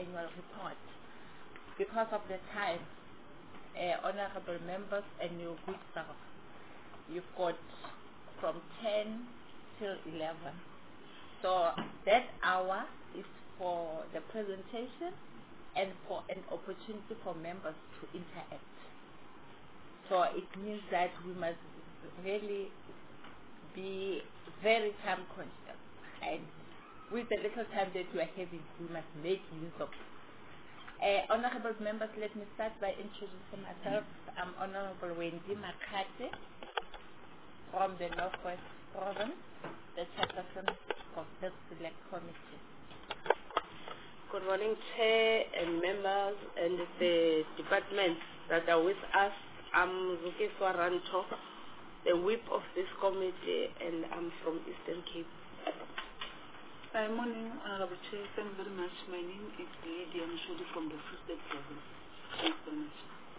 annual report. Because of the time, honorable members and your good staff, you've got from 10 till 11. So that hour is for the presentation and for an opportunity for members to interact. So it means that we must really be very time conscious, and with the little time that we are having, we must make use of it. Honorable members, let me start by introducing myself. I'm Honorable Wendy Makate from the Northwest Province, the chairperson of the Select Committee. Good morning, Chair and members and the departments that are with us. I'm Zukiswa Ranto, the whip of this committee, and I'm from Eastern Cape. Good morning, Honorable Chair. Thank you very much. My name is Lydia Mshudi from the Free State Province. Thank you very much.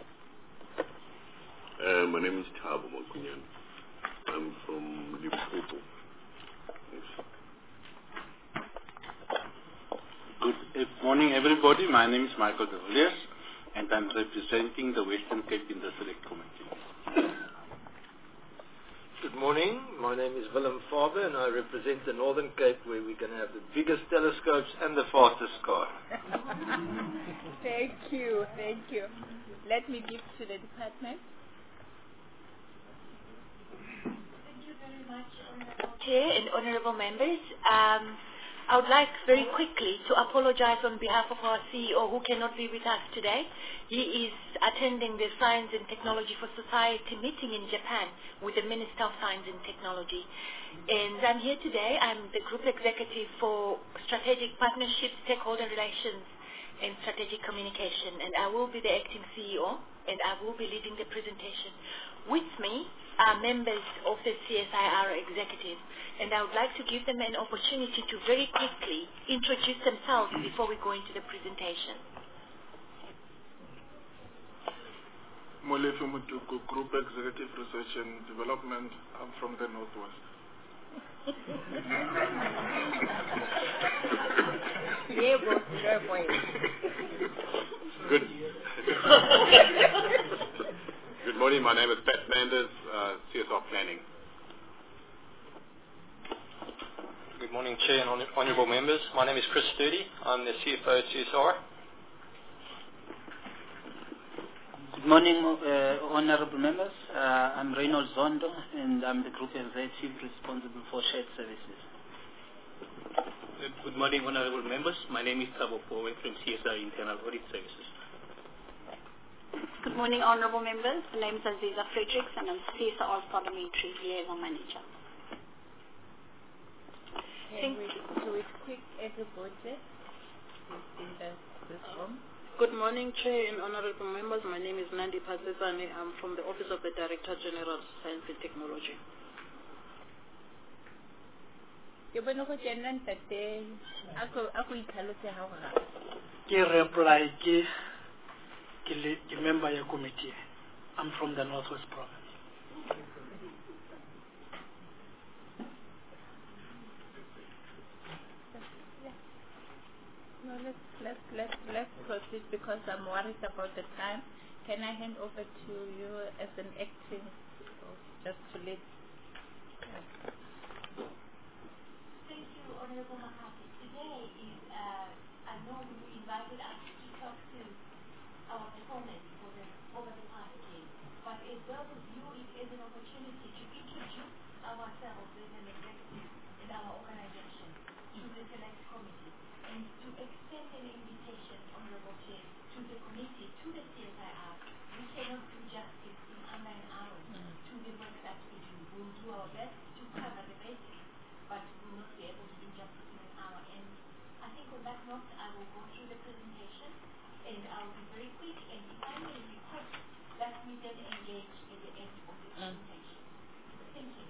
My name is Thabo Makunyan. I'm from Limpopo. Yes. Good morning, everybody. My name is Michael de Villiers, and I'm representing the Western Cape in the Select Committee. Good morning. My name is Willem Faber, and I represent the Northern Cape, where we're going to have the biggest telescopes and the fastest car. Thank you. Thank you. Let me give to the department. Thank you very much, Honorable Chair and Honorable members. I would like very quickly to apologize on behalf of our CEO who cannot be with us today. He is attending the Science and Technology for Society meeting in Japan with the Minister of Science and Technology. And I'm here today. I'm the Group Executive for Strategic Partnerships, Stakeholder Relations and Strategic Communication. And I will be the acting CEO and I will be leading the presentation. With me are members of the CSIR executive, and I would like to give them an opportunity to very quickly introduce themselves before we go into the presentation. Molefe Mutuku, Group Executive Research and Development. I'm from the Northwest. Good. Good morning. My name is Pat Manders, CSR Planning. Good morning, Chair and honourable members. My name is Chris Sturdy. I'm the CFO at CSR. Good morning, honourable members. I'm Reynolds Zondo, and I'm the Group Executive responsible for shared services. Good morning, honourable members. My name is Thabo Powe from CSR Internal Audit Services. Good morning, honourable members. My name is Aziza Fredericks, and I'm CSR's Parliamentary Liaison Manager. Can we do it quick, everybody? In this room. Good morning, Chair and honourable members. My name is Nandi Pasesane. I'm from the Office of the Director General of Science and Technology. Member of your committee. I'm from the Northwest Province. No, let's proceed because I'm worried about the time. Can I hand over to you as an acting, just to lead? Thank you, Honorable Makate. Today is, I know you invited us to talk to our performance over the past year, but as well as you, it is an opportunity to introduce ourselves as an executive and our organization to the Select Committee, and to extend an invitation, Honorable Chair, to the committee, to the CSIR. We cannot do justice in under an hour to the work that we do. We'll do our best to cover the basics, but we will not be able to do justice in an hour. And I think on that note, I will go through the presentation, and I'll be very quick, and if I may request, let me then engage at the end of the presentation. Thank you.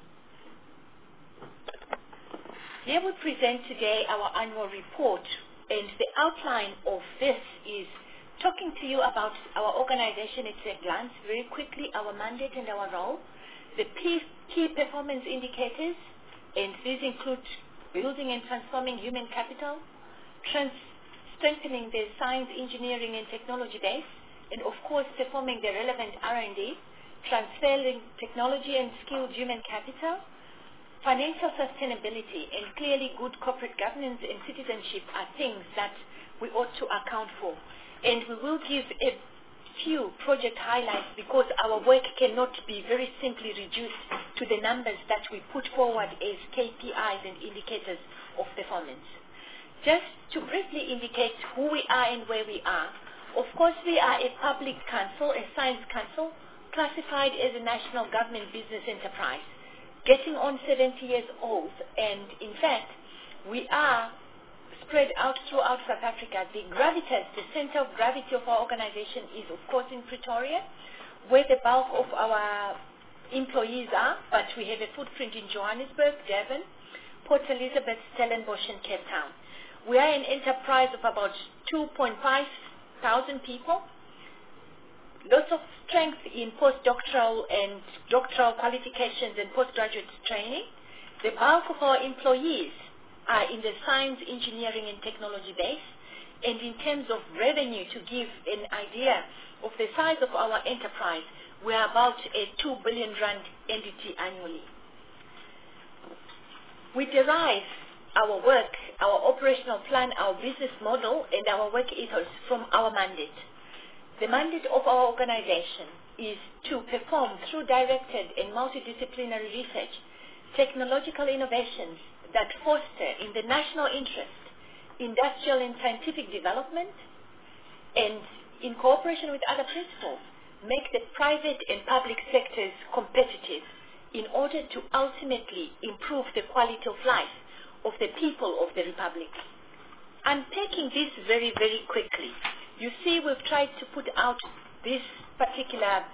Here we present today our annual report, and the outline of this is talking to you about our organization at a glance, very quickly, our mandate and our role, the key performance indicators, and these include building and transforming human capital, strengthening the science, engineering, and technology base, and of course performing the relevant R&D, transferring technology and skilled human capital. Financial sustainability and clearly good corporate governance and citizenship are things that we ought to account for. And we will give a few project highlights because our work cannot be very simply reduced to the numbers that we put forward as KPIs and indicators of performance. Just to briefly indicate who we are and where we are, of course we are a public council, a science council, classified as a national government business enterprise, getting on 70 years old, and in fact, we are spread out throughout South Africa. The gravitas, the center of gravity of our organization is, of course, in Pretoria, where the bulk of our employees are, but we have a footprint in Johannesburg, Durban, Port Elizabeth, Stellenbosch, and Cape Town. We are an enterprise of about 2,500 people. Lots of strength in postdoctoral and doctoral qualifications and postgraduate training. The bulk of our employees are in the science, engineering, and technology base. And in terms of revenue, to give an idea of the size of our enterprise, we are about a 2 billion rand entity annually. We derive our work, our operational plan, our business model, and our work ethos from our mandate. The mandate of our organization is to perform through directed and multidisciplinary research, technological innovations that foster in the national interest, industrial and scientific development, and in cooperation with other principals, make the private and public sectors competitive in order to ultimately improve the quality of life of the people of the Republic. Unpacking this very, very quickly, you see we've tried to put out this particular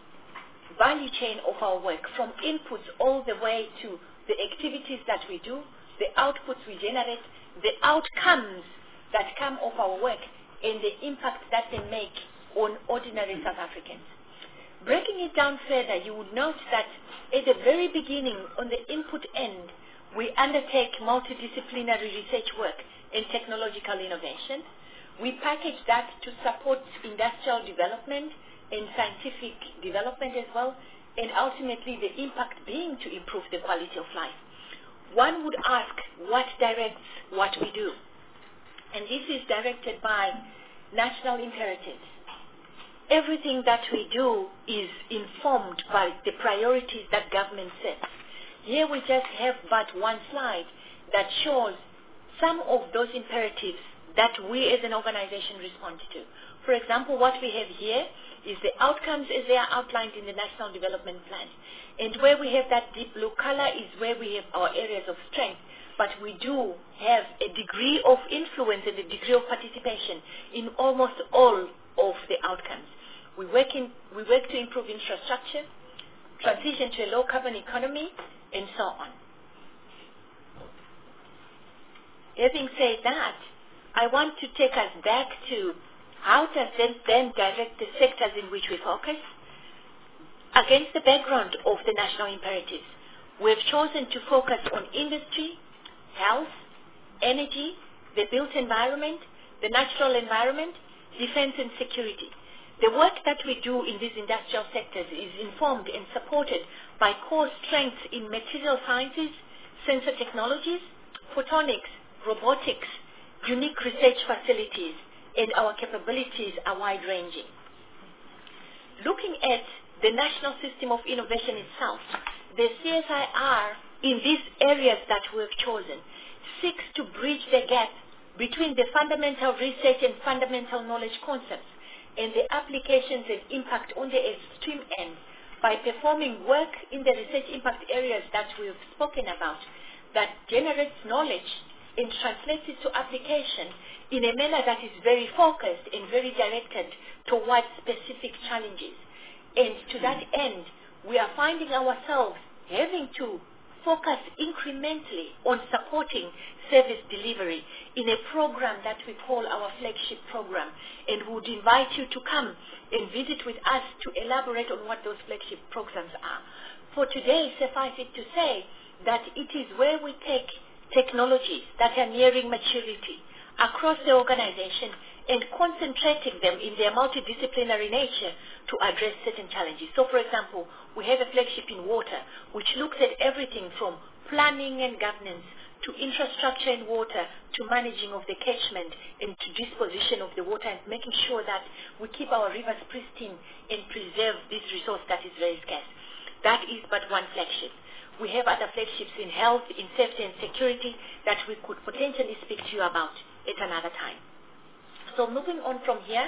value chain of our work, from inputs all the way to the activities that we do, the outputs we generate, the outcomes that come of our work, and the impact that they make on ordinary South Africans. Breaking it down further, you would note that at the very beginning, on the input end, we undertake multidisciplinary research work and technological innovation. We package that to support industrial development and scientific development as well, and ultimately the impact being to improve the quality of life. One would ask, what directs what we do? And this is directed by national imperatives. Everything that we do is informed by the priorities that government sets. Here we just have but one slide that shows some of those imperatives that we as an organization respond to. For example, what we have here is the outcomes as they are outlined in the National Development Plan. And where we have that deep blue color is where we have our areas of strength. But we do have a degree of influence and a degree of participation in almost all of the outcomes. We work to improve infrastructure, transition to a low-carbon economy, and so on. Having said that, I want to take us back to how does this then direct the sectors in which we focus? Against the background of the national imperatives, we have chosen to focus on industry, health, energy, the built environment, the natural environment, defense and security. The work that we do in these industrial sectors is informed and supported by core strengths in material sciences, sensor technologies, photonics, robotics, unique research facilities, and our capabilities are wide-ranging. Looking at the National System of Innovation itself, the CSIR in these areas that we have chosen seeks to bridge the gap between the fundamental research and fundamental knowledge concepts and the applications and impact on the extreme end by performing work in the research impact areas that we have spoken about that generates knowledge and translates it to application in a manner that is very focused and very directed towards specific challenges. And to that end, we are finding ourselves having to focus incrementally on supporting service delivery in a program that we call our flagship program, and would invite you to come and visit with us to elaborate on what those flagship programs are. For today, suffice it to say that it is where we take technologies that are nearing maturity, across the organization and concentrating them in their multidisciplinary nature to address certain challenges. So, for example, we have a flagship in water, which looks at everything from planning and governance to infrastructure in water to managing of the catchment and to disposition of the water and making sure that we keep our rivers pristine and preserve this resource that is very scarce. That is but one flagship. We have other flagships in health, in safety and security that we could potentially speak to you about at another time. So moving on from here,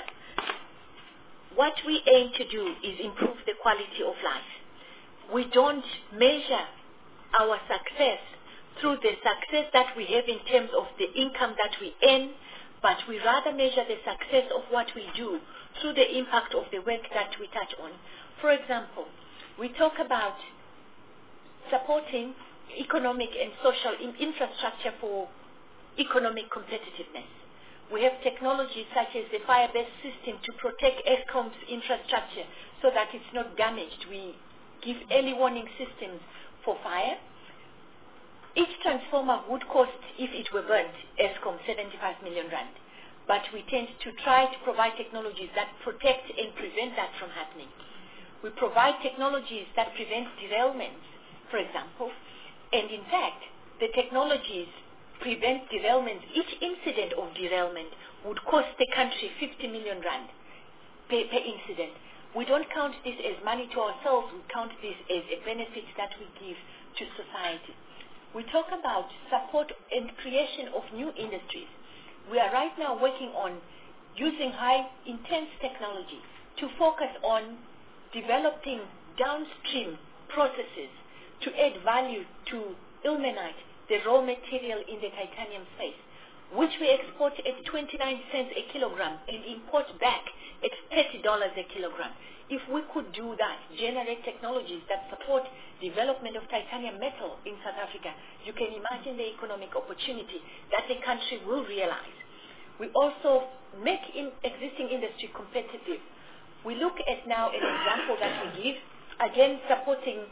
what we aim to do is improve the quality of life. We don't measure our success through the success that we have in terms of the income that we earn, but we rather measure the success of what we do through the impact of the work that we touch on. For example, we talk about supporting economic and social infrastructure for economic competitiveness. We have technologies such as the fire-based system to protect Eskom's infrastructure so that it's not damaged. We give early warning systems for fire. Each transformer would cost, if it were burnt, Eskom 75 million rand. But we tend to try to provide technologies that protect and prevent that from happening. We provide technologies that prevent derailments, for example. And in fact, the technologies prevent derailment. Each incident of derailment would cost the country 50 million rand per incident. We don't count this as money to ourselves. We count this as a benefit that we give to society. We talk about support and creation of new industries. We are right now working on using high intense technology to focus on developing downstream processes to add value to ilmenite, the raw material in the titanium space, which we export at 29 cents a kilogram and import back at $30 a kilogram. If we could do that, generate technologies that support development of titanium metal in South Africa, you can imagine the economic opportunity that the country will realize. We also make existing industry competitive. We look at now an example that we give, again supporting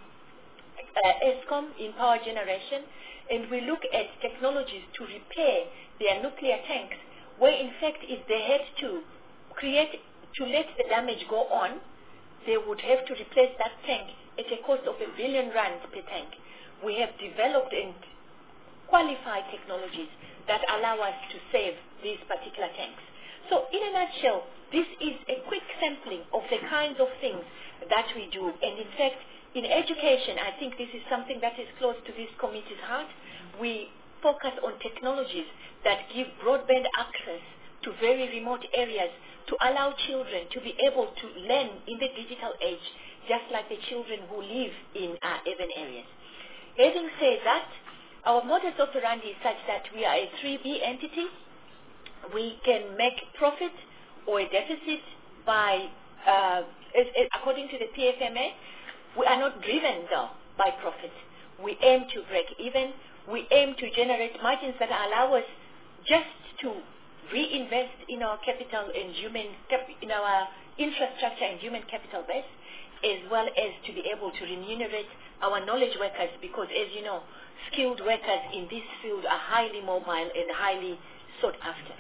Eskom in power generation, and we look at technologies to repair their nuclear tanks, where in fact if they had to let the damage go on, they would have to replace that tank at a cost of R1 billion per tank. We have developed and qualified technologies that allow us to save these particular tanks. So in a nutshell, this is a quick sampling of the kinds of things that we do. And in fact, in education, I think this is something that is close to this committee's heart. We focus on technologies that give broadband access to very remote areas to allow children to be able to learn in the digital age, just like the children who live in urban areas. Having said that, our modus operandi is such that we are a 3B entity. We can make profit or a deficit by, according to the PFMA. We are not driven, though, by profit. We aim to break even. We aim to generate margins that allow us just to reinvest in our capital and in our infrastructure and human capital base, as well as to be able to remunerate our knowledge workers, because, as you know, skilled workers in this field are highly mobile and highly sought after.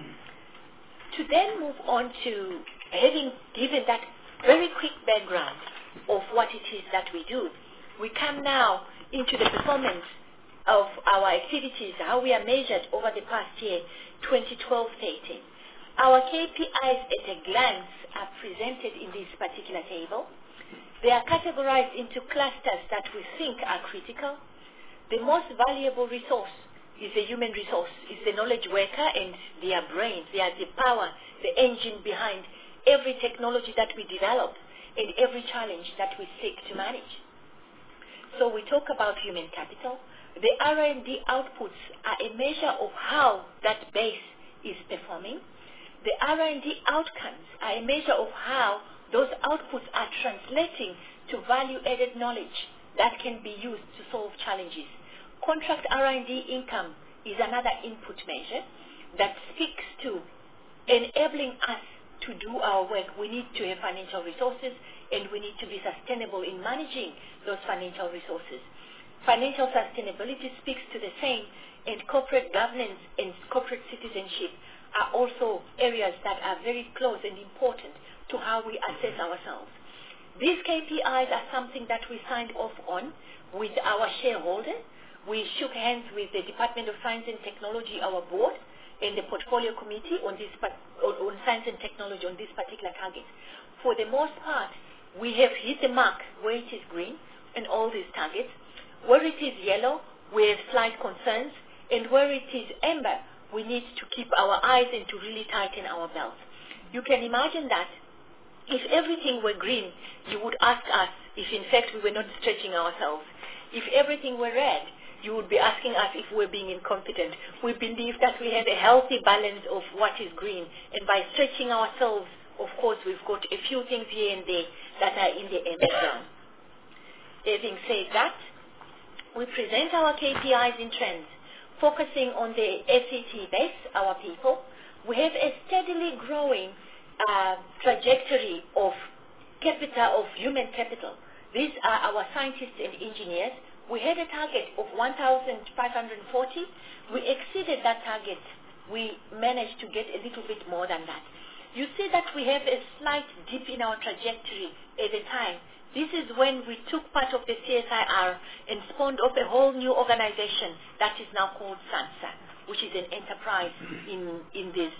To then move on to having given that very quick background of what it is that we do, we come now into the performance of our activities, how we are measured over the past year, 2012-13. Our KPIs at a glance are presented in this particular table. They are categorized into clusters that we think are critical. The most valuable resource is the human resource, is the knowledge worker and their brains. They are the power, the engine behind every technology that we develop and every challenge that we seek to manage. So we talk about human capital. The R&D outputs are a measure of how that base is performing. The R&D outcomes are a measure of how those outputs are translating to value-added knowledge that can be used to solve challenges. Contract R&D income is another input measure that speaks to enabling us to do our work. We need to have financial resources, and we need to be sustainable in managing those financial resources. Financial sustainability speaks to the same, and corporate governance and corporate citizenship are also areas that are very close and important to how we assess ourselves. These KPIs are something that we signed off on with our shareholders. We shook hands with the Department of Science and Technology, our board, and the portfolio committee on science and technology on this particular target. For the most part, we have hit the mark where it is green in all these targets. Where it is yellow, we have slight concerns, and where it is amber, we need to keep our eyes and to really tighten our belts. You can imagine that if everything were green, you would ask us if in fact we were not stretching ourselves. If everything were red, you would be asking us if we're being incompetent. We believe that we have a healthy balance of what is green, and by stretching ourselves, of course, we've got a few things here and there that are in the amber zone. Having said that, we present our KPIs in trends, focusing on the SET base, our people. We have a steadily growing trajectory of human capital. These are our scientists and engineers. We had a target of 1,540. We exceeded that target. We managed to get a little bit more than that. You see that we have a slight dip in our trajectory at the time. This is when we took part of the CSIR and spawned off a whole new organization that is now called SANSA, which is an enterprise in this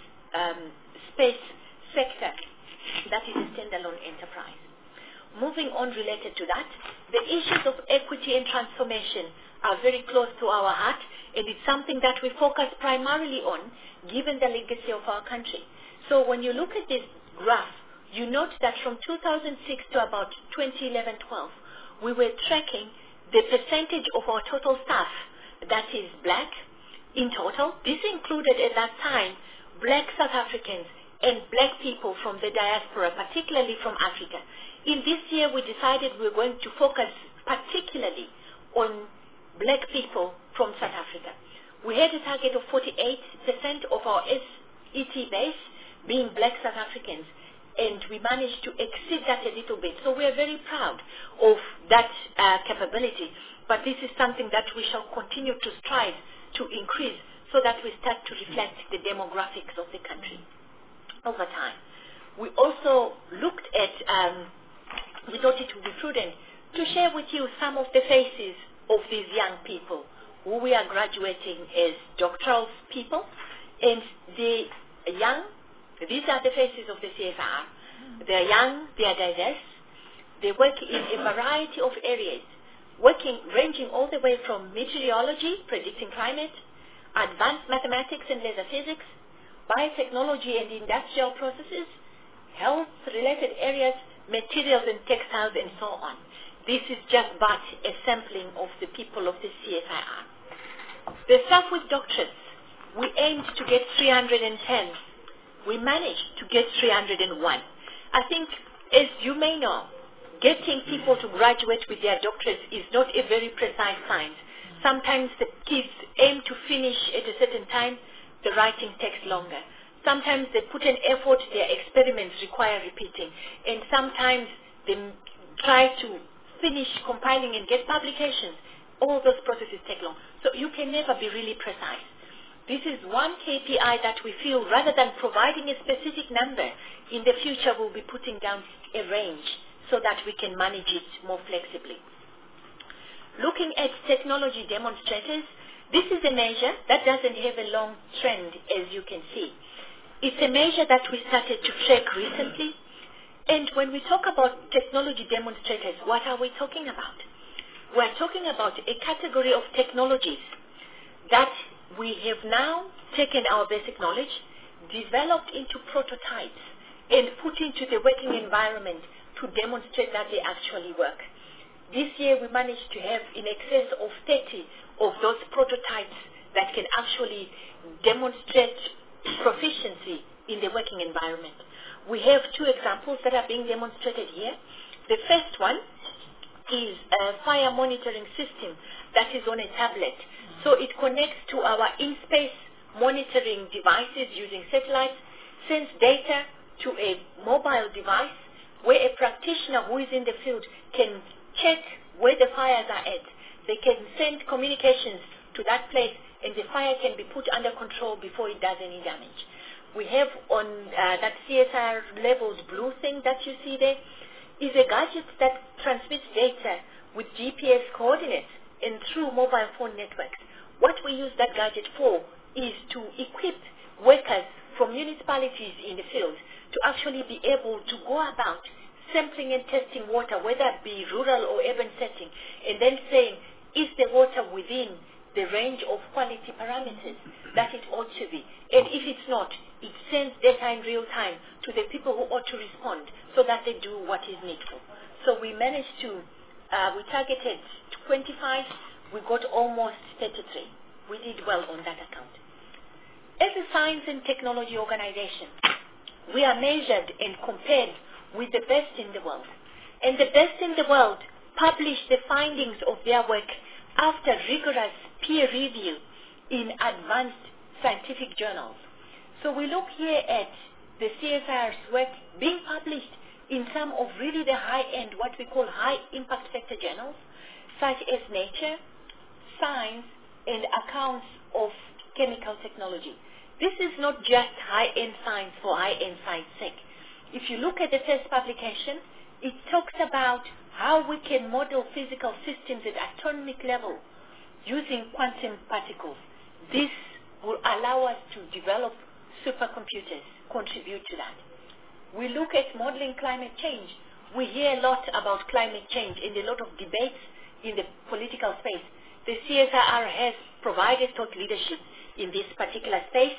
space sector that is a standalone enterprise. Moving on related to that, the issues of equity and transformation are very close to our heart, and it's something that we focus primarily on given the legacy of our country. So when you look at this graph, you note that from 2006 to about 2011-12, we were tracking the percentage of our total staff that is black in total. This included at that time black South Africans and black people from the diaspora, particularly from Africa. In this year, we decided we were going to focus particularly on black people from South Africa. We had a target of 48% of our SET base being black South Africans, and we managed to exceed that a little bit. So we are very proud of that capability, but this is something that we shall continue to strive to increase so that we start to reflect the demographics of the country over time. We also looked at, we thought it would be prudent to share with you some of the faces of these young people who we are graduating as doctoral people, and the young, these are the faces of the CSIR. They are young, they are diverse, they work in a variety of areas, ranging all the way from meteorology, predicting climate, advanced mathematics and laser physics, biotechnology and industrial processes, health-related areas, materials and textiles, and so on. This is just but a sampling of the people of the CSIR. The staff with doctorates, we aimed to get 310. We managed to get 301. I think, as you may know, getting people to graduate with their doctorates is not a very precise science. Sometimes the kids aim to finish at a certain time, the writing takes longer. Sometimes they put an effort, their experiments require repeating. And sometimes they try to finish compiling and get publications. All those processes take long. So you can never be really precise. This is one KPI that we feel, rather than providing a specific number, in the future we'll be putting down a range so that we can manage it more flexibly. Looking at technology demonstrators, this is a measure that doesn't have a long trend, as you can see. It's a measure that we started to track recently. And when we talk about technology demonstrators, what are we talking about? We're talking about a category of technologies that we have now taken our basic knowledge, developed into prototypes, and put into the working environment to demonstrate that they actually work. This year we managed to have in excess of 30 of those prototypes that can actually demonstrate proficiency in the working environment. We have two examples that are being demonstrated here. The first one is a fire monitoring system that is on a tablet. So it connects to our in-space monitoring devices using satellites, sends data to a mobile device where a practitioner who is in the field can check where the fires are at. They can send communications to that place, and the fire can be put under control before it does any damage. we have on that CSR labeled blue thing that you see there is a gadget that transmits data with GPS coordinates and through mobile phone networks. What we use that gadget for is to equip workers from municipalities in the field to actually be able to go about sampling and testing water, whether it be rural or urban setting, and then saying, is the water within the range of quality parameters that it ought to be? And if it's not, it sends data in real time to the people who ought to respond so that they do what is needful. So we managed to, we targeted 25, we got almost 33. We did well on that account. As a science and technology organization, we are measured and compared with the best in the world. And the best in the world publish the findings of their work after rigorous peer review in advanced scientific journals. So we look here at the CSIR's work being published in some of really the high-end, what we call high-impact sector journals, such as Nature, Science, and Accounts of Chemical Technology. This is not just high-end science for high-end science sake. If you look at the first publication, it talks about how we can model physical systems at atomic level using quantum particles. This will allow us to develop supercomputers, contribute to that. We look at modeling climate change. We hear a lot about climate change and a lot of debates in the political space. The CSIR has provided thought leadership in this particular space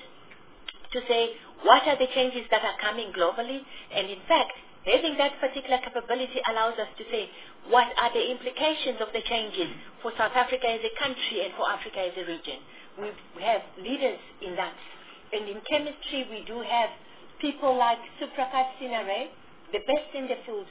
to say what are the changes that are coming globally, and in fact, having that particular capability allows us to say what are the implications of the changes for South Africa as a country and for Africa as a region. We have leaders in that. And in chemistry, we do have people like Suprakat Sinare, the best in the field,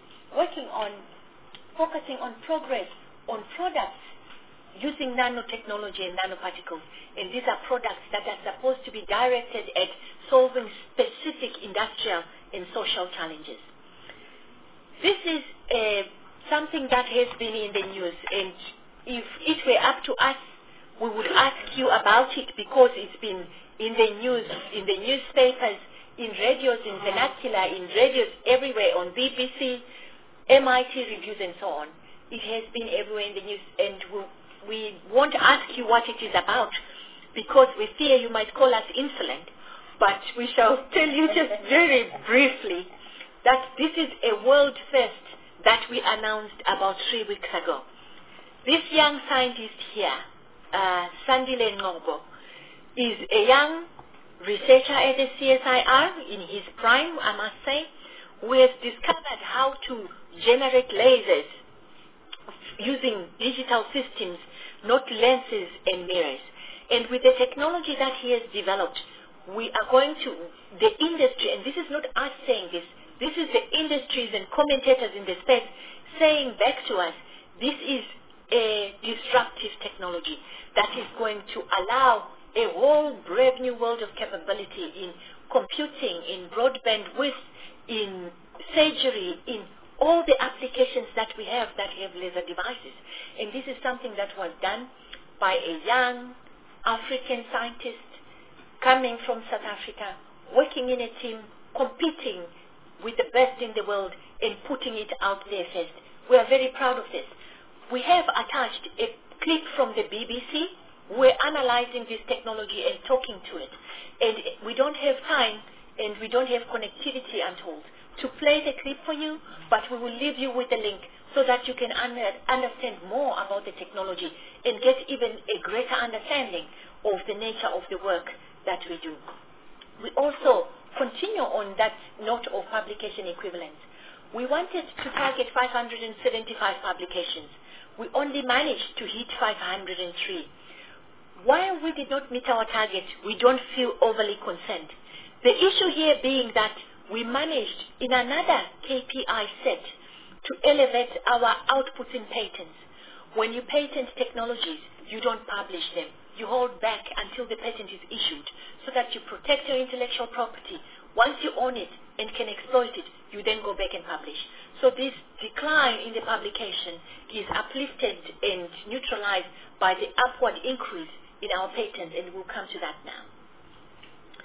focusing on progress on products using nanotechnology and nanoparticles. And these are products that are supposed to be directed at solving specific industrial and social challenges. This is something that has been in the news, and if it were up to us, we would ask you about it because it's been in the news, in the newspapers, in radios, in vernacular, in radios everywhere, on BBC, MIT reviews and so on. It has been everywhere in the news, and we won't ask you what it is about because we fear you might call us insolent, but we shall tell you just very briefly that this is a world first that we announced about 3 weeks ago. This young scientist here, Sandile Ngogo, is a young researcher at the CSIR in his prime, I must say, who has discovered how to generate lasers using digital systems, not lenses and mirrors. And with the technology that he has developed, we are going to, the industry, and this is not us saying this, this is the industries and commentators in the space saying back to us, this is a disruptive technology that is going to allow a whole brave new world of capability in computing, in broadband width, in surgery, in all the applications that we have that have laser devices. And this is something that was done by a young African scientist coming from South Africa, working in a team, competing with the best in the world and putting it out there first. We are very proud of this. We have attached a clip from the BBC. We're analyzing this technology and talking to it. And we don't have time and we don't have connectivity, I'm told, to play the clip for you, but we will leave you with the link so that you can understand more about the technology and get even a greater understanding of the nature of the work that we do. We also continue on that note of publication equivalence. We wanted to target 575 publications. We only managed to hit 503. While we did not meet our target, we don't feel overly concerned. The issue here being that we managed in another KPI set to elevate our outputs in patents. When you patent technologies, you don't publish them. You hold back until the patent is issued so that you protect your intellectual property. Once you own it and can exploit it, you then go back and publish. So this decline in the publication is uplifted and neutralized by the upward increase in our patents, and we'll come to that now.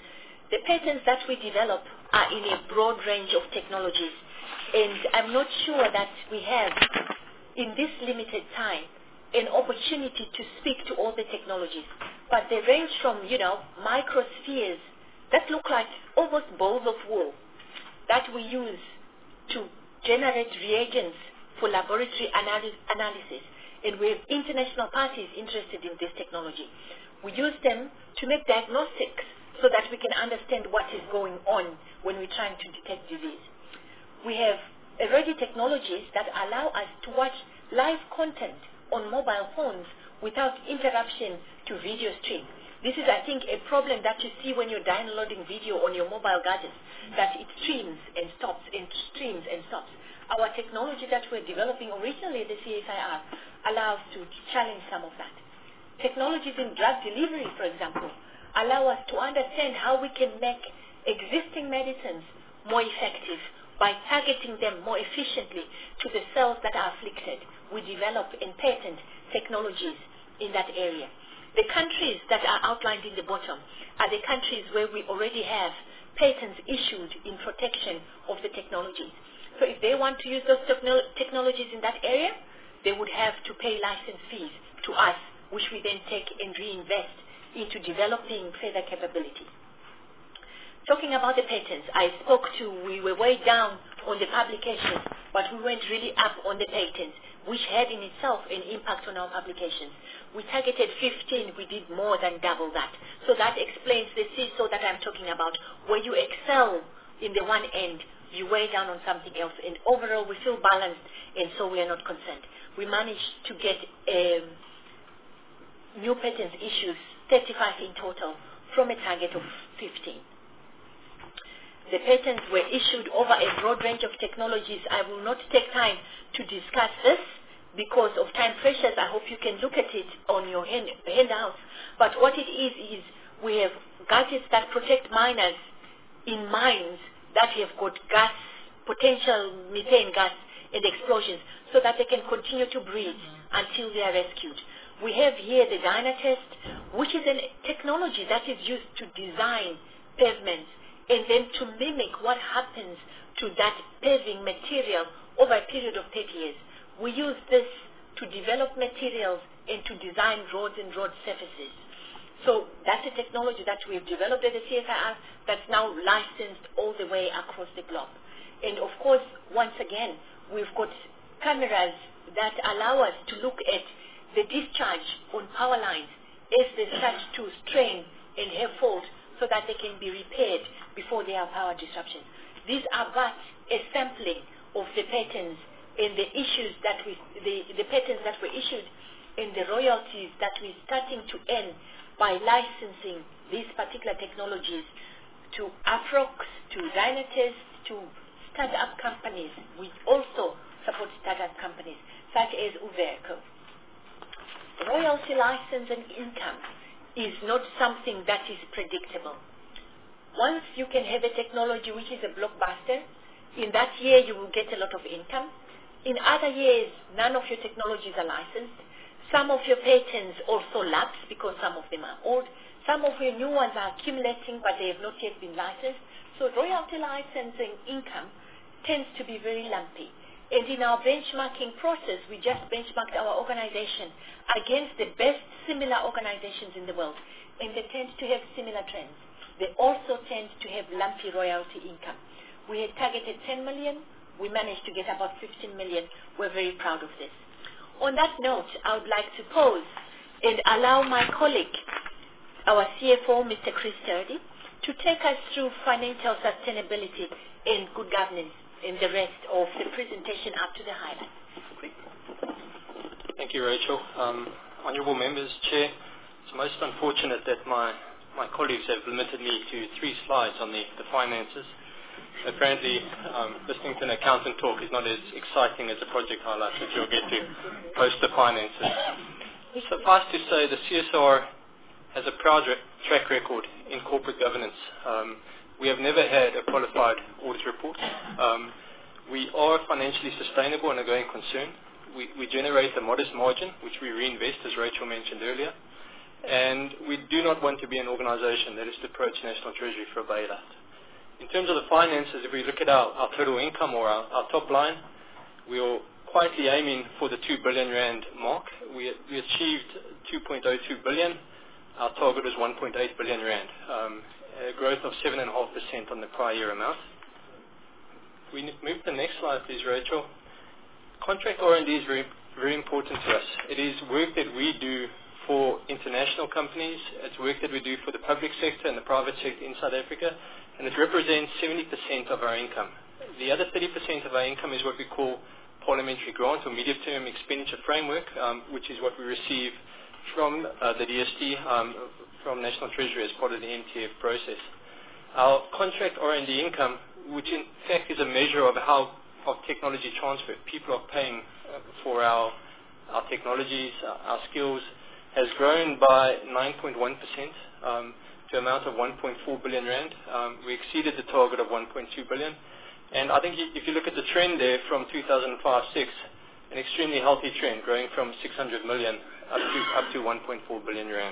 The patents that we develop are in a broad range of technologies, and I'm not sure that we have, in this limited time, an opportunity to speak to all the technologies. But they range from, microspheres that look like almost balls of wool that we use to generate reagents for laboratory analysis. And we have international parties interested in this technology. We use them to make diagnostics so that we can understand what is going on when we're trying to detect disease. We have already technologies that allow us to watch live content on mobile phones without interruption to video stream. This is, I think, a problem that you see when you're downloading video on your mobile gadgets, that it streams and stops and streams and stops. Our technology that we're developing originally at the CSIR allows to challenge some of that. Technologies in drug delivery, for example, allow us to understand how we can make existing medicines more effective by targeting them more efficiently to the cells that are afflicted. We develop and patent technologies in that area. The countries that are outlined in the bottom are the countries where we already have patents issued in protection of the technologies. So if they want to use those technologies in that area, they would have to pay license fees to us, which we then take and reinvest into developing further capability. Talking about the patents, we were way down on the publications, but we went really up on the patents, which had in itself an impact on our publications. We targeted 15, we did more than double that. So that explains the seesaw that I'm talking about, where you excel in the one end, you weigh down on something else, and overall we feel balanced, and so we are not concerned. We managed to get new patents issues, 35 in total, from a target of 15. The patents were issued over a broad range of technologies. I will not take time to discuss this because of time pressures. I hope you can look at it on your handouts. But what it is we have gadgets that protect miners in mines that have got gas, potential methane gas and explosions, so that they can continue to breathe until they are rescued. We have here the Dynatest, which is a technology that is used to design pavements and then to mimic what happens to that paving material over a period of 30 years. We use this to develop materials and to design roads and road surfaces. So that's a technology that we've developed at the CSIR that's now licensed all the way across the globe. And of course, once again, we've got cameras that allow us to look at the discharge on power lines as they start to strain and have fault, so that they can be repaired before there are power disruptions. These are but a sampling of the patents and the issues that the patents that were issued and the royalties that we're starting to earn by licensing these particular technologies to Aprox, to Dynatest, to start-up companies. We also support start-up companies such as Uverco. Royalty license and income is not something that is predictable. Once you can have a technology which is a blockbuster, in that year you will get a lot of income. In other years, none of your technologies are licensed. Some of your patents also lapse because some of them are old. Some of your new ones are accumulating, but they have not yet been licensed. So royalty licensing income tends to be very lumpy. And in our benchmarking process, we just benchmarked our organization against the best similar organizations in the world. And they tend to have similar trends. They also tend to have lumpy royalty income. We had targeted 10 million. We managed to get about 15 million. We're very proud of this. On that note, I would like to pause and allow my colleague, our CFO, Mr. Chris Sturdy, to take us through financial sustainability and good governance in the rest of the presentation up to the highlights. Thank you, Rachel. Honourable members, Chair, it's most unfortunate that my colleagues have limited me to 3 slides on the finances. Apparently, listening to an accountant talk is not as exciting as a project highlight, which you'll get to post the finances. Suffice to say, the CSR has a proud track record in corporate governance. We have never had a qualified audit report. We are financially sustainable and a going concern. We generate a modest margin, which we reinvest, as Rachel mentioned earlier. And we do not want to be an organization that is to approach National Treasury for a bailout. In terms of the finances, if we look at our total income or our top line, we are quietly aiming for the 2 billion rand mark. We achieved 2.02 billion. Our target was 1.8 billion rand, a growth of 7.5% on the prior year amount. We move to the next slide, please, Rachel. Contract R&D is very, very important to us. It is work that we do for international companies. It's work that we do for the public sector and the private sector in South Africa, and it represents 70% of our income. The other 30% of our income is what we call parliamentary grant or medium-term expenditure framework, which is what we receive from the DST, from National Treasury as part of the NTF process. Our contract R&D income, which in fact is a measure of how of technology transfer, people are paying for our technologies, our skills, has grown by 9.1% to an amount of 1.4 billion rand. We exceeded the target of 1.2 billion. And I think if you look at the trend there from 2005-06, an extremely healthy trend, growing from 600 million up to 1.4 billion rand.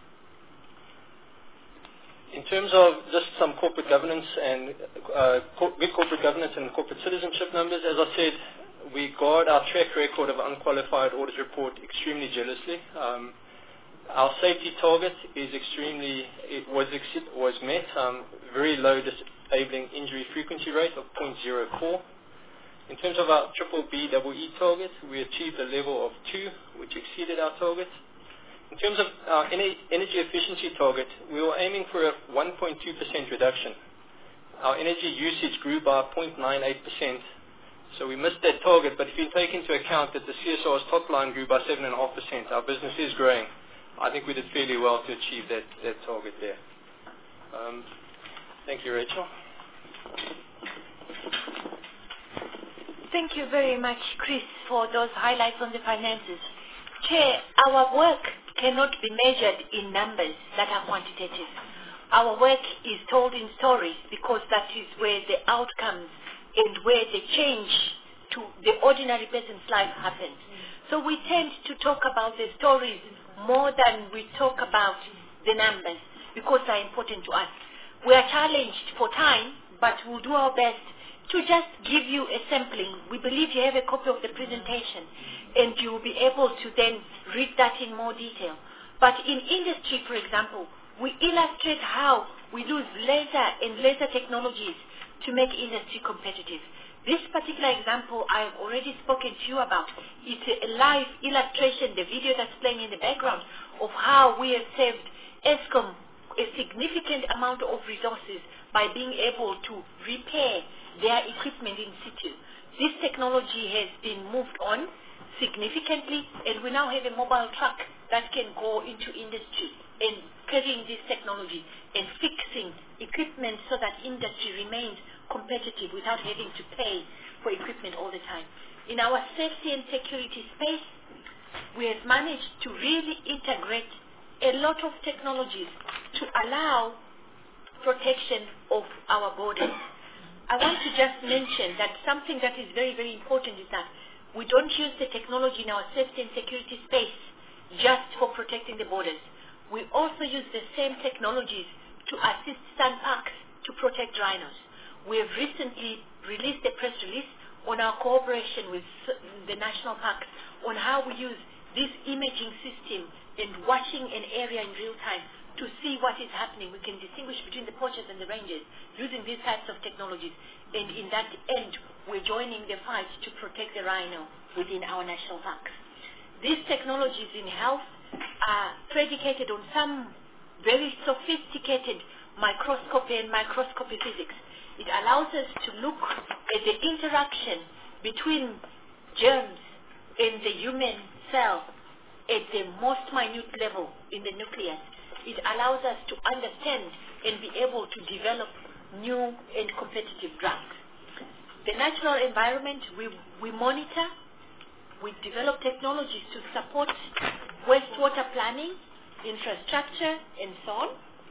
In terms of just some corporate governance and good corporate governance and corporate citizenship numbers, as I said, we guard our track record of unqualified audit report extremely jealously. Our safety target is was met, very low disabling injury frequency rate of 0.04. In terms of our BBBEE target, we achieved a level of 2, which exceeded our target. In terms of our energy efficiency target, we were aiming for a 1.2% reduction. Our energy usage grew by 0.98%, so we missed that target, but if you take into account that the CSR's top line grew by 7.5%, our business is growing. I think we did fairly well to achieve that target there. Thank you, Rachel. Thank you very much, Chris, for those highlights on the finances. Chair, our work cannot be measured in numbers that are quantitative. Our work is told in stories because that is where the outcomes and where the change to the ordinary person's life happens. So we tend to talk about the stories more than we talk about the numbers because they are important to us. We are challenged for time, but we'll do our best to just give you a sampling. We believe you have a copy of the presentation and you will be able to then read that in more detail. But in industry, for example, we illustrate how we use laser and laser technologies to make industry competitive. This particular example I have already spoken to you about. It's a live illustration, the video that's playing in the background, of how we have saved Eskom a significant amount of resources by being able to repair their equipment in situ. This technology has been moved on significantly, and we now have a mobile truck that can go into industry and carrying this technology and fixing equipment so that industry remains competitive without having to pay for equipment all the time. In our safety and security space, we have managed to really integrate a lot of technologies to allow protection of our borders. I want to just mention that something that is very, very important is that we don't use the technology in our safety and security space just for protecting the borders. We also use the same technologies to assist SANParks to protect rhinos. We have recently released a press release on our cooperation with the national parks on how we use this imaging system and watching an area in real time to see what is happening. We can distinguish between the poachers and the rangers using these types of technologies. And in that end, we're joining the fight to protect the rhino within our national parks. These technologies in health are predicated on some very sophisticated microscopy and microscopy physics. It allows us to look at the interaction between germs in the human cell at the most minute level in the nucleus. It allows us to understand and be able to develop new and competitive drugs. The natural environment, we monitor, we develop technologies to support wastewater planning, infrastructure, and so on.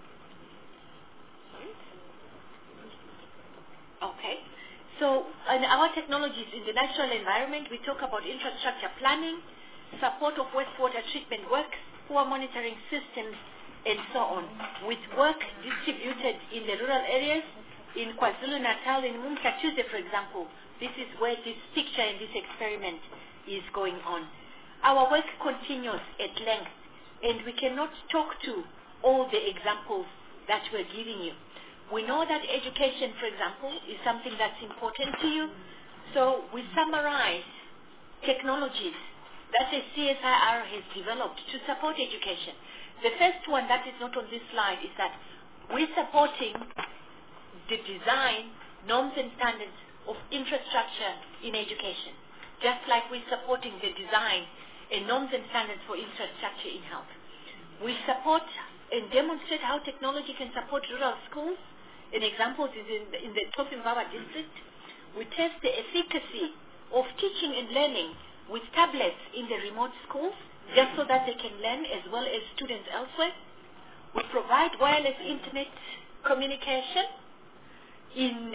Okay. So in our technologies in the natural environment, we talk about infrastructure planning, support of wastewater treatment works, poor monitoring systems, and so on, with work distributed in the rural areas. In KwaZulu-Natal, in Mumka Tuesday, for example, this is where this picture and this experiment is going on. Our work continues at length, and we cannot talk to all the examples that we're giving you. We know that education, for example, is something that's important to you, so we summarize technologies that the CSIR has developed to support education. The first one that is not on this slide is that we're supporting the design, norms and standards of infrastructure in education, just like we're supporting the design and norms and standards for infrastructure in health. We support and demonstrate how technology can support rural schools. An example is in the Tofimbawa district. We test the efficacy of teaching and learning with tablets in the remote schools, just so that they can learn as well as students elsewhere. We provide wireless internet communication in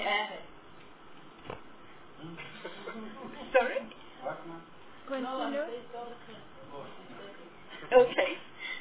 sorry? Continue. Okay.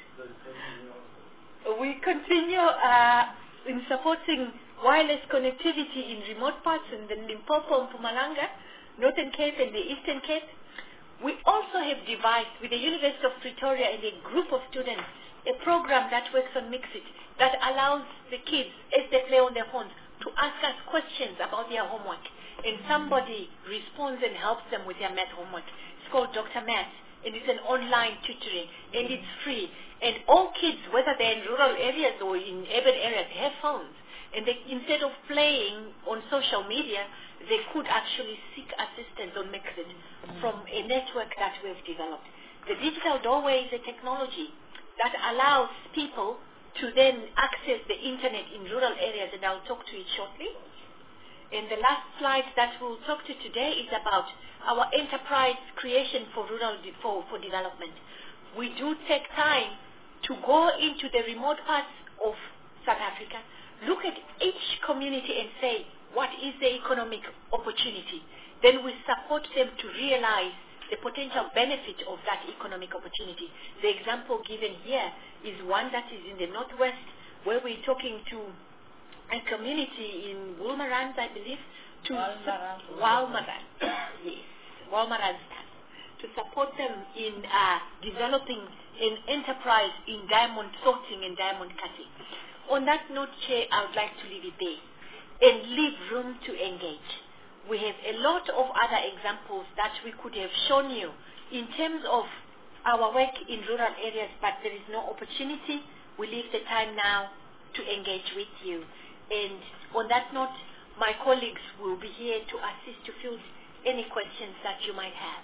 We continue in supporting wireless connectivity in remote parts in the Limpopo, Mpumalanga, Northern Cape and the Eastern Cape. We also have devised with the University of Pretoria and a group of students a program that works on Mixit that allows the kids, as they play on their phones, to ask us questions about their homework, and somebody responds and helps them with their math homework. It's called Dr. Math, and it's an online tutoring, and it's free. And all kids, whether they're in rural areas or in urban areas, have phones. And they, instead of playing on social media, they could actually seek assistance on Mixit from a network that we've developed. The digital doorway is a technology that allows people to then access the internet in rural areas, and I'll talk to it shortly. And the last slide that we'll talk to today is about our enterprise creation for rural for development. We do take time to go into the remote parts of South Africa, look at each community and say, what is the economic opportunity? Then we support them to realize the potential benefit of that economic opportunity. The example given here is one that is in the northwest, where we're talking to a community in Wolmarans, I believe, to Walmaran, yes, Walmaranstan, to support them in developing an enterprise in diamond sorting and diamond cutting. On that note, Chair, I would like to leave it there and leave room to engage. We have a lot of other examples that we could have shown you in terms of our work in rural areas, but there is no opportunity. We leave the time now to engage with you. And on that note, my colleagues will be here to assist to field any questions that you might have.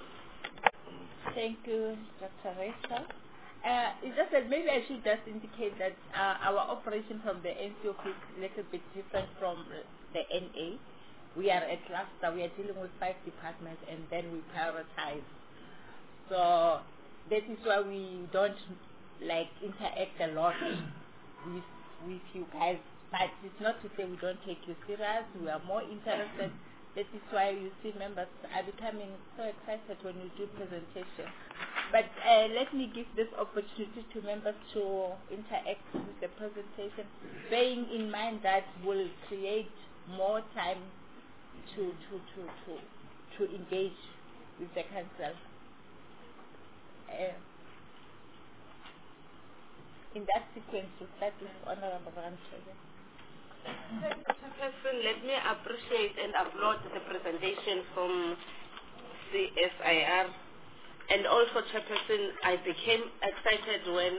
Thank you, Dr. Rachel. It's just that maybe I should just indicate that our operation from the NCOP is a little bit different from the NA. We are a cluster. We are dealing with 5 departments, and then we prioritize. So that is why we don't interact a lot with you guys. But it's not to say we don't take you serious. We are more interested. That is why you see members are becoming so excited when we do presentation. But let me give this opportunity to members to interact with the presentation, bearing in mind that we'll create more time to engage with the council. In that sequence, we'll start with Honorable Ramchele. Chairperson, let me appreciate and applaud the presentation from CSIR. And also, Chairperson, I became excited when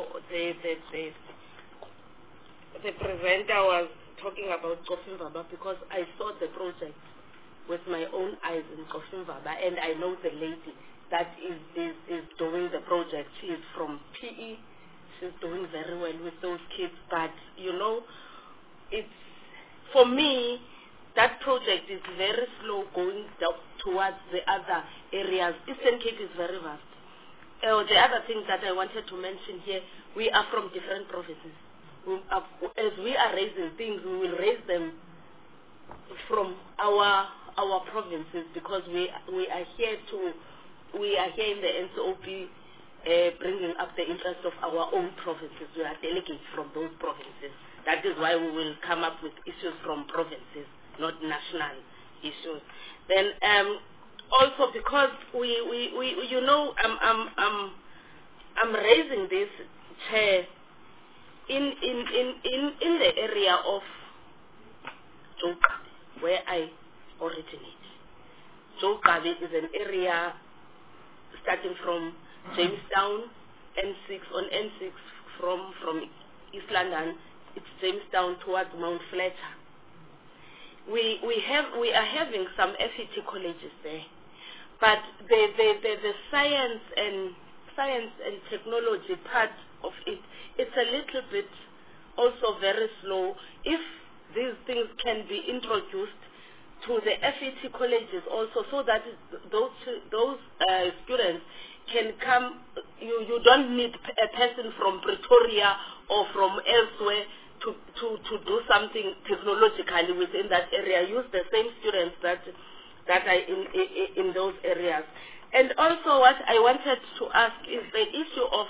the presenter was talking about Kofimbaba, because I saw the project with my own eyes in Kofimbaba, and I know the lady that is doing the project. She is from PE. She's doing very well with those kids. But, you know, it's, for me, that project is very slow going down towards the other areas. Eastern Cape is very vast. The other thing that I wanted to mention here, we are from different provinces. As we are raising things, we will raise them from our provinces, because we are here in the NCOP bringing up the interest of our own provinces. We are delegates from those provinces. That is why we will come up with issues from provinces, not national issues. Then also because we you know, I'm raising this, Chair, in the area of Joka, where I originate. Joka is an area starting from Jamestown, N6, on N6 from East London. It's Jamestown towards Mount Fletcher. We are having some FET colleges there, but the science and technology part of it, it's a little bit also very slow. If these things can be introduced to the FET colleges also, so that those students can come, you don't need a person from Pretoria or from elsewhere to do something technologically within that area. Use the same students that are in those areas. And also what I wanted to ask is the issue of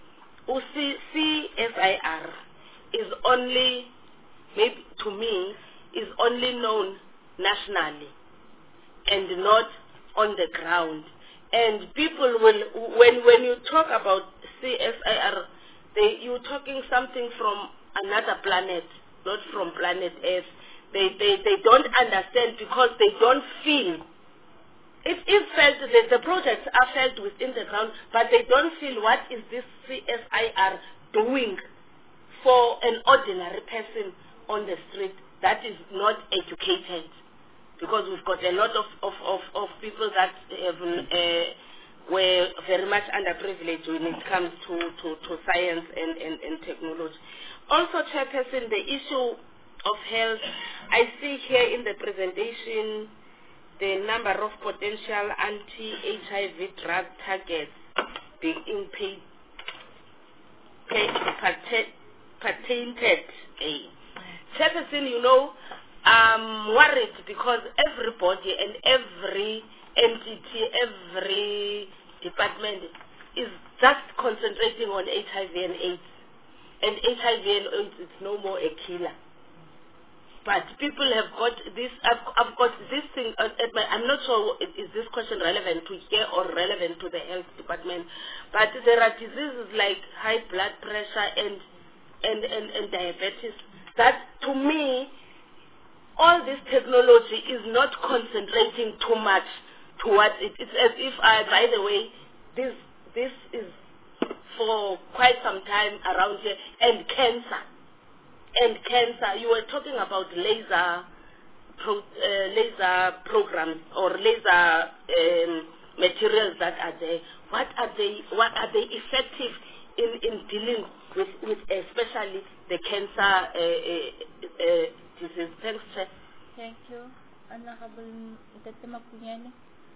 CSIR is only, maybe to me, is only known nationally and not on the ground. And people will, when you talk about CSIR, you're talking something from another planet, not from planet Earth. They don't understand because they don't feel. It is felt, the projects are felt within the ground, but they don't feel what is this CSIR doing for an ordinary person on the street that is not educated. Because we've got a lot of people that were very much underprivileged when it comes to science and technology. Also, Chairperson, the issue of health, I see here in the presentation the number of potential anti-HIV drug targets being patented. Chairperson, you know, I'm worried because everybody and every entity, every department is just concentrating on HIV and AIDS. And HIV and AIDS is no more a killer. But people have got this, I've got this thing at my, I'm not sure is this question relevant to here or relevant to the health department, but there are diseases like high blood pressure and diabetes that, to me, all this technology is not concentrating too much towards it. It's as if, by the way, this is for quite some time around here, and cancer. And cancer, you were talking about laser programs or laser materials that are there. What are they effective in dealing with especially the cancer disease? Thanks, Chair. Thank you. Honorable Tate Makunyane.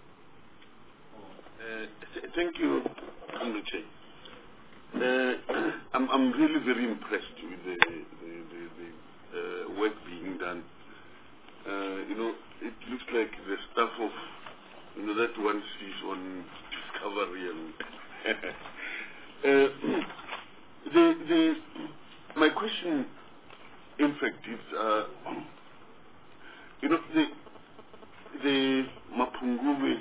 Thank you, Honorable Chair. I'm really very impressed with the work being done. You know, it looks like the stuff of, you know, that one sees on Discovery and my question, in fact, is you know, the Mapungubwe,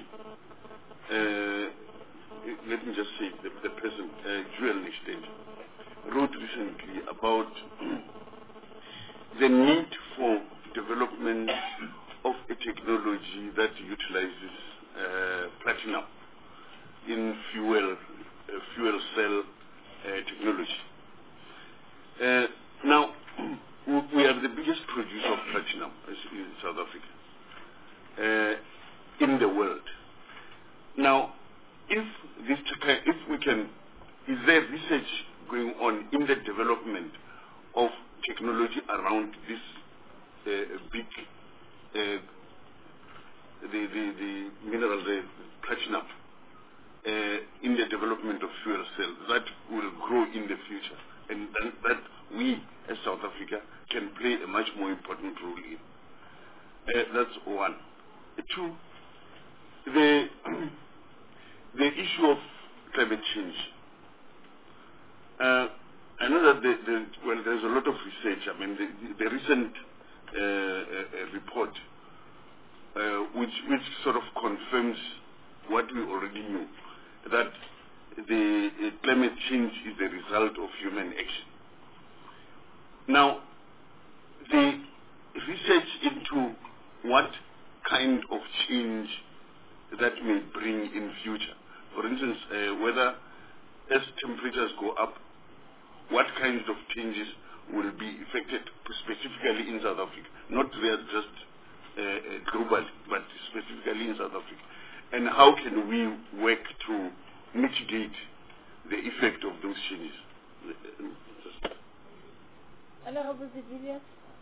let me just say, the present Joel Nishten wrote recently about the need for development of a technology that utilizes platinum in fuel cell technology. Now, we are the biggest producer of platinum in South Africa, in the world. Now, if we can, is there research going on in the development of technology around this big, the mineral, the platinum, in the development of fuel cells that will grow in the future, and that we as South Africa can play a much more important role in. That's one. Two, the issue of climate change there's a lot of research. I mean, the recent report, which sort of confirms what we already knew, that the climate change is the result of human action. Now, the research into what kind of change that may bring in future, for instance, whether as temperatures go up, what kinds of changes will be affected specifically in South Africa, not there just globally, but specifically in South Africa, and how can we work to mitigate the effect of those changes. Honorable Civilians.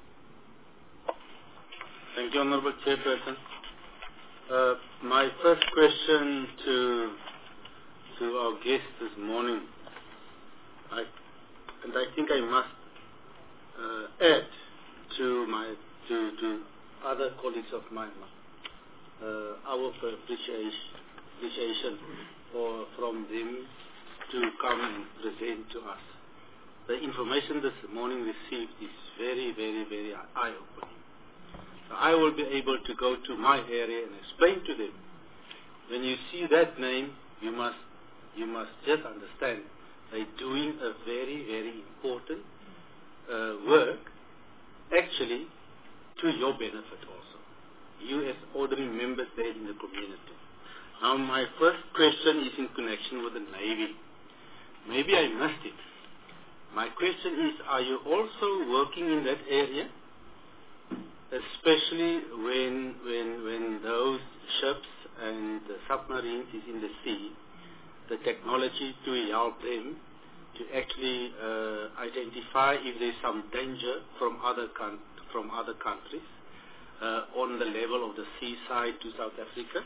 Thank you, Honorable Chairperson. My first question to our guest this morning, I think I must add to other colleagues of mine our appreciation from them to come and present to us. The information this morning received is very, very, very eye-opening. I will be able to go to my area and explain to them. When you see that name, you must just understand they're doing a very, very important work, actually, to your benefit also. You as ordinary members there in the community. Now, my first question is in connection with the Navy. Maybe I missed it. My question is, are you also working in that area? Especially when those ships and the submarines is in the sea, the technology to help them to actually identify if there's some danger from other countries on the level of the seaside to South Africa.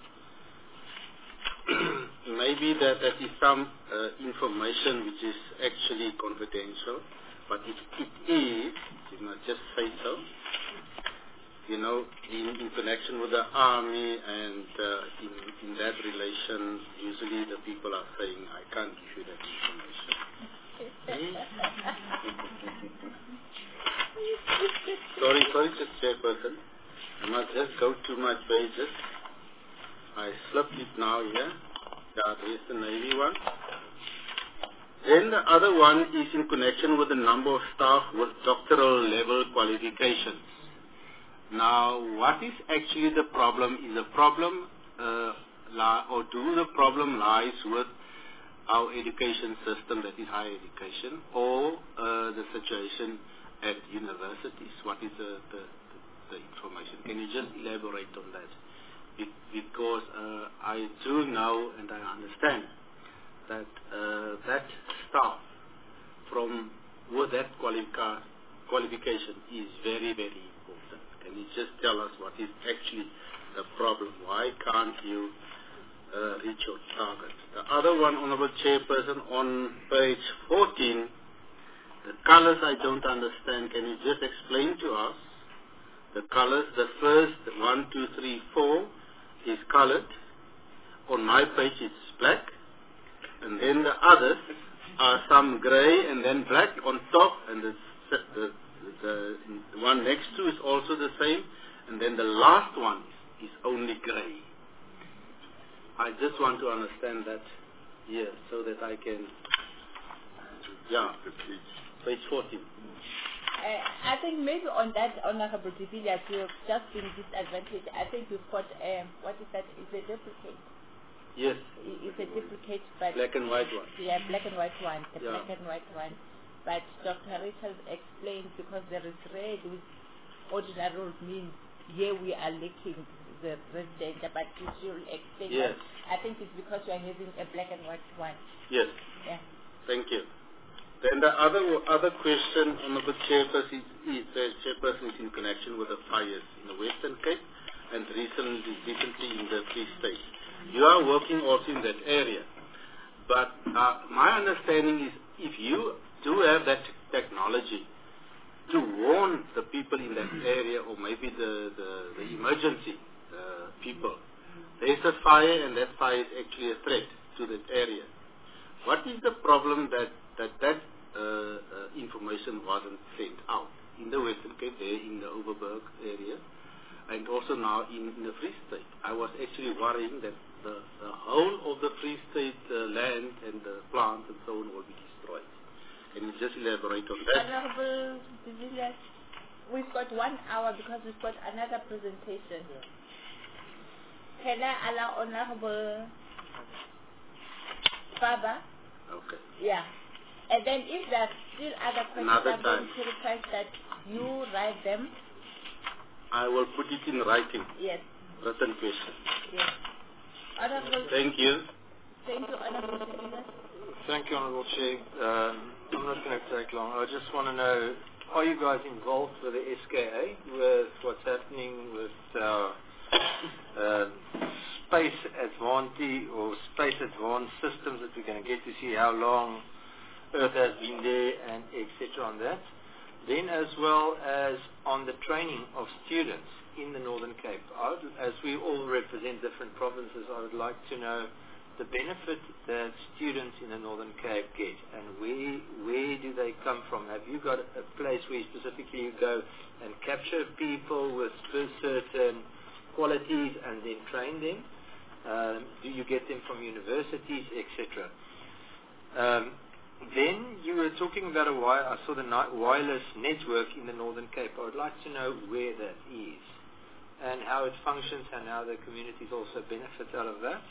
Maybe that is some information which is actually confidential, but if it is, you must just say so. You know, in connection with the army and in that relation, usually the people are saying, I can't give you that information. Sorry, just Chairperson. I must just go to my pages. I slipped it now here. Yeah, there is the Navy one. Then the other one is in connection with the number of staff with doctoral level qualifications. Now, what is actually the problem? Is the problem, the problem lies with our education system, that is higher education, or the situation at universities? What is the information? Can you just elaborate on that? Because I do know and I understand that that staff with that qualification is very, very important. Can you just tell us what is actually the problem? Why can't you reach your target? The other one, Honorable Chairperson, on page 14, the colors I don't understand. Can you just explain to us the colors? The first 1, 2, 3, 4 is colored. On my page it's black. And then the others are some gray and then black on top, and the one next to is also the same, and then the last one is only gray. I just want to understand that here so that I can, page 14. I think maybe on that, Honorable Civilians, you've just been disadvantaged. I think you've got, what is that? Is a duplicate? Yes. It's a duplicate, but... Black and white one. Yeah, black and white one. The black and white one. But Dr. Richard explained, because there is red, which ordinary rules means here we are lacking the resident, but you should explain. Yes. I think it's because you are having a black and white one. Yes. Yeah. Thank you. Then the other question, Honorable Chairperson, is in connection with the fires in the Western Cape and recently in the Free State. You are working also in that area, but my understanding is if you do have that technology to warn the people in that area, or maybe the emergency people, there is a fire and that fire is actually a threat to that area. What is the problem that information wasn't sent out. In the Western Cape, there in the Overberg area, and also now in the Free State. I was actually worrying that the whole of the Free State land and the plants and so on will be destroyed. Can you just elaborate on that? Honorable de Villiers, we've got 1 hour because we've got another presentation. Can I allow Honorable Faber? Okay. Yeah. And then if there are still other questions, I'm going to request that you write them. I will put it in writing. Yes. Written question. Yes. Honorable. Thank you. Thank you, Honorable de Villiers. Thank you, Honourable Chair. I'm not going to take long. I just want to know, are you guys involved with the SKA, with what's happening with space advantage or space advanced systems that we're going to get to see how long Earth has been there and etc. on that? Then as well as on the training of students in the Northern Cape. As we all represent different provinces, I would like to know the benefit that students in the Northern Cape get, and where do they come from? Have you got a place where specifically you go and capture people with certain qualities and then train them? Do you get them from universities, etc.? Then you were talking about I saw the wireless network in the Northern Cape. I would like to know where that is and how it functions and how the communities also benefit out of that.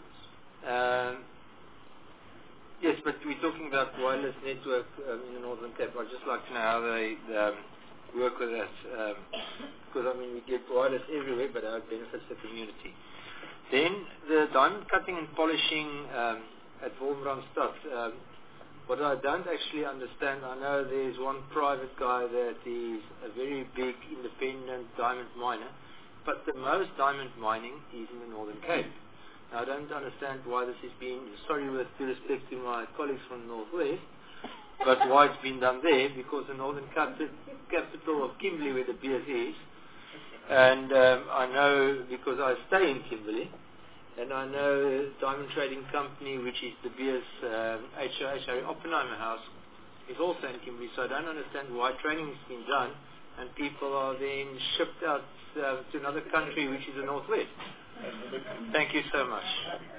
Yes, but we're talking about wireless network in the Northern Cape. I'd just like to know how they work with that, because I mean we get wireless everywhere, but how it benefits the community. Then the diamond cutting and polishing at Wolmramstad. What I don't actually understand, I know there's one private guy that is a very big independent diamond miner, but the most diamond mining is in the Northern Cape. Now, I don't understand why this is being, sorry with due respect to my colleagues from the Northwest, but why it's been done there, because the Northern capital of Kimberley where the Beers is, and I know because I stay in Kimberley, and I know Diamond Trading Company, which is the Beers Harry Oppenheimer House, is also in Kimberley, so I don't understand why training has been done and people are then shipped out to another country, which is the Northwest. Thank you so much.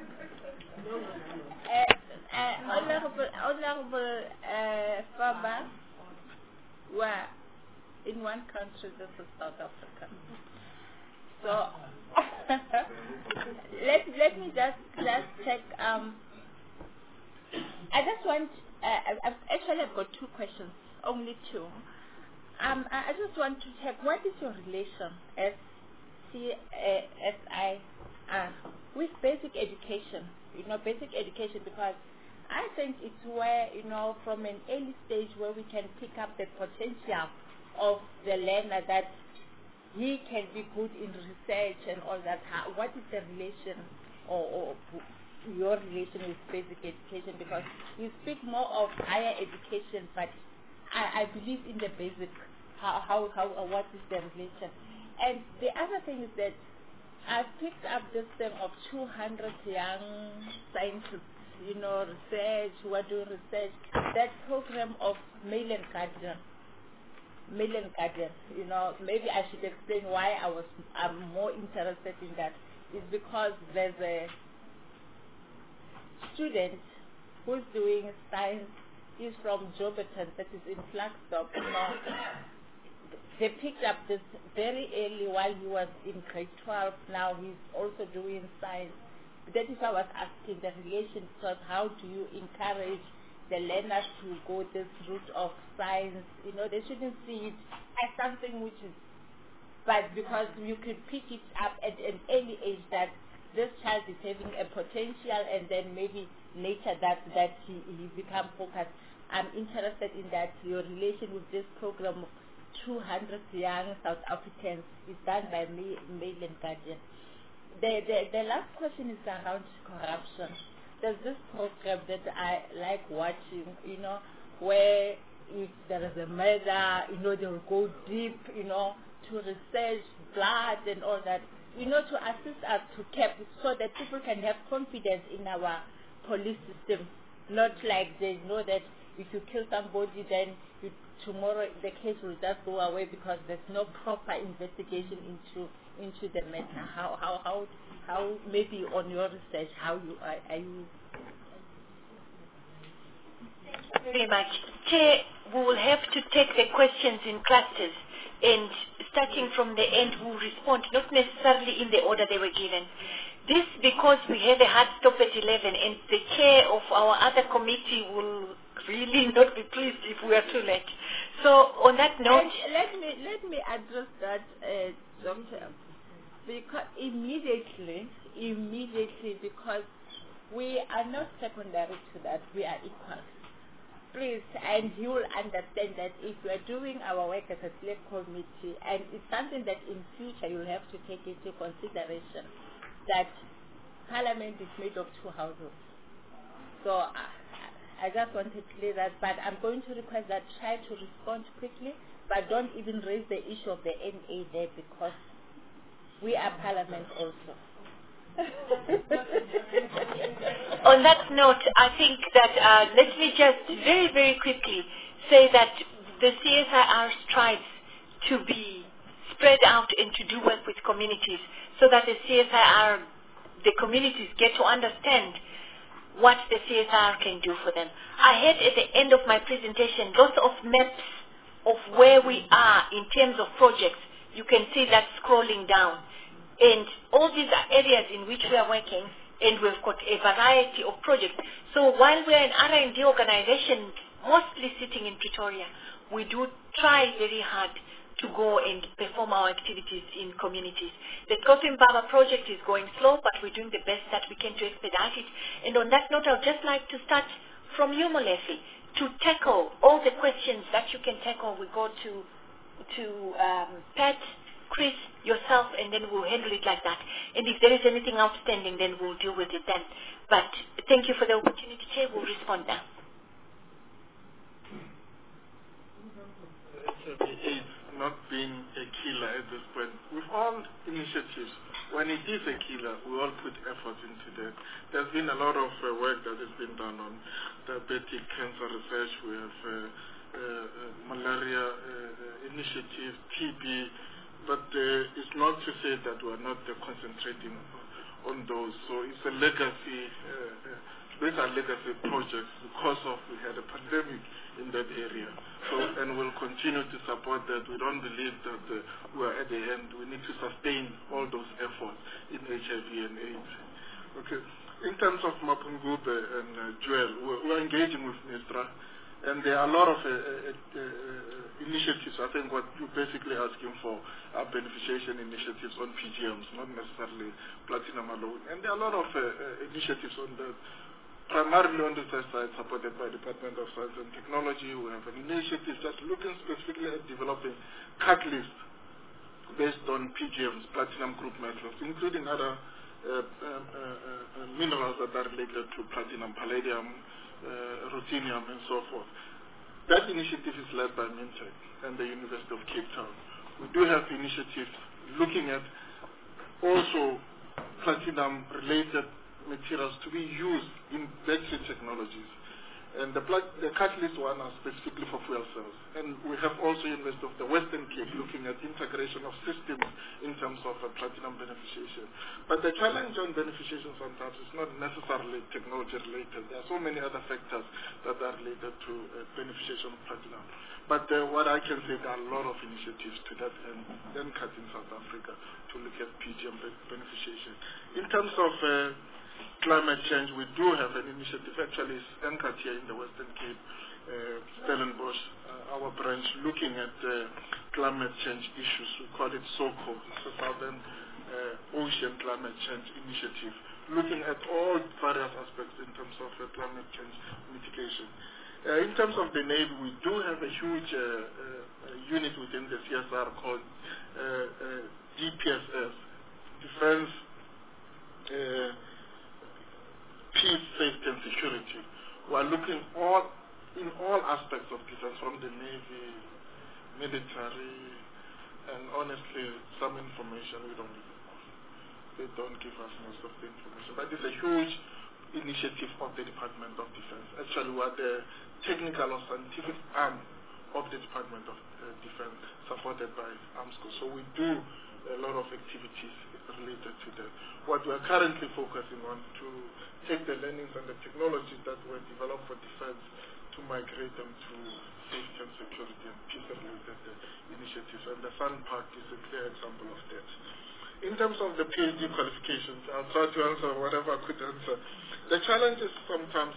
Honorable Faber, we're in one country, this is South Africa. So let me just check. I just want. I've got 2 questions, only 2. I just want to check, what is your relation as CSIR with basic education? Basic education, because I think it's where, from an early stage where we can pick up the potential of the learner, that he can be good in research and all that. What is the relation or your relation with basic education? Because you speak more of higher education, but I believe in the basic. What is the relation? And the other thing is that I picked up this thing of 200 young scientists, research, who are doing research. That program of Mail and Guardian, maybe I should explain why I'm more interested in that. It's because there's a student who's doing science. He's from Joburton, that is in Flagstaff. They picked up this very early while he was in grade 12. Now he's also doing science. That is why I was asking the relation, because how do you encourage the learners to go this route of science? They shouldn't see it as something which is, but because you could pick it up at an early age that this child is having a potential, and then maybe later that he become focused. I'm interested in that. Your relation with this program of 200 young South Africans is done by Mail and Guardian. The last question is around corruption. There's this program that I like watching, where if there is a murder, they will go deep, to research blood and all that, to assist us to keep, so that people can have confidence in our police system. Not like they know that if you kill somebody, then tomorrow the case will just go away because there's no proper investigation into the matter. How maybe on your research, how you are you? Thank you very much. Chair, we will have to take the questions in clusters, and starting from the end, we'll respond, not necessarily in the order they were given. This because we have a hard stop at 11, and the chair of our other committee will really not be pleased if we are too late. So on that note, let me address that, Doctor, because immediately, because we are not secondary to that, we are equal. Please, and you will understand that if we are doing our work as a select committee, and it's something that in future you'll have to take into consideration, that Parliament is made of two houses. So I just wanted to clear that, but I'm going to request that try to respond quickly, but don't even raise the issue of the NA there because we are Parliament also. on that note, I think that let me just very, very quickly say that the CSIR strives to be spread out and to do work with communities so that the CSIR, the communities get to understand what the CSIR can do for them. I had at the end of my presentation lots of maps of where we are in terms of projects. You can see that scrolling down. And all these are areas in which we are working, and we've got a variety of projects. So while we are an R&D organization, mostly sitting in Pretoria, we do try very hard to go and perform our activities in communities. The Kofi Mbaba project is going slow, but we're doing the best that we can to expedite it. And on that note, I'd just like to start from you, Molefi, to tackle all the questions that you can tackle. We go to Pat, Chris, yourself, and then we'll handle it like that. And if there is anything outstanding, then we'll deal with it then. But thank you for the opportunity, Chair. We'll respond now. Not being a killer at this point. With all initiatives, when it is a killer, we all put effort into that. There's been a lot of work that has been done on diabetic cancer research. We have malaria initiative, TB, but it's not to say that we're not concentrating on those. So it's a legacy. These are legacy projects because of we had a pandemic in that area. So, and we'll continue to support that. We don't believe that we're at the end. We need to sustain all those efforts in HIV and AIDS. Okay. In terms of Mapungube and Joel, we're engaging with MISTRA, and there are a lot of initiatives. I think what you're basically asking for are beneficiation initiatives on PGMs, not necessarily platinum alone. And there are a lot of initiatives on that. Primarily on the research side, supported by Department of Science and Technology. We have an initiative just looking specifically at developing catalysts based on PGMs, platinum group metals, including other minerals that are related to platinum, palladium, ruthenium, and so forth. That initiative is led by Mintech and the University of Cape Town. We do have initiatives looking at also platinum-related materials to be used in battery technologies. And the catalyst one are specifically for fuel cells. And we have also University of the Western Cape looking at integration of systems in terms of platinum beneficiation. But the challenge on beneficiation sometimes is not necessarily technology related. There are so many other factors that are related to beneficiation of platinum. But what I can say, there are a lot of initiatives to that end, then cut in South Africa to look at PGM beneficiation. In terms of climate change, we do have an initiative, actually it's anchored here in the Western Cape, Stellenbosch, our branch, looking at climate change issues. We call it SOCO, it's the Southern Ocean Climate Change Initiative, looking at all various aspects in terms of climate change mitigation. In terms of the Navy, we do have a huge unit within the CSR called DPSS, Defense, Peace, Safety and Security. We are looking in all aspects of defense, from the Navy, military, and honestly, some information we don't even know. They don't give us most of the information. But it's a huge initiative of the Department of Defense. Actually, we're the technical or scientific arm of the Department of Defense, supported by AMSCO. So we do a lot of activities related to that. What we are currently focusing on to take the learnings and the technologies that were developed for defense to migrate them to safety and security and peace-related initiatives. And the Sun Park is a clear example of that. In terms of the PhD qualifications, I'll try to answer whatever I could answer. The challenge is sometimes,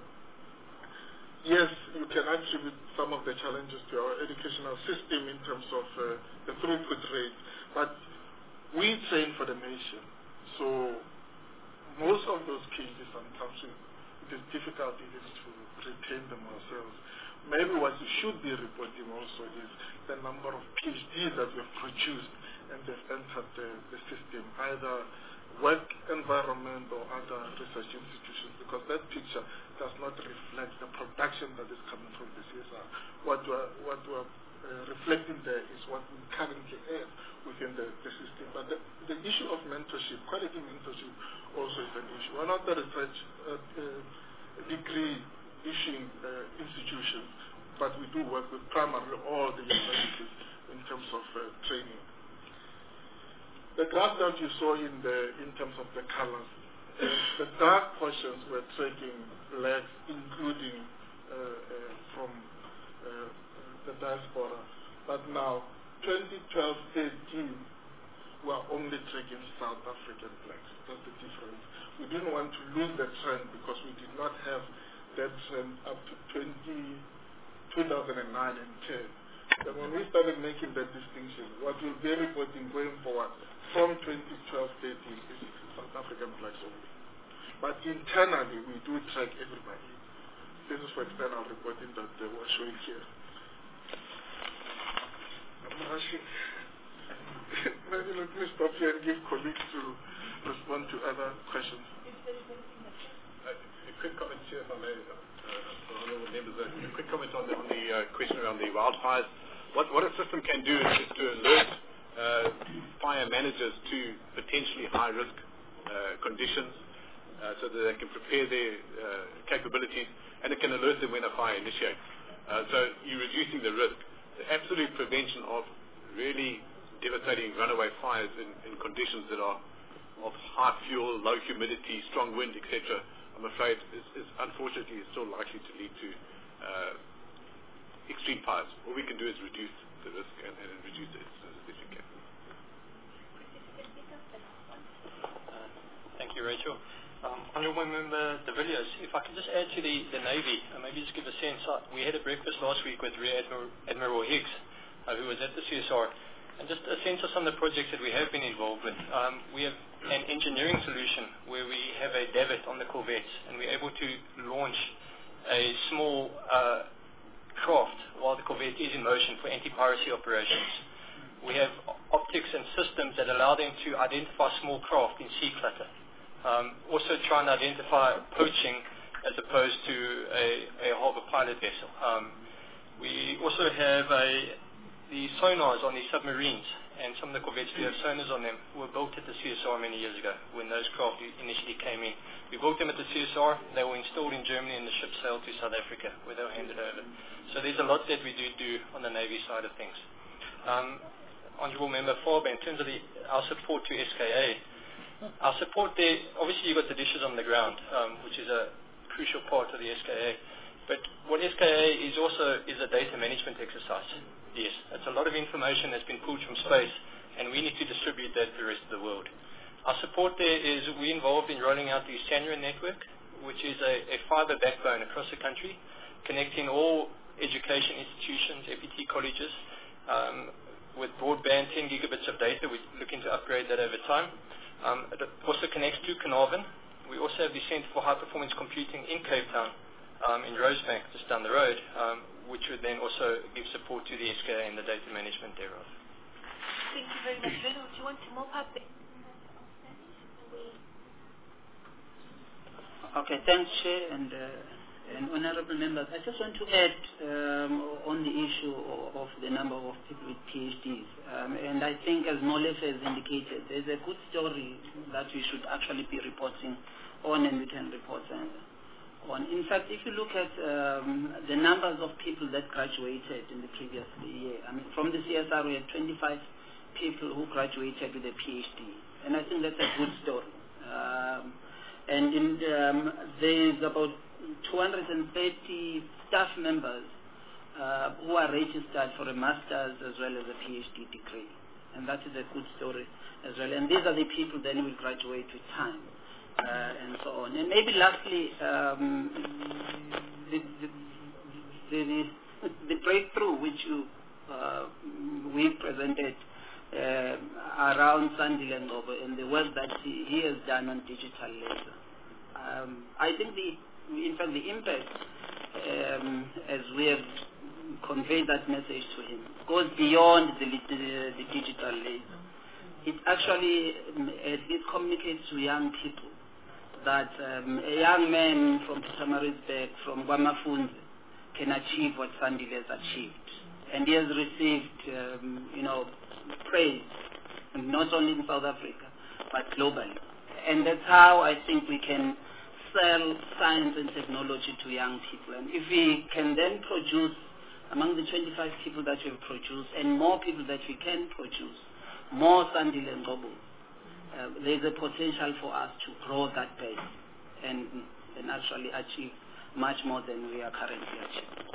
yes, you can attribute some of the challenges to our educational system in terms of the throughput rate, but we train for the nation. So most of those PhDs sometimes it is difficult even to retain them ourselves. Maybe what you should be reporting also is the number of PhDs that we have produced and they've entered the system, either work environment or other research institutions, because that picture does not reflect the production that is coming from the CSR. What we're reflecting there is what we currently have within the system. But the issue of mentorship, quality mentorship, also is an issue. We're not the research degree issuing institutions, but we do work with primarily all the universities in terms of training. The graph that you saw in terms of the colors, the dark portions were tracking blacks, including from the diaspora. But now, 2012-13, we are only tracking South African blacks. That's the difference. We didn't want to lose the trend because we did not have that trend up to 2009 and 10. Then when we started making that distinction, what we'll be reporting going forward from 2012-13 is South African blacks only. But internally, we do track everybody. This is for external reporting that we're showing here. I'm rushing. Maybe let me stop here and give colleagues to respond to other questions. A quick comment here, if I may, honourable members. A quick comment on the question around the wildfires. What a system can do is to alert fire managers to potentially high-risk conditions so that they can prepare their capabilities, and it can alert them when a fire initiates. So you're reducing the risk. The absolute prevention of really devastating runaway fires in conditions that are of high fuel, low humidity, strong wind, etc., I'm afraid is unfortunately is still likely to lead to extreme fires. All we can do is reduce the risk and reduce it as best we can. Thank you, Rachel. Honourable Member De Villiers, if I could just add to the Navy, maybe just give a sense. We had a breakfast last week with Rear Admiral Higgs, who was at the CSR, and just a sense of some of the projects that we have been involved with. We have an engineering solution where we have a davit on the corvettes, and we're able to launch a small craft while the corvette is in motion for anti-piracy operations. We have optics and systems that allow them to identify small craft in sea clutter. Also try and identify poaching as opposed to a harbour pilot vessel. We also have the sonars on the submarines, and some of the corvettes do have sonars on them, were built at the CSR many years ago when those craft initially came in. We built them at the CSR, they were installed in Germany, and the ship sailed to South Africa where they were handed over. So there's a lot that we do on the Navy side of things. Honourable Member Farber, in terms of our support to SKA, our support there, obviously you've got the dishes on the ground, which is a crucial part of the SKA. But what SKA is also is a data management exercise. Yes, that's a lot of information that's been pulled from space, and we need to distribute that to the rest of the world. Our support there is we're involved in rolling out the SANRA network, which is a fibre backbone across the country, connecting all education institutions, FET colleges, with broadband, 10 gigabits of data. We're looking to upgrade that over time. It also connects to Carnarvon. We also have the Centre for High Performance Computing in Cape Town, in Rosebank, just down the road, which would then also give support to the SKA and the data management thereof. Thank you very much. Reno, do you want to mop up? Okay, thanks, Chair and honourable members. I just want to add on the issue of the number of people with PhDs. And I think, as Molefe has indicated, there's a good story that we should actually be reporting on and we can report on. In fact, if you look at the numbers of people that graduated in the previous year, I mean, from the CSR we had 25 people who graduated with a PhD, and I think that's a good story. There's about 230 staff members who are registered for a master's as well as a PhD degree, and that is a good story as well. And these are the people then will graduate with time, and so on. And maybe lastly, the breakthrough which we presented around Sandile Ngcobo and the work that he has done on digital laser. I think in fact the impact, as we have conveyed that message to him, goes beyond the digital laser. It actually it communicates to young people that a young man from Pietermaritzburg, from KwaMafunze, can achieve what Sandile has achieved. And he has received, praise, not only in South Africa, but globally. And that's how I think we can sell science and technology to young people. And if we can then produce, among the 25 people that we have produced, and more people that we can produce, more Sandile Ngcobo, there's a potential for us to grow that base and actually achieve much more than we are currently achieving.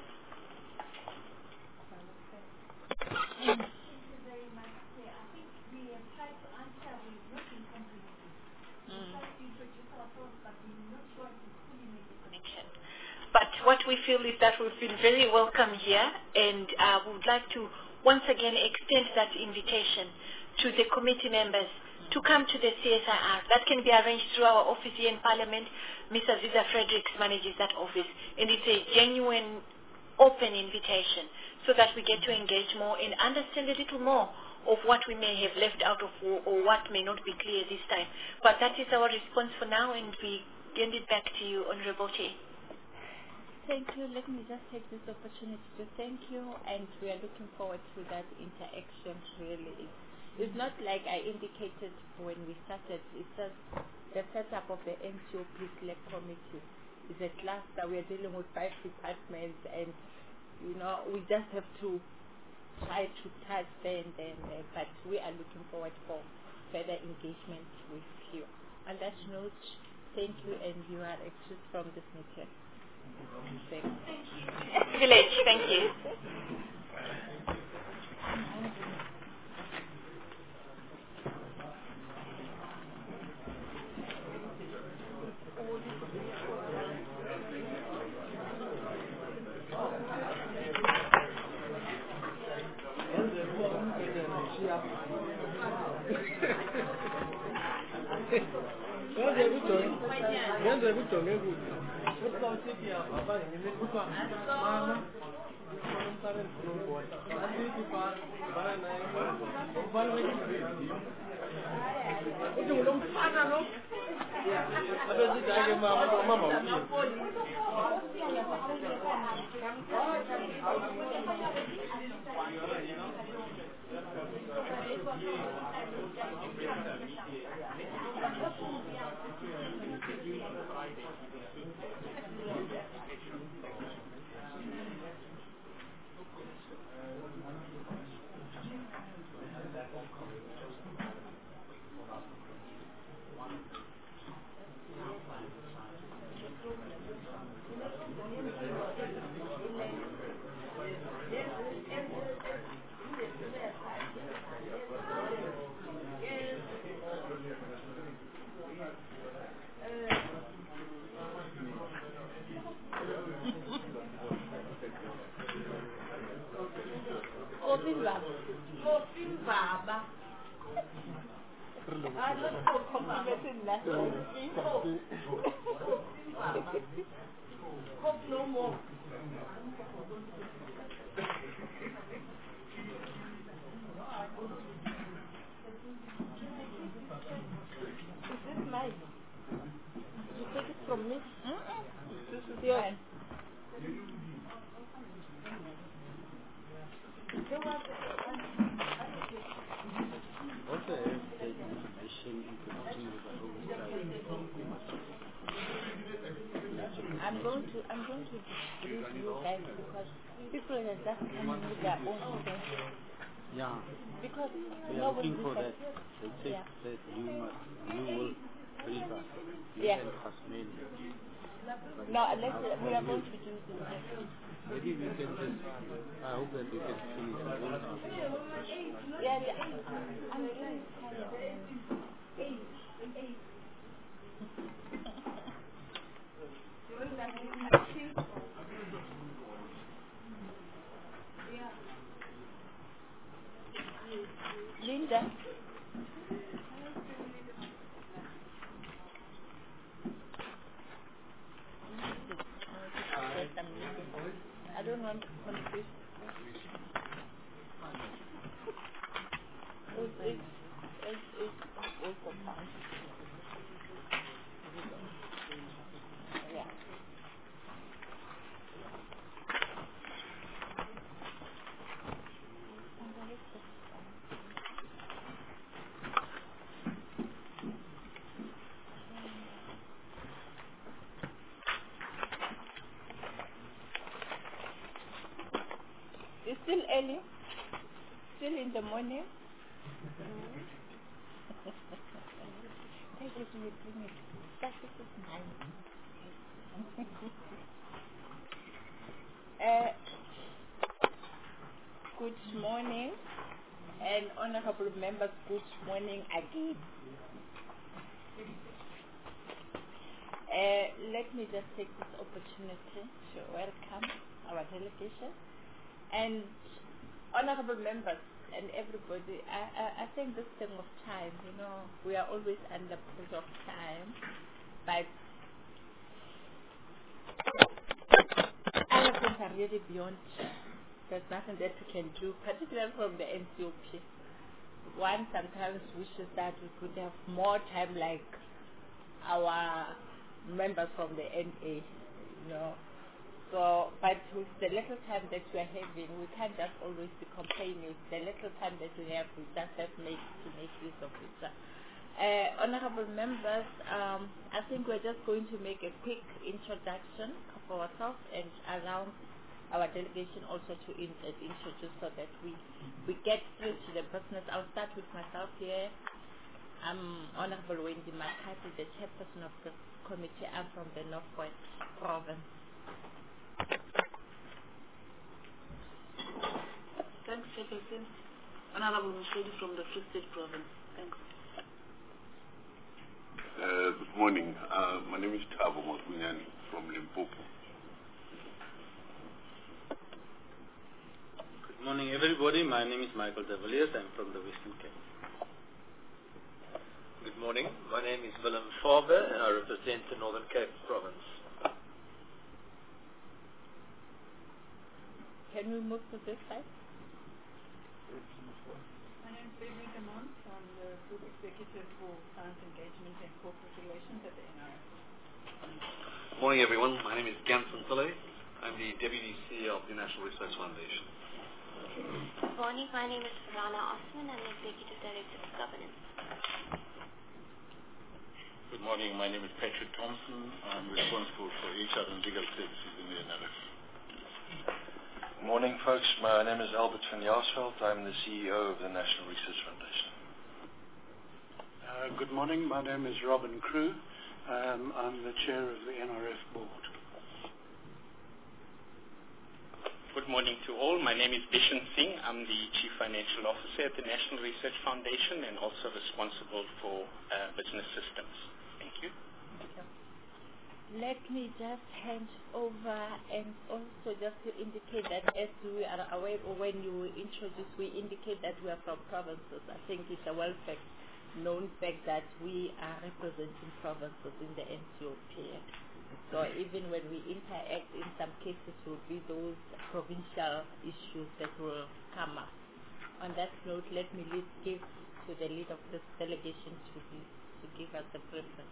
But what we feel is that we've been very welcome here, and we would like to once again extend that invitation to the committee members to come to the CSIR. That can be arranged through our office here in Parliament. Ms. Aziza Fredericks manages that office, and it's a genuine, open invitation so that we get to engage more and understand a little more of what we may have left out of or what may not be clear this time. But that is our response for now, and we hand it back to you, Honorable Chair. Thank you. Let me just take this opportunity to thank you, and we are looking forward to that interaction. Really, it's not like I indicated when we started. It's just the setup of the NCOP Select Committee is a cluster. We are dealing with 5 departments, and we just have to try to touch there and there. But we are looking forward for further engagement with you. On that note, thank you, and you are excused from this meeting. Thank you. Village, thank you. Hope no more. Is this mine? Did you take it from me? This is yours. Also, the information in connection with the home I'm going to read you guys because people are just coming with their own things. Yeah. Because we are looking for that. They say that you will brief us. You and Hasmain. No, we are going to do this. Maybe we can just, I hope that we can finish the whole thing. Yeah, I'm really tired. Linda. I don't want to confuse. It's also fine. Yeah. It's still early? Still in the morning? Thank you for doing it. That is nice. Good morning, and honorable members, good morning again. Let me just take this opportunity to welcome our delegation. And honorable members and everybody, I think this thing of time, we are always under pressure of time, but other things are really beyond. There's nothing that we can do, particularly from the NCOP. One sometimes wishes that we could have more time like our members from the NA, So, but with the little time that we are having, we can't just always be complaining. The little time that we have, we just have to make use of it. Honorable members, I think we're just going to make a quick introduction of ourselves and allow our delegation also to introduce so that we get straight to the business. I'll start with myself here. I'm Honorable Wendy McCarthy, the chairperson of the committee. I'm from the Northwest Province. Thanks, Chairperson. Honorable Mshodi from the Free State Province. Thanks. Good morning. My name is Thabo Magwinyane from Limpopo. Good morning, everybody. My name is Michael de Villiers. I'm from the Western Cape. Good morning. My name is Willem Faber, and I represent the Northern Cape Province. Can we move to this side? My name is Beverly Demont. I'm the Group Executive for Science Engagement and Corporate Relations at the NRF. Morning, everyone. My name is Ganson Pillay. I'm the Deputy CEO of the National Research Foundation. Good morning. My name is Rana Osman. I'm the Executive Director of Governance. Good morning. My name is Patrick Thompson. I'm responsible for HR and legal services in the NRF. Good morning, folks. My name is Albert van Jaarsveld. I'm the CEO of the National Research Foundation. Good morning. My name is Robin Crew. I'm the chair of the NRF board. Good morning to all. My name is Bishan Singh. I'm the Chief Financial Officer at the National Research Foundation and also responsible for business systems. Thank you. Let me just hand over and also just to indicate that as we are aware, or when you introduce, we indicate that we are from provinces. I think it's a well-known fact that we are representing provinces in the NCOP. So even when we interact, in some cases will be those provincial issues that will come up. On that note, let me give to the lead of this delegation to give us the briefing.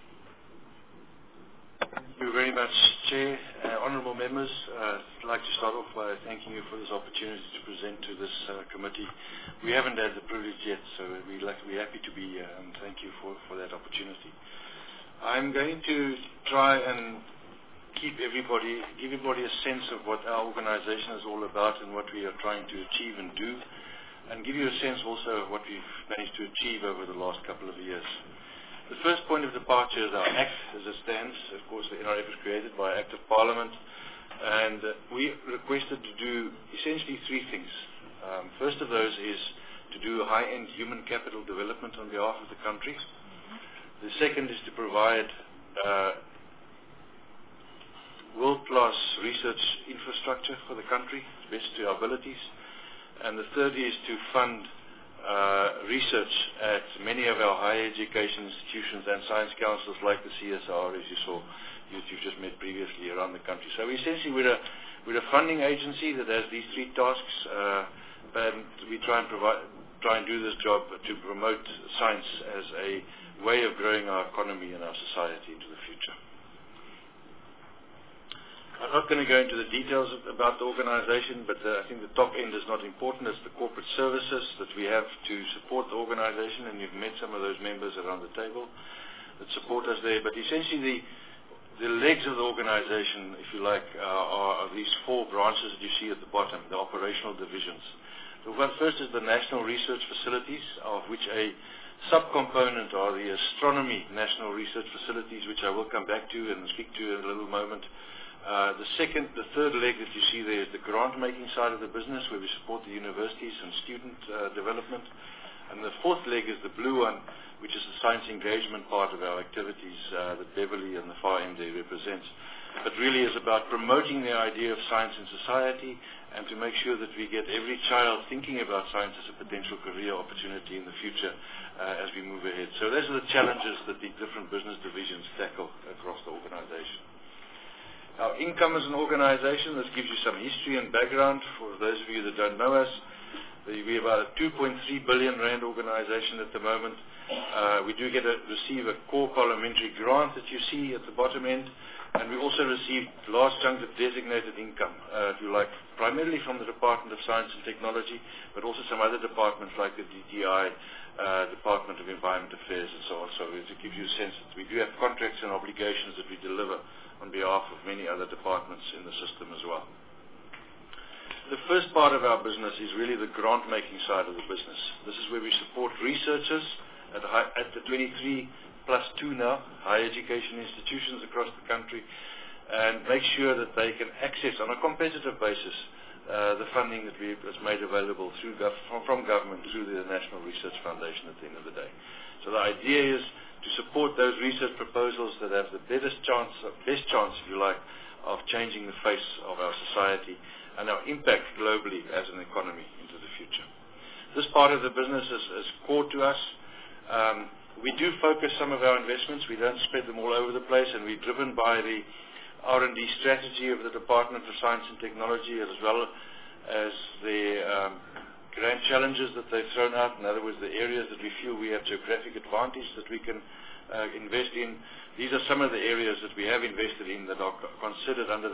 Thank you very much, Chair. Honourable members, I'd like to start off by thanking you for this opportunity to present to this committee. We haven't had the privilege yet, so we're happy to be here, and thank you for that opportunity. I'm going to try and give everybody a sense of what our organization is all about and what we are trying to achieve and do, and give you a sense also of what we've managed to achieve over the last couple of years. The first point of departure is our Act as it stands. Of course, the NRF was created by Act of Parliament, and we requested to do essentially three things. First of those is to do high-end human capital development on behalf of the country. The second is to provide world-class research infrastructure for the country, best to our abilities. And the third is to fund research at many of our higher education institutions and science councils like the CSR, as you saw, you've just met previously around the country. So essentially we're a funding agency that has these three tasks, and we try and do this job to promote science as a way of growing our economy and our society into the future. I'm not going to go into the details about the organization, but I think the top end is not important. It's the corporate services that we have to support the organization, and you've met some of those members around the table that support us there. But essentially the legs of the organization, if you like, are these four branches that you see at the bottom, the operational divisions. The one first is the National Research Facilities, of which a subcomponent are the Astronomy National Research Facilities, which I will come back to and speak to in a little moment. The third leg that you see there is the grant-making side of the business, where we support the universities and student development. And the fourth leg is the blue one, which is the science engagement part of our activities that Beverly and the far end there represents. But really is about promoting the idea of science in society and to make sure that we get every child thinking about science as a potential career opportunity in the future as we move ahead. So those are the challenges that the different business divisions tackle across the organization. Our income as an organization, this gives you some history and background for those of you that don't know us. We're about a 2.3 billion rand organization at the moment. We do receive a core parliamentary grant that you see at the bottom end, and we also receive large chunks of designated income, if you like, primarily from the Department of Science and Technology, but also some other departments like the DTI, Department of Environment Affairs and so on. So to give you a sense that we do have contracts and obligations that we deliver on behalf of many other departments in the system as well. The first part of our business is really the grant-making side of the business. This is where we support researchers at the 23+2 now, higher education institutions across the country, and make sure that they can access on a competitive basis the funding that is made available from government through the National Research Foundation at the end of the day. So the idea is to support those research proposals that have the best chance, if you like, of changing the face of our society and our impact globally as an economy into the future. This part of the business is core to us. We do focus some of our investments. We don't spread them all over the place, and we're driven by the R&D strategy of the Department of Science and Technology, as well as the grand challenges that they've thrown out. In other words, the areas that we feel we have geographic advantage that we can invest in. These are some of the areas that we have invested in that are considered under the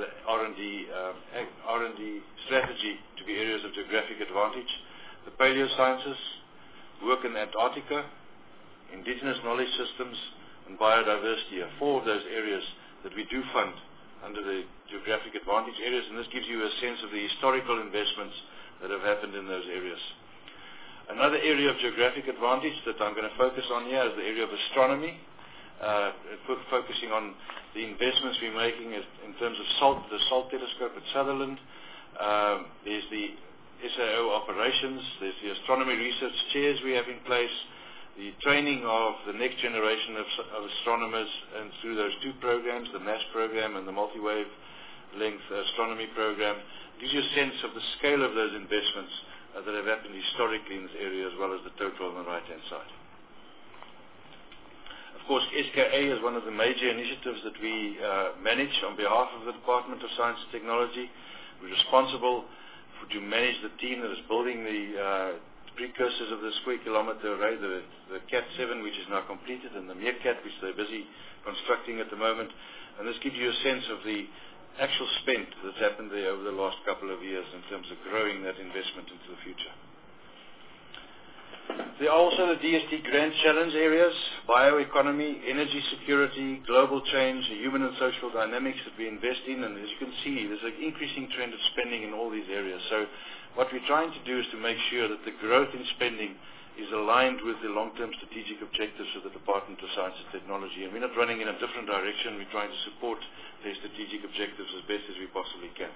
R&D strategy to be areas of geographic advantage. The paleosciences, work in Antarctica, indigenous knowledge systems, and biodiversity are four of those areas that we do fund under the geographic advantage areas, and this gives you a sense of the historical investments that have happened in those areas. Another area of geographic advantage that I'm going to focus on here is the area of astronomy, focusing on the investments we're making in terms of the SALT telescope at Sutherland. There's the SAO operations, there's the astronomy research chairs we have in place, the training of the next generation of astronomers, and through those two programs, the MASS program and the multi-wave length astronomy program, gives you a sense of the scale of those investments that have happened historically in this area, as well as the total on the right-hand side. Of course, SKA is one of the major initiatives that we manage on behalf of the Department of Science and Technology. We're responsible to manage the team that is building the precursors of the square kilometer array, the CAT-7, which is now completed, and the MEerkat, which they're busy constructing at the moment. And this gives you a sense of the actual spend that's happened there over the last couple of years in terms of growing that investment into the future. There are also the DST Grand Challenge areas, bioeconomy, energy security, global change, human and social dynamics that we invest in, and as you can see, there's an increasing trend of spending in all these areas. So what we're trying to do is to make sure that the growth in spending is aligned with the long-term strategic objectives of the Department of Science and Technology. And we're not running in a different direction, we're trying to support their strategic objectives as best as we possibly can.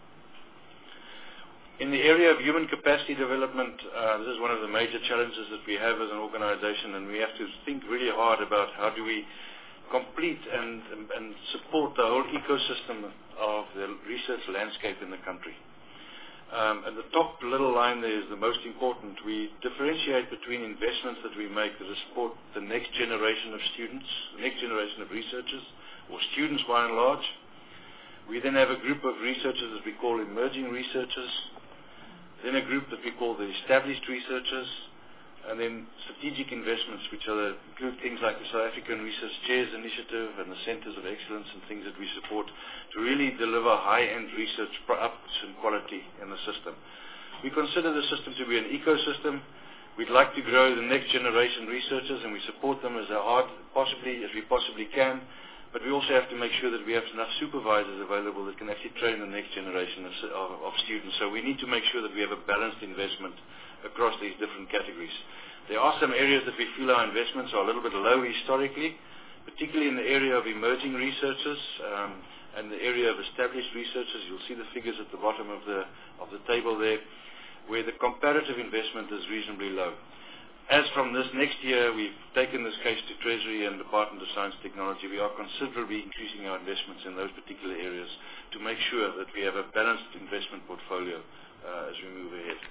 In the area of human capacity development, this is one of the major challenges that we have as an organization, and we have to think really hard about how do we complete and support the whole ecosystem of the research landscape in the country. And the top little line there is the most important. We differentiate between investments that we make that support the next generation of students, the next generation of researchers, or students by and large. We then have a group of researchers that we call emerging researchers, then a group that we call the established researchers, and then strategic investments, which include things like the South African Research Chairs Initiative and the Centers of Excellence and things that we support to really deliver high-end research ups in quality in the system. We consider the system to be an ecosystem. We'd like to grow the next generation researchers, and we support them as hard as we possibly can. But we also have to make sure that we have enough supervisors available that can actually train the next generation of students. So we need to make sure that we have a balanced investment across these different categories. There are some areas that we feel our investments are a little bit low historically, particularly in the area of emerging researchers and the area of established researchers. You'll see the figures at the bottom of the table there, where the comparative investment is reasonably low. As from this next year, we've taken this case to Treasury and Department of Science and Technology. We are considerably increasing our investments in those particular areas to make sure that we have a balanced investment portfolio as we move ahead.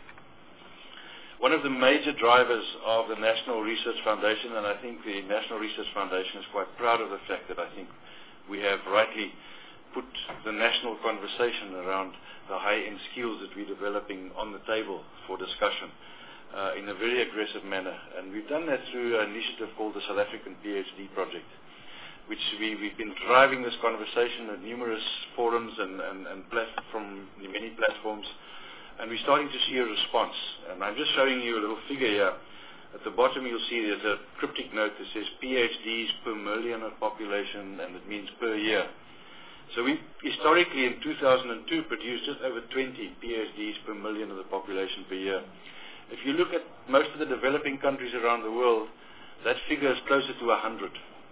One of the major drivers of the National Research Foundation, and I think the National Research Foundation is quite proud of the fact that I think we have rightly put the national conversation around the high-end skills that we're developing on the table for discussion in a very aggressive manner. And we've done that through an initiative called the South African PhD Project, which we've been driving this conversation at numerous forums and from many platforms. And we're starting to see a response. And I'm just showing you a little figure here. At the bottom you'll see there's a cryptic note that says PhDs per million of population, and it means per year. So we historically in 2002 produced just over 20 PhDs per million of the population per year. If you look at most of the developing countries around the world, that figure is closer to 100.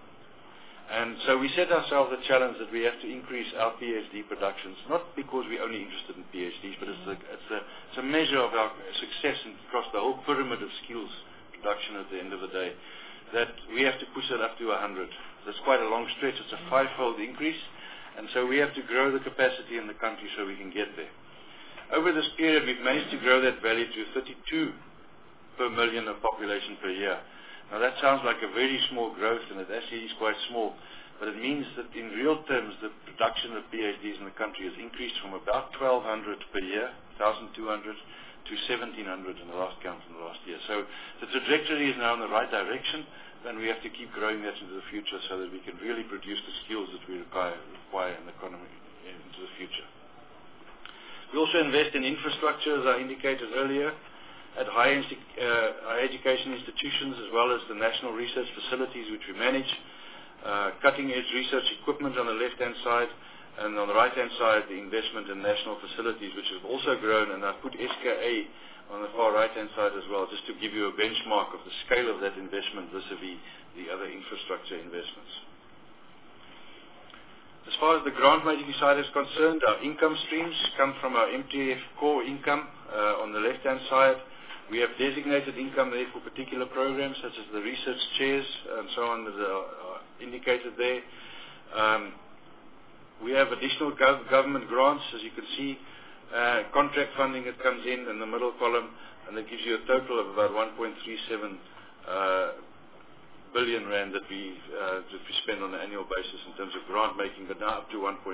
And so we set ourselves the challenge that we have to increase our PhD productions, not because we're only interested in PhDs, but it's a measure of our success across the whole pyramid of skills production at the end of the day, that we have to push it up to 100. That's quite a long stretch. It's a five-fold increase, and so we have to grow the capacity in the country so we can get there. Over this period, we've managed to grow that value to 32 per million of population per year. Now that sounds like a very small growth, and it actually is quite small, but it means that in real terms, the production of PhDs in the country has increased from about 1,200 per year, 1,200, to 1,700 in the last count in the last year. So the trajectory is now in the right direction, and we have to keep growing that into the future so that we can really produce the skills that we require in the economy into the future. We also invest in infrastructure, as I indicated earlier, at higher education institutions as well as the national research facilities which we manage, cutting-edge research equipment on the left-hand side, and on the right-hand side, the investment in national facilities, which have also grown, and I've put SKA on the far right-hand side as well, just to give you a benchmark of the scale of that investment vis-a-vis the other infrastructure investments. As far as the grant-making side is concerned, our income streams come from our MTF core income on the left-hand side. We have designated income there for particular programs, such as the research chairs and so on that are indicated there. We have additional government grants, as you can see, contract funding that comes in the middle column, and that gives you a total of about 1.37 billion rand that we spend on an annual basis in terms of grant making, but now up to 1.4.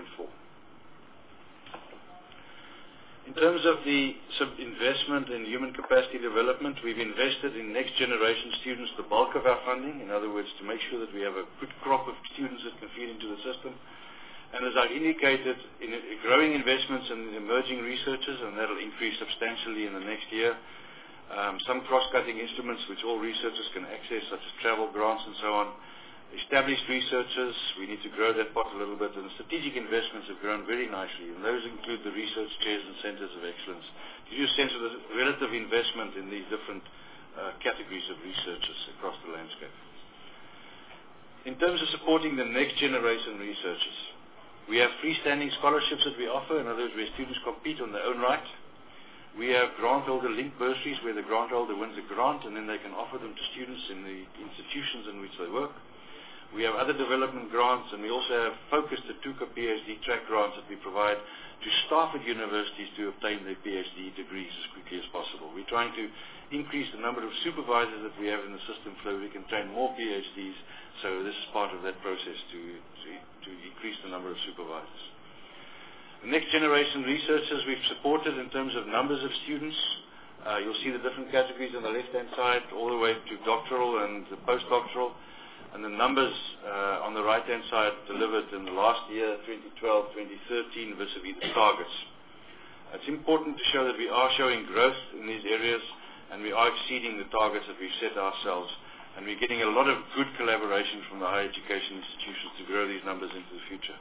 In terms of the investment in human capacity development, we've invested in next generation students the bulk of our funding, in other words, to make sure that we have a good crop of students that can feed into the system. And as I indicated, in growing investments in emerging researchers, and that will increase substantially in the next year. some cross-cutting instruments which all researchers can access, such as travel grants and so on. Established researchers, we need to grow that pot a little bit, and strategic investments have grown very nicely, and those include the research chairs and centers of excellence. Gives you a sense of the relative investment in these different categories of researchers across the landscape. In terms of supporting the next generation researchers, we have freestanding scholarships that we offer, in other words, where students compete on their own right. We have grant holder linked bursaries where the grant holder wins a grant and then they can offer them to students in the institutions in which they work. We have other development grants, and we also have focused Tuka PhD track grants that we provide to staff at universities to obtain their PhD degrees as quickly as possible. We're trying to increase the number of supervisors that we have in the system so we can train more PhDs, so this is part of that process to increase the number of supervisors. The next generation researchers we've supported in terms of numbers of students. You'll see the different categories on the left-hand side, all the way to doctoral and postdoctoral. And the numbers on the right-hand side delivered in the last year, 2012, 2013, vis-a-vis the targets. It's important to show that we are showing growth in these areas, and we are exceeding the targets that we've set ourselves. And we're getting a lot of good collaboration from the higher education institutions to grow these numbers into the future.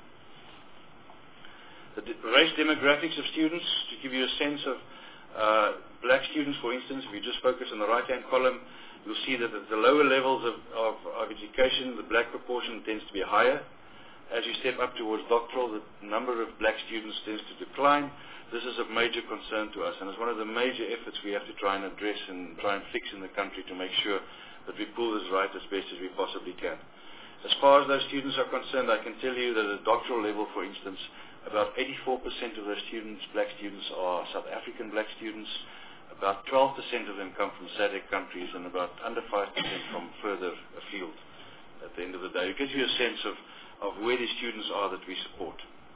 The race demographics of students, to give you a sense of black students, for instance, if you just focus on the right-hand column, you'll see that at the lower levels of education, the black proportion tends to be higher. As you step up towards doctoral, the number of black students tends to decline. This is of major concern to us, and it's one of the major efforts we have to try and address and try and fix in the country to make sure that we pull this right as best as we possibly can. As far as those students are concerned, I can tell you that at the doctoral level, for instance, about 84% of those students, black students, are South African black students. About 12% of them come from SADC countries and about under 5% from further afield at the end of the day. It gives you a sense of where the students are that we support.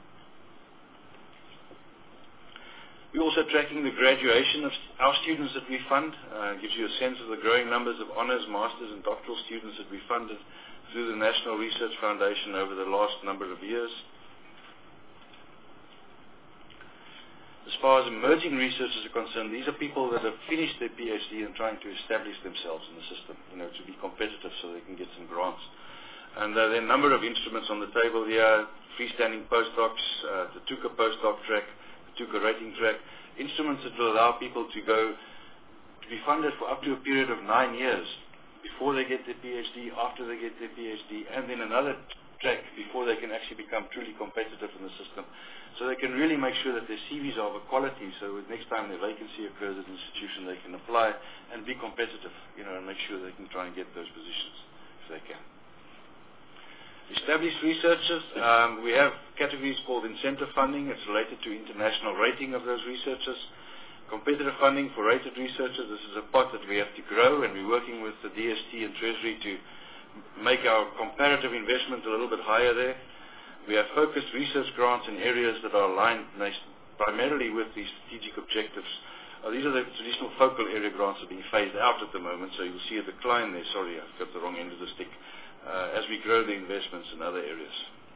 We're also tracking the graduation of our students that we fund. Gives you a sense of the growing numbers of honours, masters and doctoral students that we funded through the National Research Foundation over the last number of years. As far as emerging researchers are concerned, these are people that have finished their PhD and trying to establish themselves in the system, to be competitive so they can get some grants. And there are a number of instruments on the table here, freestanding postdocs, the Tuka postdoc track, the Tuka rating track, instruments that will allow people to be funded for up to a period of 9 years before they get their PhD, after they get their PhD, and then another track before they can actually become truly competitive in the system. So they can really make sure that their CVs are of a quality, so next time their vacancy occurs at an institution, they can apply and be competitive, and make sure they can try and get those positions if they can. Established researchers, we have categories called incentive funding. It's related to international rating of those researchers. Competitive funding for rated researchers, this is a pot that we have to grow, and we're working with the DST and Treasury to make our comparative investment a little bit higher there. We have focused research grants in areas that are aligned primarily with the strategic objectives. These are the traditional focal area grants that are being phased out at the moment, so you'll see a decline there. Sorry, I've got the wrong end of the stick. As we grow the investments in other areas.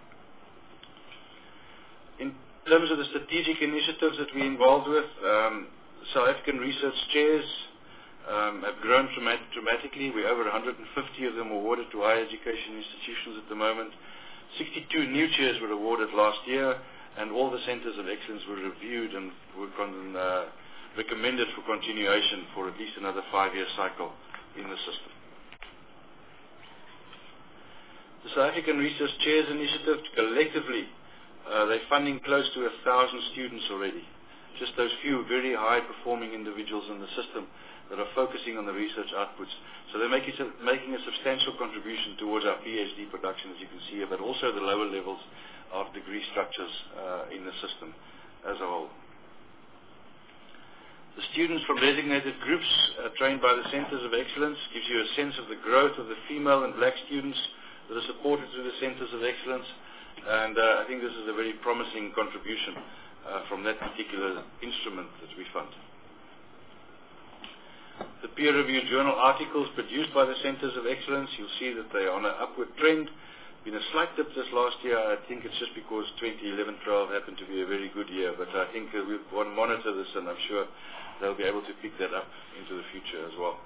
In terms of the strategic initiatives that we're involved with, South African research chairs have grown dramatically. We're over 150 of them awarded to higher education institutions at the moment. 62 new chairs were awarded last year, and all the centers of excellence were reviewed and were recommended for continuation for at least another 5-year cycle in the system. The South African Research Chairs Initiative, collectively, they're funding close to 1,000 students already. Just those few very high-performing individuals in the system that are focusing on the research outputs. So they're making a substantial contribution towards our PhD production, as you can see here, but also the lower levels of degree structures in the system as a whole. The students from designated groups trained by the Centers of Excellence gives you a sense of the growth of the female and black students that are supported through the Centers of Excellence, and I think this is a very promising contribution from that particular instrument that we fund. The peer-reviewed journal articles produced by the Centers of Excellence, you'll see that they are on an upward trend. been a slight dip this last year. I think it's just because 2011-12 happened to be a very good year, but I think we want to monitor this, and I'm sure they'll be able to pick that up into the future as well.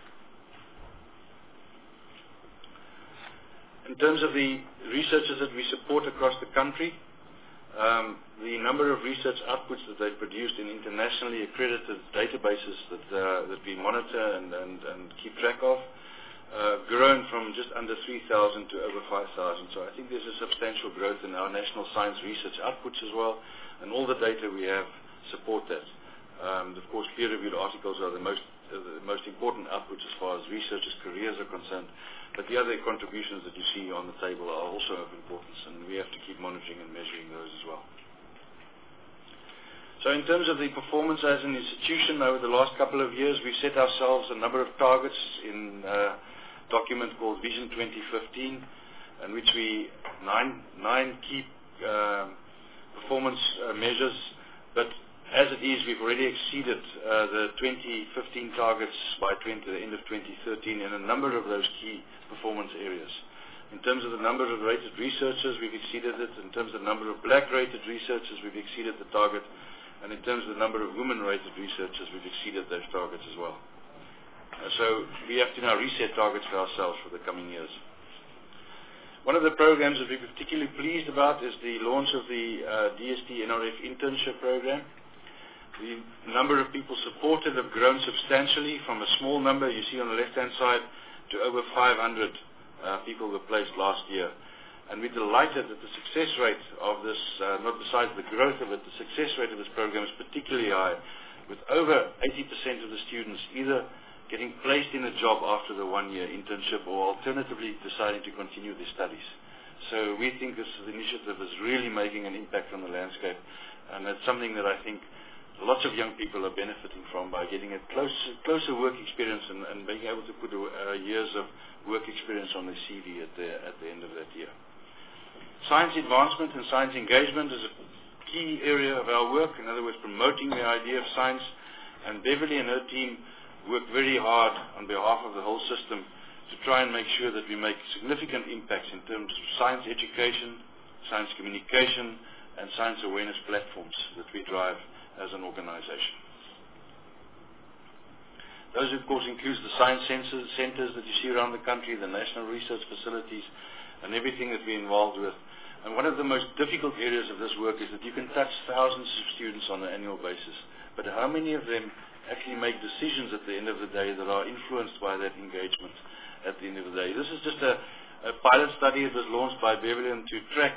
In terms of the researchers that we support across the country, the number of research outputs that they've produced in internationally accredited databases that we monitor and keep track of, grown from just under 3,000 to over 5,000. So I think there's a substantial growth in our national science research outputs as well, and all the data we have support that. Of course, peer-reviewed articles are the most important outputs as far as researchers' careers are concerned, but the other contributions that you see on the table are also of importance, and we have to keep monitoring and measuring those as well. So in terms of the performance as an institution over the last couple of years, we've set ourselves a number of targets in a document called Vision 2015, in which we nine key performance measures, but as it is, we've already exceeded the 2015 targets by the end of 2013 in a number of those key performance areas. In terms of the number of rated researchers, we've exceeded it. In terms of the number of black rated researchers, we've exceeded the target. And in terms of the number of women rated researchers, we've exceeded those targets as well. So we have to now reset targets for ourselves for the coming years. One of the programs that we're particularly pleased about is the launch of the DST NRF internship program. The number of people supported have grown substantially from a small number, you see on the left-hand side, to over 500 people were placed last year. And we're delighted that the success rate of this, not besides the growth of it, the success rate of this program is particularly high, with over 80% of the students either getting placed in a job after the one-year internship or alternatively deciding to continue their studies. So we think this initiative is really making an impact on the landscape, and it's something that I think lots of young people are benefiting from by getting a closer work experience and being able to put years of work experience on their CV at the end of that year. Science advancement and science engagement is a key area of our work, in other words, promoting the idea of science, and Beverly and her team work very hard on behalf of the whole system to try and make sure that we make significant impacts in terms of science education, science communication, and science awareness platforms that we drive as an organization. Those, of course, include the science centers that you see around the country, the national research facilities, and everything that we're involved with. And one of the most difficult areas of this work is that you can touch thousands of students on an annual basis, but how many of them actually make decisions at the end of the day that are influenced by that engagement at the end of the day? This is just a pilot study that was launched by Beverly to track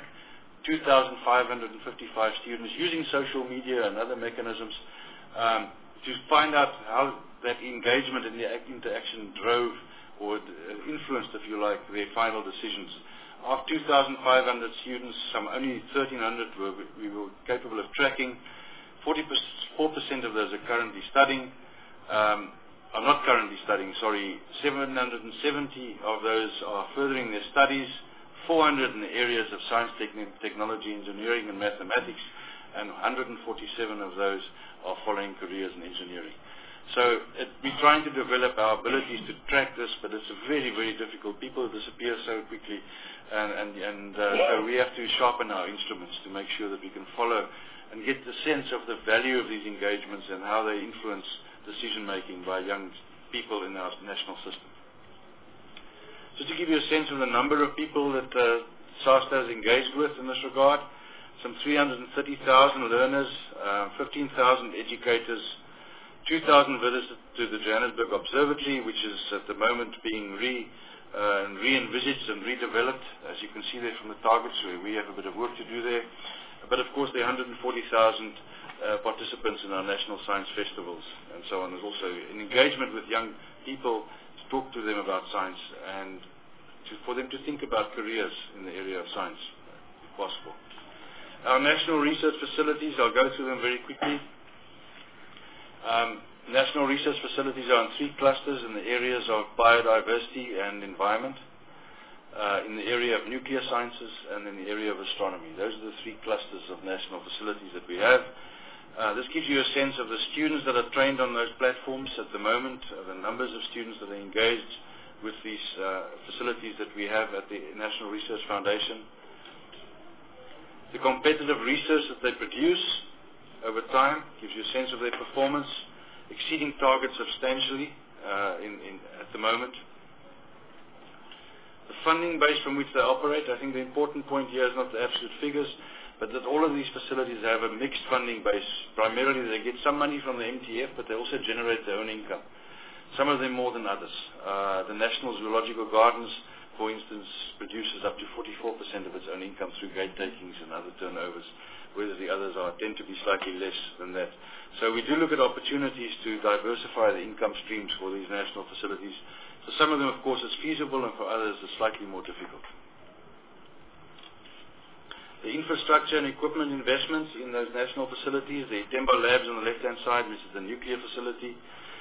2,555 students using social media and other mechanisms to find out how that engagement and the interaction drove or influenced, if you like, their final decisions. Of 2,500 students, only 1,300 we were capable of tracking. 44% of those are currently studying, are not currently studying, sorry. 770 of those are furthering their studies, 400 in the areas of science, technology, engineering, and mathematics, and 147 of those are following careers in engineering. So we're trying to develop our abilities to track this, but it's very, very difficult. People disappear so quickly, so we have to sharpen our instruments to make sure that we can follow and get the sense of the value of these engagements and how they influence decision-making by young people in our national system. Just to give you a sense of the number of people that SASTA has engaged with in this regard, some 330,000 learners, 15,000 educators, 2,000 visitors to the Johannesburg Observatory, which is at the moment being re-envisaged and redeveloped. As you can see there from the targets, we have a bit of work to do there. But of course, there are 140,000 participants in our national science festivals and so on. There's also an engagement with young people to talk to them about science and for them to think about careers in the area of science, if possible. Our national research facilities, I'll go through them very quickly. National research facilities are in 3 clusters in the areas of biodiversity and environment, in the area of nuclear sciences, and in the area of astronomy. Those are the 3 clusters of national facilities that we have. This gives you a sense of the students that are trained on those platforms at the moment, the numbers of students that are engaged, with these facilities that we have at the National Research Foundation. The competitive research that they produce over time gives you a sense of their performance, exceeding targets substantially at the moment. The funding base from which they operate, I think the important point here is not the absolute figures, but that all of these facilities have a mixed funding base. Primarily they get some money from the MTF, but they also generate their own income. Some of them more than others. The National Zoological Gardens, for instance, produces up to 44% of its own income through gate takings and other turnovers, whereas the others tend to be slightly less than that. So we do look at opportunities to diversify the income streams for these national facilities. For some of them, of course, it's feasible, and for others, it's slightly more difficult. The infrastructure and equipment investments in those national facilities, the Tembo Labs on the left-hand side, which is the nuclear facility,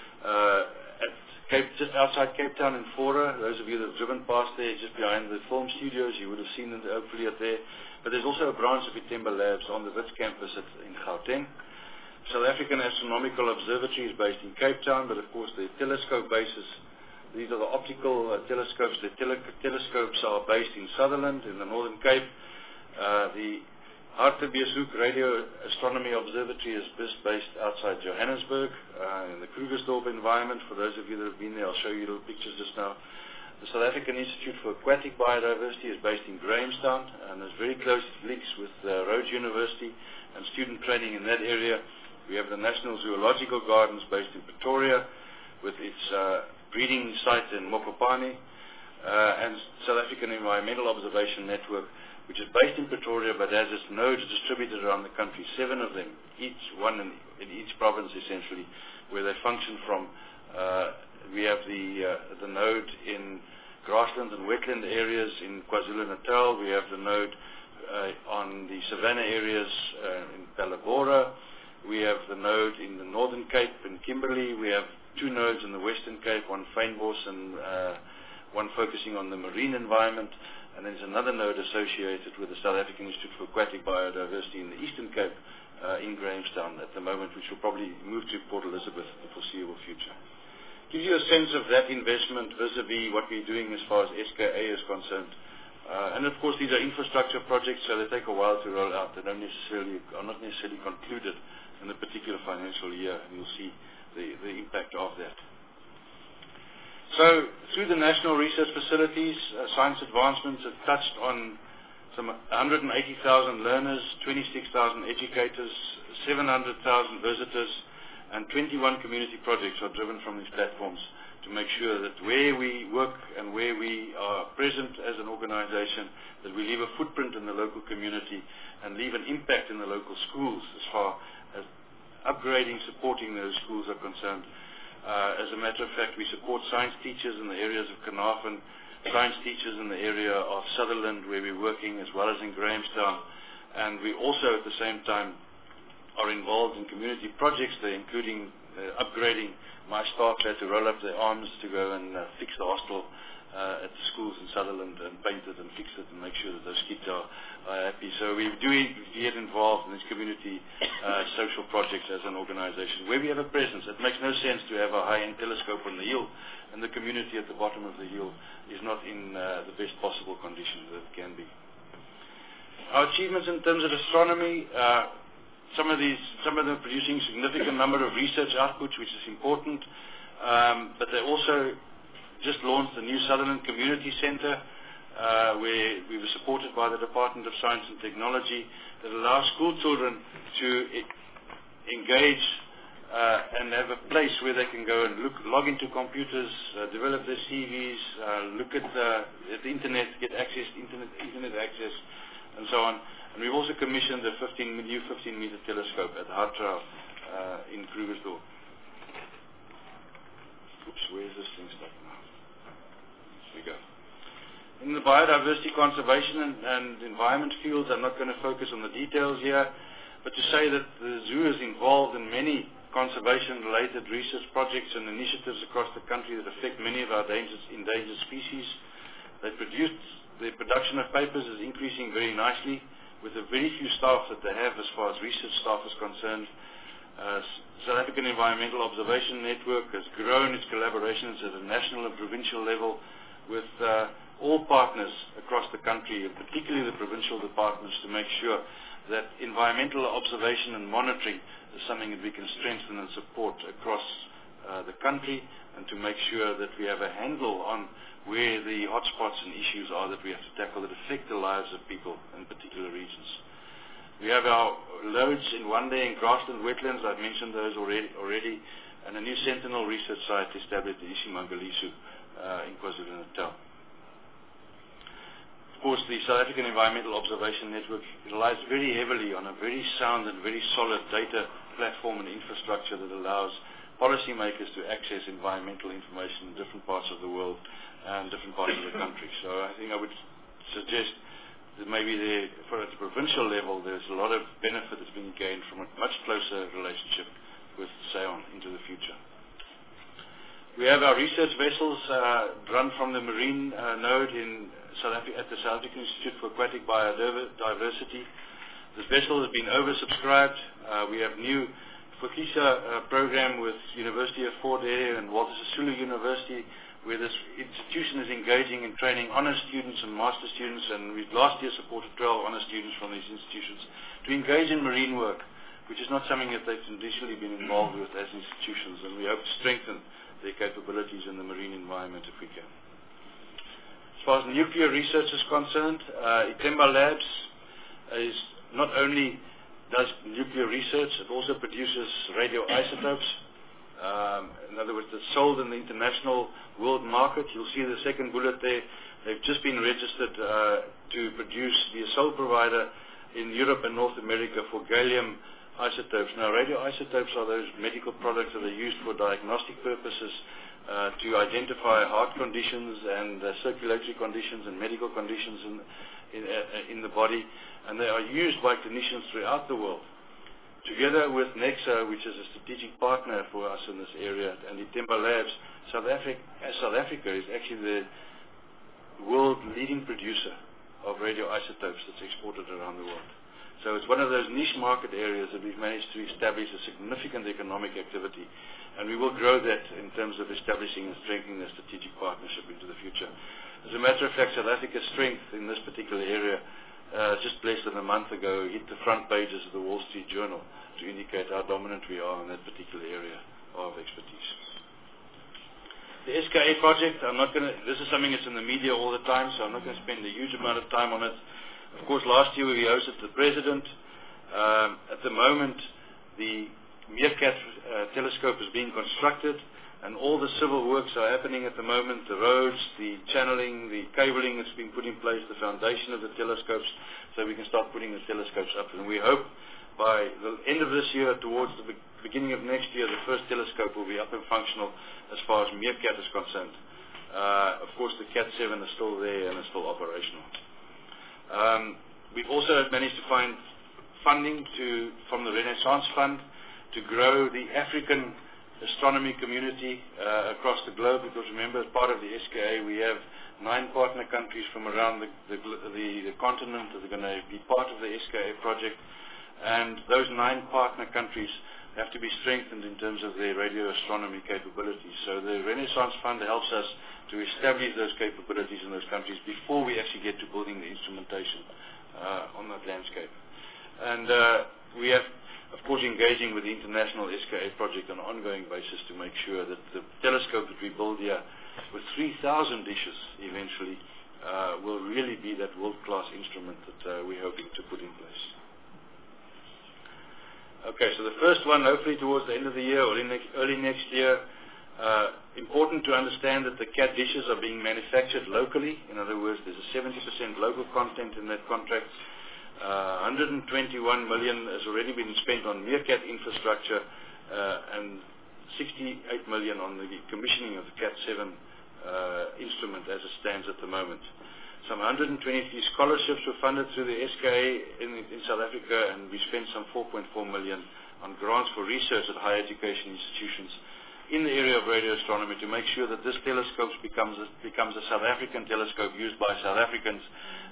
just outside Cape Town in Fora. Those of you that have driven past there, just behind the film studios, you would have seen them hopefully up there. But there's also a branch of Tembo Labs on the Wits campus in Gauteng. South African Astronomical Observatory is based in Cape Town, but of course the telescope bases, these are the optical telescopes. The telescopes are based in Sutherland in the Northern Cape. The Hartbeespoort Radio Astronomy Observatory is based outside Johannesburg in the Krugersdorp environment. For those of you that have been there, I'll show you little pictures just now. The South African Institute for Aquatic Biodiversity is based in Grahamstown and has very close links with Rhodes University and student training in that area. We have the National Zoological Gardens based in Pretoria with its breeding site in Mokopane, and South African Environmental Observation Network, which is based in Pretoria but has its nodes distributed around the country, 7 of them, each one in each province essentially, where they function from. We have the node in grassland and wetland areas in KwaZulu-Natal. We have the node on the savanna areas in Palabora. We have the node in the Northern Cape in Kimberley. We have 2 nodes in the Western Cape, one Fynbos and one focusing on the marine environment. And there's another node associated with the South African Institute for Aquatic Biodiversity in the Eastern Cape in Grahamstown at the moment, which will probably move to Port Elizabeth in the foreseeable future. Gives you a sense of that investment vis-a-vis what we're doing as far as SKA is concerned. And of course these are infrastructure projects, so they take a while to roll out. They are not necessarily concluded in the particular financial year, and you'll see the impact of that. So through the national research facilities, science advancements have touched on some 180,000 learners, 26,000 educators, 700,000 visitors, and 21 community projects are driven from these platforms to make sure that where we work and where we are present as an organization, that we leave a footprint in the local community and leave an impact in the local schools as far as upgrading, supporting those schools are concerned. As a matter of fact, we support science teachers in the areas of Carnarvon, science teachers in the area of Sutherland where we're working, as well as in Grahamstown. And we also at the same time are involved in community projects there, including upgrading my staff there to roll up their arms to go and fix the hostel at the schools in Sutherland and paint it and fix it and make sure that those kids are happy. So we do get involved in these community social projects as an organization where we have a presence. It makes no sense to have a high-end telescope on the hill and the community at the bottom of the hill is not in the best possible condition that it can be. Our achievements in terms of astronomy, some of them are producing significant number of research outputs, which is important, but they also just launched the new Sutherland Community Center, where we were supported by the Department of Science and Technology, that allows school children to engage and have a place where they can go and log into computers, develop their CVs, look at the internet, get access to internet access, and so on. And we've also commissioned a new 15-meter telescope at Hartral in Krugersdorp. Oops, where is this thing stuck now? Here we go. In the biodiversity conservation and environment fields, I'm not going to focus on the details here, but to say that the zoo is involved in many conservation-related research projects and initiatives across the country that affect many of our endangered species. Their production of papers is increasing very nicely with the very few staff that they have as far as research staff is concerned. South African Environmental Observation Network has grown its collaborations at a national and provincial level with all partners across the country, and particularly the provincial departments, to make sure that environmental observation and monitoring is something that we can strengthen and support across the country, and to make sure that we have a handle on where the hotspots and issues are that we have to tackle that affect the lives of people in particular regions. We have our loads in Wande and grassland wetlands. I've mentioned those already, and a new Sentinel research site established at Isimangalisu in KwaZulu-Natal. Of course, the South African Environmental Observation Network relies very heavily on a very sound and very solid data platform and infrastructure that allows policymakers to access environmental information in different parts of the world and different parts of the country. So I think I would suggest that maybe at the provincial level there's a lot of benefit that's being gained from a much closer relationship with SAON into the future. We have our research vessels run from the marine node in at the South African Institute for Aquatic Biodiversity. This vessel has been oversubscribed. We have new Fokisa program with University of Fort Hare and Walter Sisulu University, where this institution is engaging in training honor students and master students, and we last year supported 12 honor students from these institutions to engage in marine work, which is not something that they've traditionally been involved with as institutions, and we hope to strengthen their capabilities in the marine environment if we can. As far as nuclear research is concerned, Itemba Labs is not only does nuclear research, it also produces radioisotopes. In other words, it's sold in the international world market. You'll see the second bullet there. They've just been registered to produce, be a sole provider in Europe and North America for gallium isotopes. Now, radioisotopes are those medical products that are used for diagnostic purposes to identify heart conditions and circulatory conditions and medical conditions in the body, and they are used by clinicians throughout the world. Together with Nexa, which is a strategic partner for us in this area, and Itemba Labs, South Africa is actually the world leading producer of radioisotopes that's exported around the world. So it's one of those niche market areas that we've managed to establish a significant economic activity, and we will grow that in terms of establishing and strengthening a strategic partnership into the future. As a matter of fact, South Africa's strength in this particular area just less than a month ago hit the front pages of the Wall Street Journal to indicate how dominant we are in that particular area of expertise. The SKA project, this is something that's in the media all the time, so I'm not going to spend a huge amount of time on it. Of course, last year we hosted the President. At the moment, the Meerkat telescope is being constructed, and all the civil works are happening at the moment, the roads, the channeling, the cabling that's been put in place, the foundation of the telescopes, so we can start putting the telescopes up. And we hope by the end of this year, towards the beginning of next year, the first telescope will be up and functional as far as Meerkat is concerned. Of course, the Cat 7 is still there and is still operational. We've also managed to find funding from the Renaissance Fund to grow the African astronomy community across the globe, because remember, as part of the SKA, we have 9 partner countries from around the continent that are going to be part of the SKA project, and those 9 partner countries have to be strengthened in terms of their radio astronomy capabilities. So the Renaissance Fund helps us to establish those capabilities in those countries before we actually get to building the instrumentation on that landscape. And we have, of course, engaging with the international SKA project on an ongoing basis to make sure that the telescope that we build here with 3,000 dishes eventually will really be that world-class instrument that we're hoping to put in place. Okay, so the first one, hopefully towards the end of the year or early next year. Important to understand that the CAT dishes are being manufactured locally. In other words, there's a 70% local content in that contract. 121 million has already been spent on Meerkat infrastructure and 68 million on the commissioning of the Cat 7 instrument as it stands at the moment. Some 123 scholarships were funded through the SKA in South Africa, and we spent some 4.4 million on grants for research at higher education institutions in the area of radio astronomy to make sure that this telescope becomes a South African telescope used by South Africans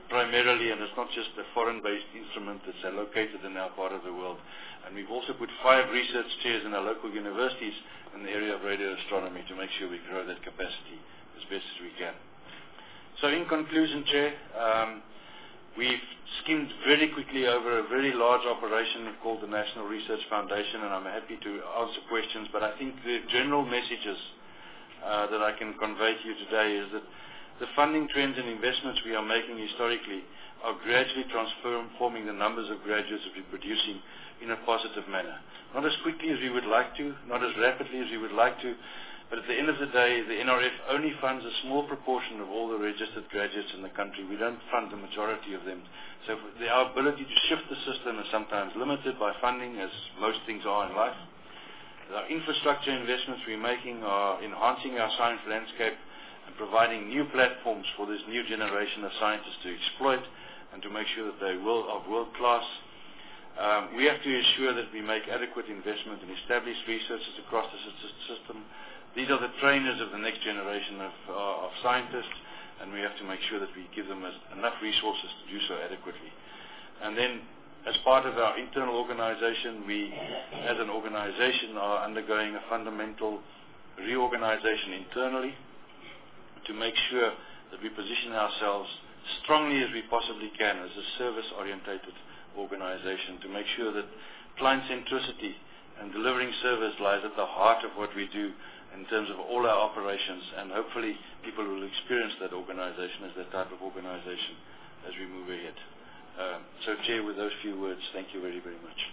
primarily, and it's not just a foreign-based instrument that's located in our part of the world. And we've also put 5 research chairs in our local universities in the area of radio astronomy to make sure we grow that capacity as best as we can. So in conclusion, Chair, we've skimmed very quickly over a very large operation called the National Research Foundation, and I'm happy to answer questions, but I think the general messages that I can convey to you today is that the funding trends and investments we are making historically are gradually transforming the numbers of graduates that we're producing in a positive manner. Not as quickly as we would like to, not as rapidly as we would like to, but at the end of the day, the NRF only funds a small proportion of all the registered graduates in the country. We don't fund the majority of them. So our ability to shift the system is sometimes limited by funding, as most things are in life. Our infrastructure investments we're making are enhancing our science landscape and providing new platforms for this new generation of scientists to exploit and to make sure that they are world class. We have to ensure that we make adequate investment in established researchers across the system. These are the trainers of the next generation of scientists, and we have to make sure that we give them enough resources to do so adequately. And then, as part of our internal organization, we, as an organization, are undergoing a fundamental reorganization internally to make sure that we position ourselves strongly as we possibly can as a service-orientated organization, to make sure that client centricity and delivering service lies at the heart of what we do in terms of all our operations, and hopefully people will experience that organization as that type of organization as we move ahead. So, Chair, with those few words, thank you very, very much.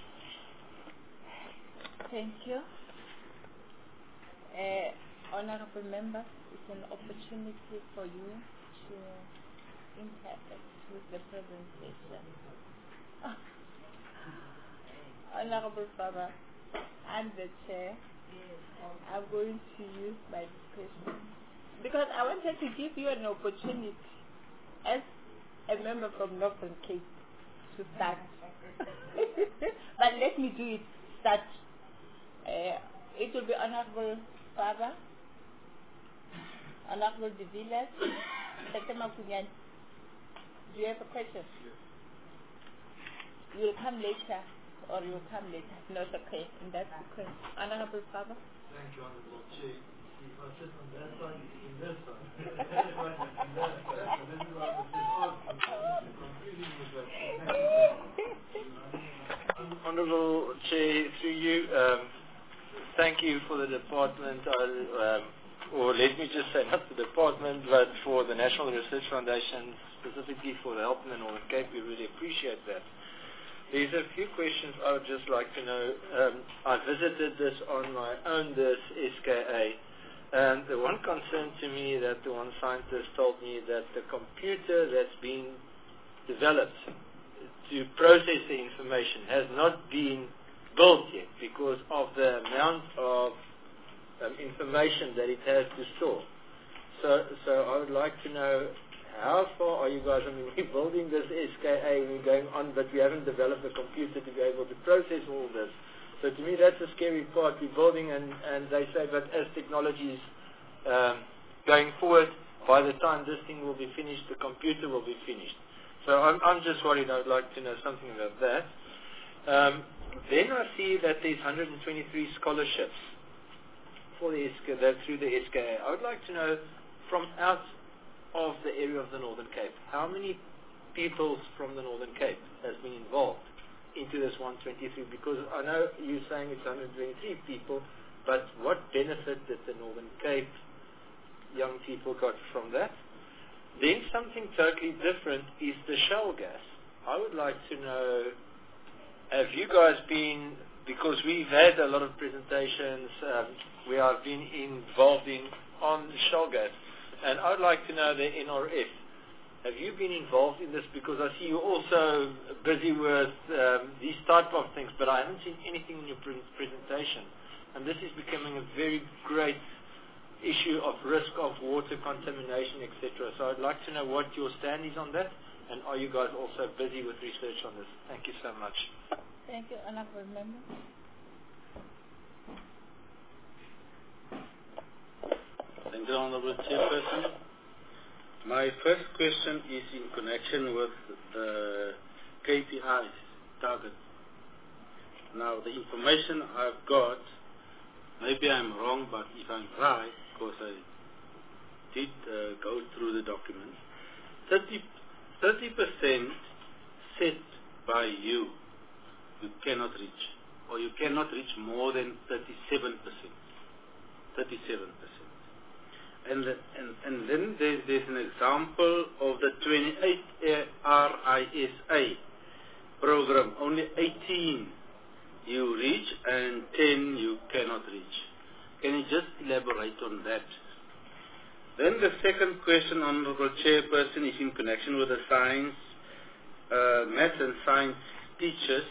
Thank you. Honorable members, it's an opportunity for you to interact with the presentation. Honorable Baba, I'm the chair. I'm going to use my discretion because I wanted to give you an opportunity as a member from Northern Cape to start. But let me do it. Start. It will be Honorable Baba, Honorable De Villiers, Dr. Makunyan. Do you have a question? You'll come later. Or you come later. No, it's okay. And that's the question. Honorable Baba. Thank you, Honorable Chair. If I sit on that side, you sit on that side. This is why I was just asking. Confusing with that. Honorable Chair, through you, thank you for the department, or let me just say, not the department, but for the National Research Foundation, specifically for the help in the Northern Cape. We really appreciate that. There's a few questions I would just like to know. I visited this on my own, this SKA, and the one concern to me that the one scientist told me that the computer that's being developed to process the information has not been built yet because of the amount of information that it has to store. So I would like to know, how far are you guys? I mean, we're building this SKA and we're going on, but we haven't developed a computer to be able to process all this. So to me, that's a scary part. We're building, and they say, but as technology is going forward, by the time this thing will be finished, the computer will be finished. So I'm just worried. I would like to know something about that. Then I see that there's 123 scholarships for the SKA, through the SKA. I would like to know from out of the area of the Northern Cape, how many people from the Northern Cape has been involved into this 123? Because I know you're saying it's 123 people, but what benefit did the Northern Cape young people got from that? Then something totally different is the shale gas. I would like to know, have you guys been, because we've had a lot of presentations, we have been involved on shale gas, and I would like to know the NRF. Have you been involved in this? Because I see you're also busy with these type of things, but I haven't seen anything in your presentation. And this is becoming a very great issue of risk of water contamination, etc. So I'd like to know what your stand is on that, and are you guys also busy with research on this? Thank you so much. Thank you, Honorable Member. Thank you, Honorable Chairperson. My first question is in connection with KPIs, targets. Now, the information I've got, maybe I'm wrong, but if I'm right, because I did go through the document, 30% set by you cannot reach, or you cannot reach more than 37%. 37%. And then there's an example of the 28 RISA program. Only 18 you reach and 10 you cannot reach. Can you just elaborate on that? Then the second question, Honorable Chairperson, is in connection with the science, maths and science teachers.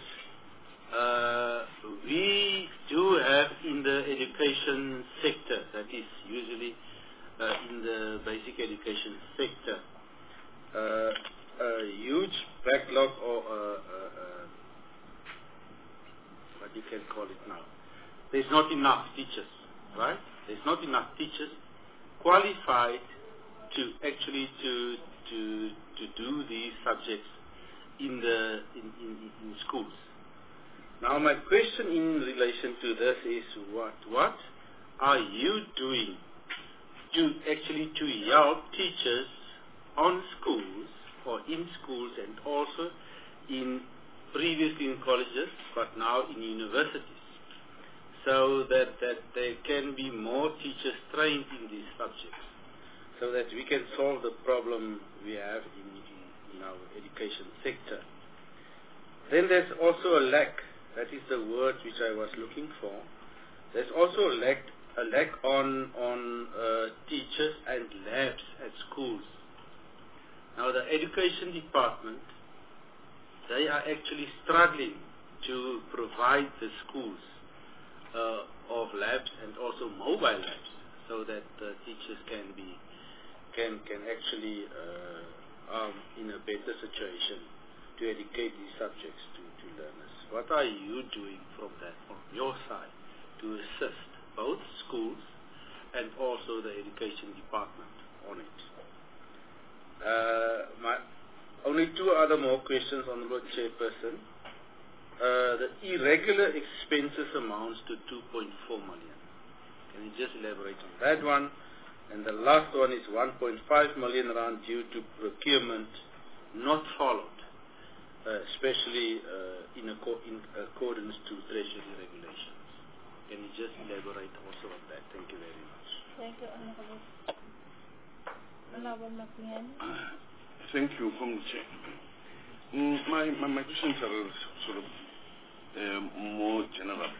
We do have in the education sector, that is usually in the basic education sector, a huge backlog or what you can call it now. There's not enough teachers, right? There's not enough teachers qualified to actually to do these subjects in schools. Now my question in relation to this is what are you doing to help teachers on schools or in schools and also previously in colleges but now in universities, so that there can be more teachers trained in these subjects, so that we can solve the problem we have in our education sector. Then there's also a lack, that is the word which I was looking for. There's also a lack on teachers and labs at schools. Now the education department, they are actually struggling to provide the schools of labs and also mobile labs, so that teachers can actually in a better situation to educate these subjects to learners. What are you doing from your side to assist both schools and also the education department on it? Only two other more questions, Honorable Chairperson. The irregular expenses amounts to 2.4 million. Can you just elaborate on that one? And the last one is 1.5 million rand due to procurement not followed, especially in accordance to Treasury regulations. Can you just elaborate also on that? Thank you very much. Thank you, Honorable. Honorable McLean. Thank you, Honorable Chair. My questions are sort of more general.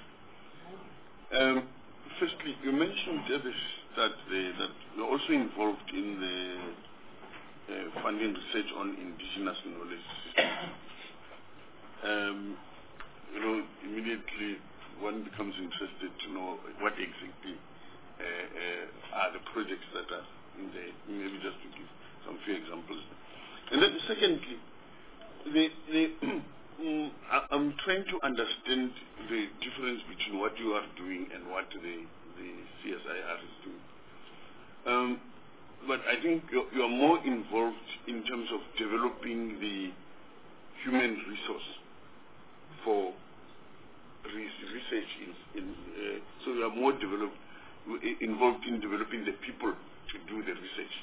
Firstly, you mentioned at the start that you're also involved in the funding research on indigenous knowledge systems. Immediately one becomes interested to know what exactly are the projects that are in there. Maybe just to give some few examples. And then secondly, I'm trying to understand the difference between what you are doing and what the CSIR is doing. But I think you are more involved in terms of developing the human resource for research. So you are more involved in developing the people to do the research.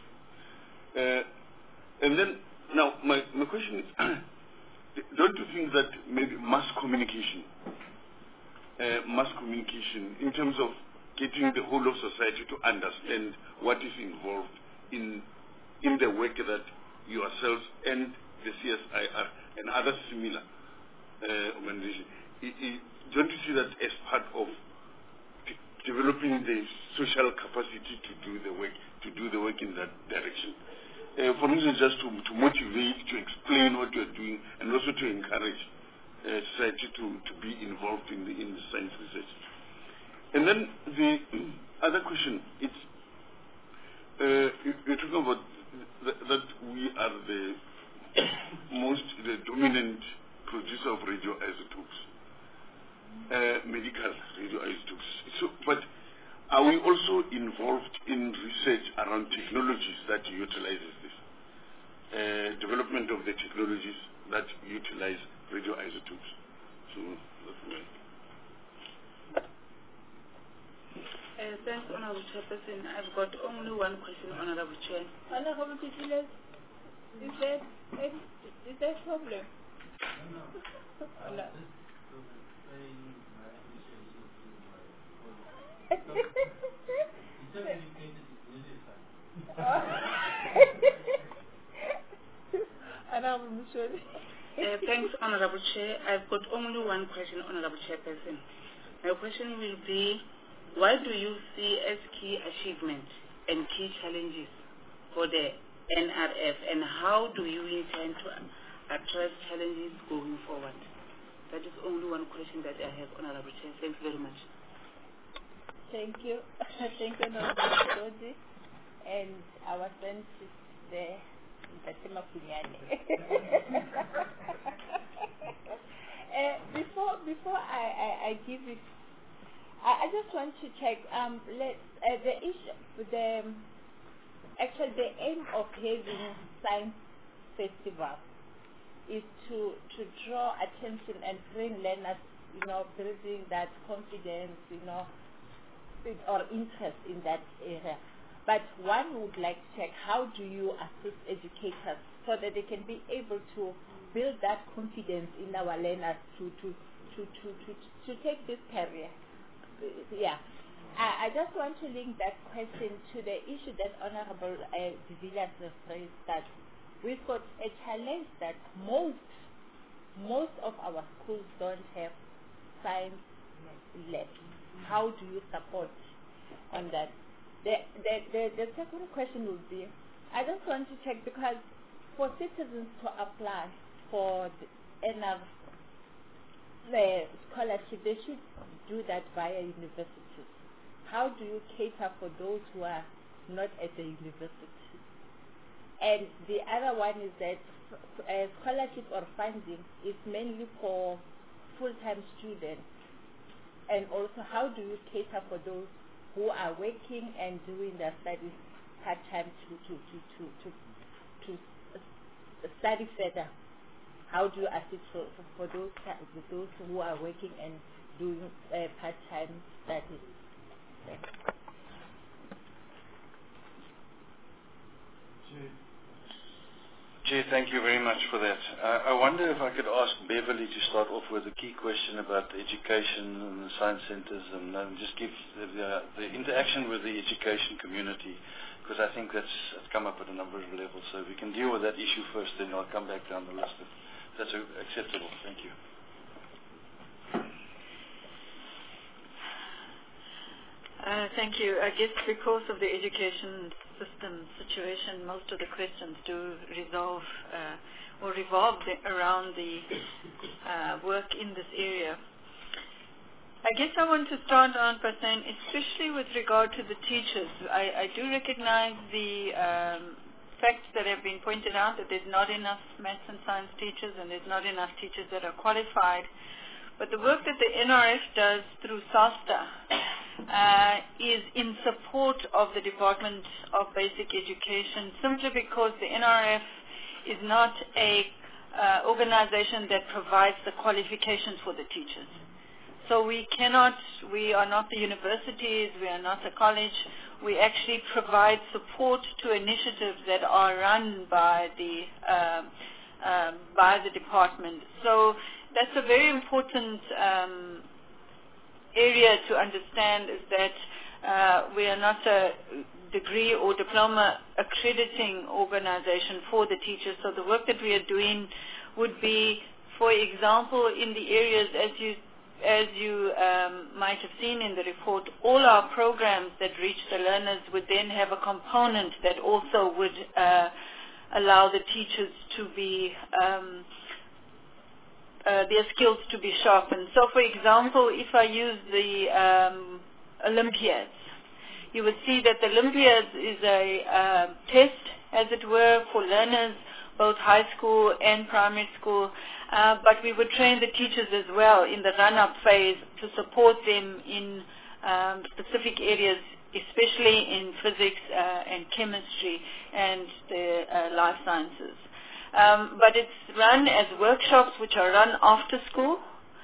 And then, now, my question is, don't you think that maybe mass communication in terms of getting the whole of society to understand what is involved in the work that yourselves and the CSIR and other similar organizations, don't you see that as part of developing the social capacity to do the work in that direction? For instance, just to motivate, to explain what you're doing, and also to encourage society to be involved in the science research. And then the other question, it's you're talking about that we are the dominant producer of radioisotopes, medical radioisotopes. So, but are we also involved in research around technologies that utilizes this? development of the technologies that utilize radioisotopes. So that's my... Thanks, Honorable Chairperson. I've got only one question, Honorable Chair. Honorable Chair, is that a problem? Thanks, Honorable Chair. I've got only one question, Honorable Chairperson. My question will be, what do you see as key achievements and key challenges for the NRF, and how do you intend to address challenges going forward? That is only one question that I have, Honorable Chair. Thank you very much. Thank you. Thank you, Honorable Dodi. And our friend is there, Fatima Punyane. Before I give it, I just want to check. Actually, the aim of having science festival is to draw attention and bring learners, building that confidence, or interest in that area. But one would like to check, how do you assist educators so that they can be able to build that confidence in our learners to take this career? Yeah. I just want to link that question to the issue that Honorable de Villiers raised, that we've got a challenge that most of our schools don't have science labs. How do you support on that? The second question would be, I just want to check, because for citizens to apply for the scholarship, they should do that via universities. How do you cater for those who are not at the university? And the other one is that scholarship or funding is mainly for full-time students. And also, how do you cater for those who are working and doing their studies part-time to study further? How do you assist for those who are working and doing part-time studies? Chair, thank you very much for that. I wonder if I could ask Beverly to start off with a key question about education and the science centers, and just give the interaction with the education community, because I think that's come up at a number of levels. So we can deal with that issue first, then I'll come back down the list. If that's acceptable. Thank you. Thank you. I guess because of the education system situation, most of the questions do revolve around the work in this area. I guess I want to start on by saying, especially with regard to the teachers, I do recognize the facts that have been pointed out, that there's not enough maths and science teachers and there's not enough teachers that are qualified. But the work that the NRF does through SASTA is in support of the Department of Basic Education, simply because the NRF is not a organization that provides the qualifications for the teachers. So we are not the universities, we are not a college. We actually provide support to initiatives that are run by the department. So that's a very important area to understand, is that we are not a degree or diploma accrediting organization for the teachers. So the work that we are doing would be, for example, in the areas, as you might have seen in the report, all our programs that reach the learners would then have a component that also would allow the teachers to be their skills to be sharpened. So, for example, if I use the Olympiads, you would see that the Olympiads is a test, as it were, for learners, both high school and primary school, but we would train the teachers as well in the run-up phase to support them in specific areas especially in physics and chemistry and the life sciences. But it's run as workshops which are run after school.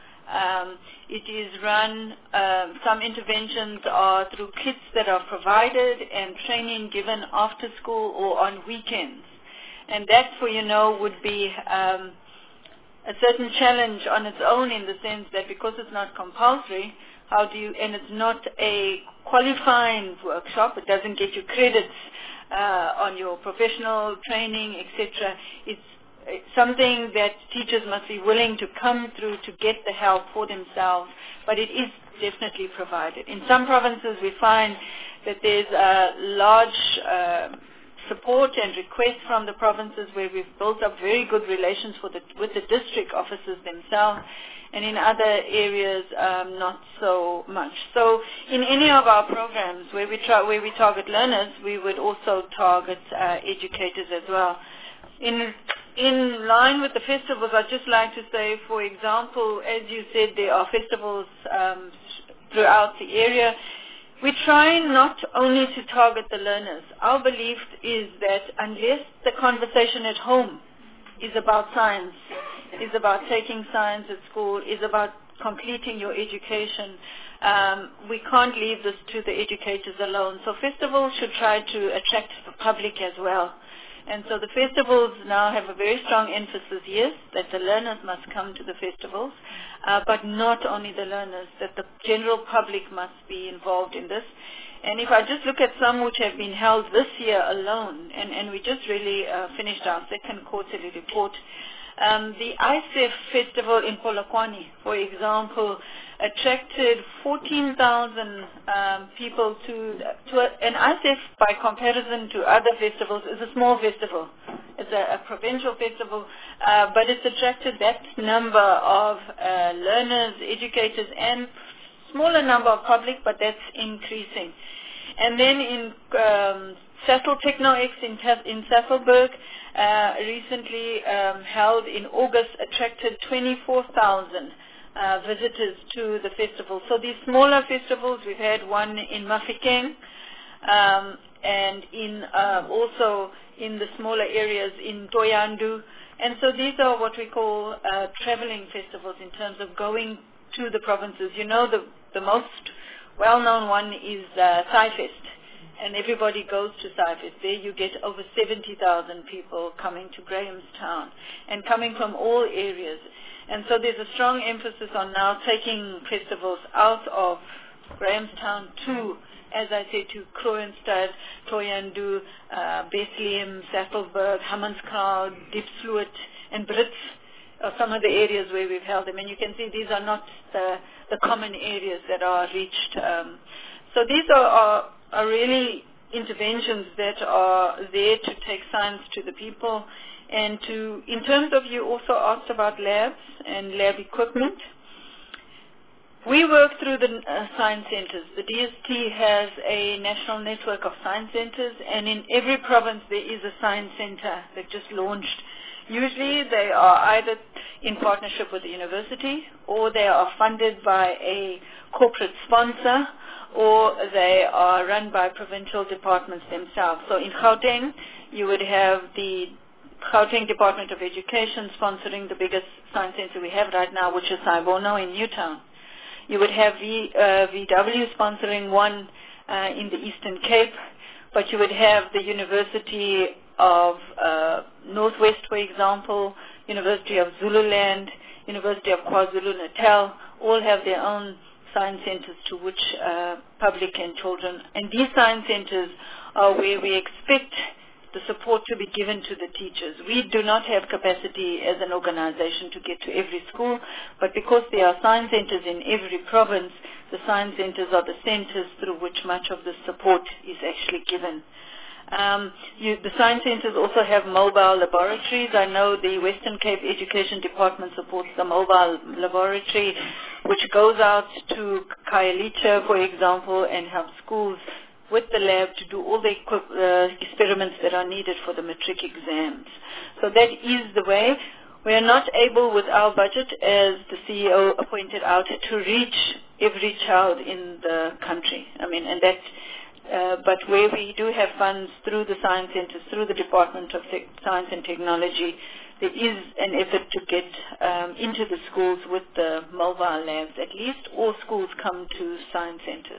It is run, some interventions are through kits that are provided and training given after school or on weekends. And that, would be a certain challenge on its own, in the sense that because it's not compulsory, and it's not a qualifying workshop, it doesn't get you credits on your professional training, etc. It's something that teachers must be willing to come through to get the help for themselves, but it is definitely provided. In some provinces we find that there's a large support and request from the provinces where we've built up very good relations with the district officers themselves, and in other areas not so much. So in any of our programs where we target learners, we would also target educators as well. In line with the festivals, I'd just like to say, for example, as you said, there are festivals throughout the area. We try not only to target the learners. Our belief is that unless the conversation at home is about science, is about taking science at school, is about completing your education, we can't leave this to the educators alone. So festivals should try to attract the public as well. And so the festivals now have a very strong emphasis, yes, that the learners must come to the festivals, but not only the learners, that the general public must be involved in this. And if I just look at some which have been held this year alone, and we just really finished our second quarterly report, the ISEF festival in Polokwane, for example, attracted 14,000 people to and ISEF, by comparison to other festivals, is a small festival. It's a provincial festival, but it's attracted that number of learners, educators, and smaller number of public, but that's increasing. And then in Sasol TechnoX in Sasolburg, recently held in August, attracted 24,000 visitors to the festival. So these smaller festivals, we've had one in Mafikeng, and in also in the smaller areas in Toyandu. And so these are what we call traveling festivals in terms of going to the provinces. The most well-known one is SciFest, and everybody goes to SciFest. There you get over 70,000 people coming to Grahamstown and coming from all areas. And so there's a strong emphasis on now taking festivals out of Grahamstown to, as I said, to Kroonstad, Toyandu, Bethlehem, Sasolburg, Hammanskraal, Diepsloot, and Brits are some of the areas where we've held them. And you can see these are not the common areas that are reached. So these are really interventions that are there to take science to the people. And in terms of, you also asked about labs and lab equipment. We work through the science centers. The DST has a national network of science centers, and in every province there is a science center that just launched. Usually they are either in partnership with the university, or they are funded by a corporate sponsor, or they are run by provincial departments themselves. So in Gauteng, you would have the Gauteng Department of Education sponsoring the biggest science center we have right now, which is Saibono in Newtown. You would have VW sponsoring one in the Eastern Cape, but you would have the University of Northwest, for example, University of Zululand, University of KwaZulu-Natal, all have their own science centers to which public and children. And these science centers are where we expect the support to be given to the teachers. We do not have capacity as an organization to get to every school, but because there are science centers in every province, the science centers are the centers through which much of the support is actually given. The science centers also have mobile laboratories. I know the Western Cape Education Department supports the mobile laboratory, which goes out to Khayelitsha, for example, and helps schools with the lab to do all the experiments that are needed for the matric exams. So that is the way. We are not able with our budget, as the CEO pointed out, to reach every child in the country. And that but where we do have funds through the science centers, through the Department of Science and Technology, there is an effort to get into the schools with the mobile labs. At least all schools come to science centers.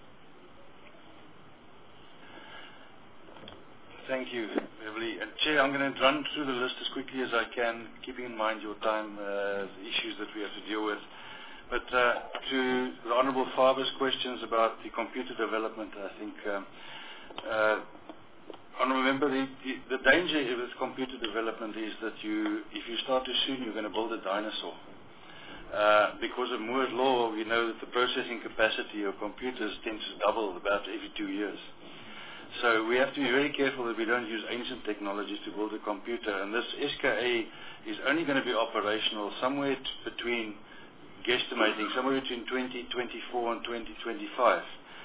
Thank you, Beverly. Chair, I'm going to run through the list as quickly as I can, keeping in mind your time, the issues that we have to deal with. But to the Honourable Faber's questions about the computer development, I think, Honourable Member, the danger with computer development is that if you start too soon, you're going to build a dinosaur. Because of Moore's law, we know that the processing capacity of computers tends to double about every 2 years. So we have to be very careful that we don't use ancient technologies to build a computer. And this SKA is only going to be operational somewhere between, guesstimating, somewhere between 2024 and 2025.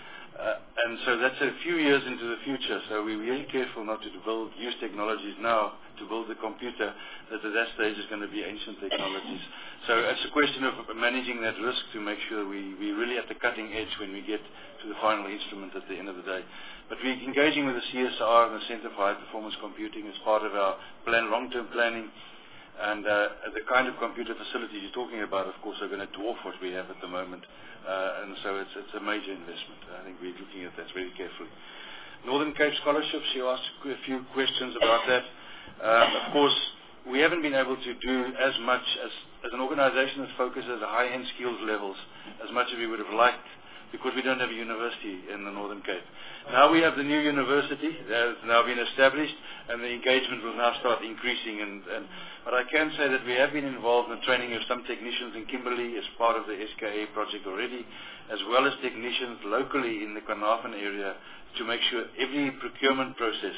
And so that's a few years into the future. So we're really careful not to use technologies now to build the computer that at that stage is going to be ancient technologies. So it's a question of managing that risk to make sure we're really at the cutting edge when we get to the final instrument at the end of the day. But we're engaging with the CSR and the Centre for High Performance Computing as part of our long-term planning. And the kind of computer facilities you're talking about, of course, are going to dwarf what we have at the moment. And so it's a major investment. I think we're looking at that very carefully. Northern Cape Scholarships, you asked a few questions about that. Of course, we haven't been able to do as much as an organization that focuses on high-end skills levels as much as we would have liked, because we don't have a university in the Northern Cape. Now we have the new university that has now been established, and the engagement will now start increasing. But I can say that we have been involved in the training of some technicians in Kimberley as part of the SKA project already, as well as technicians locally in the Carnarvon area, to make sure every procurement process,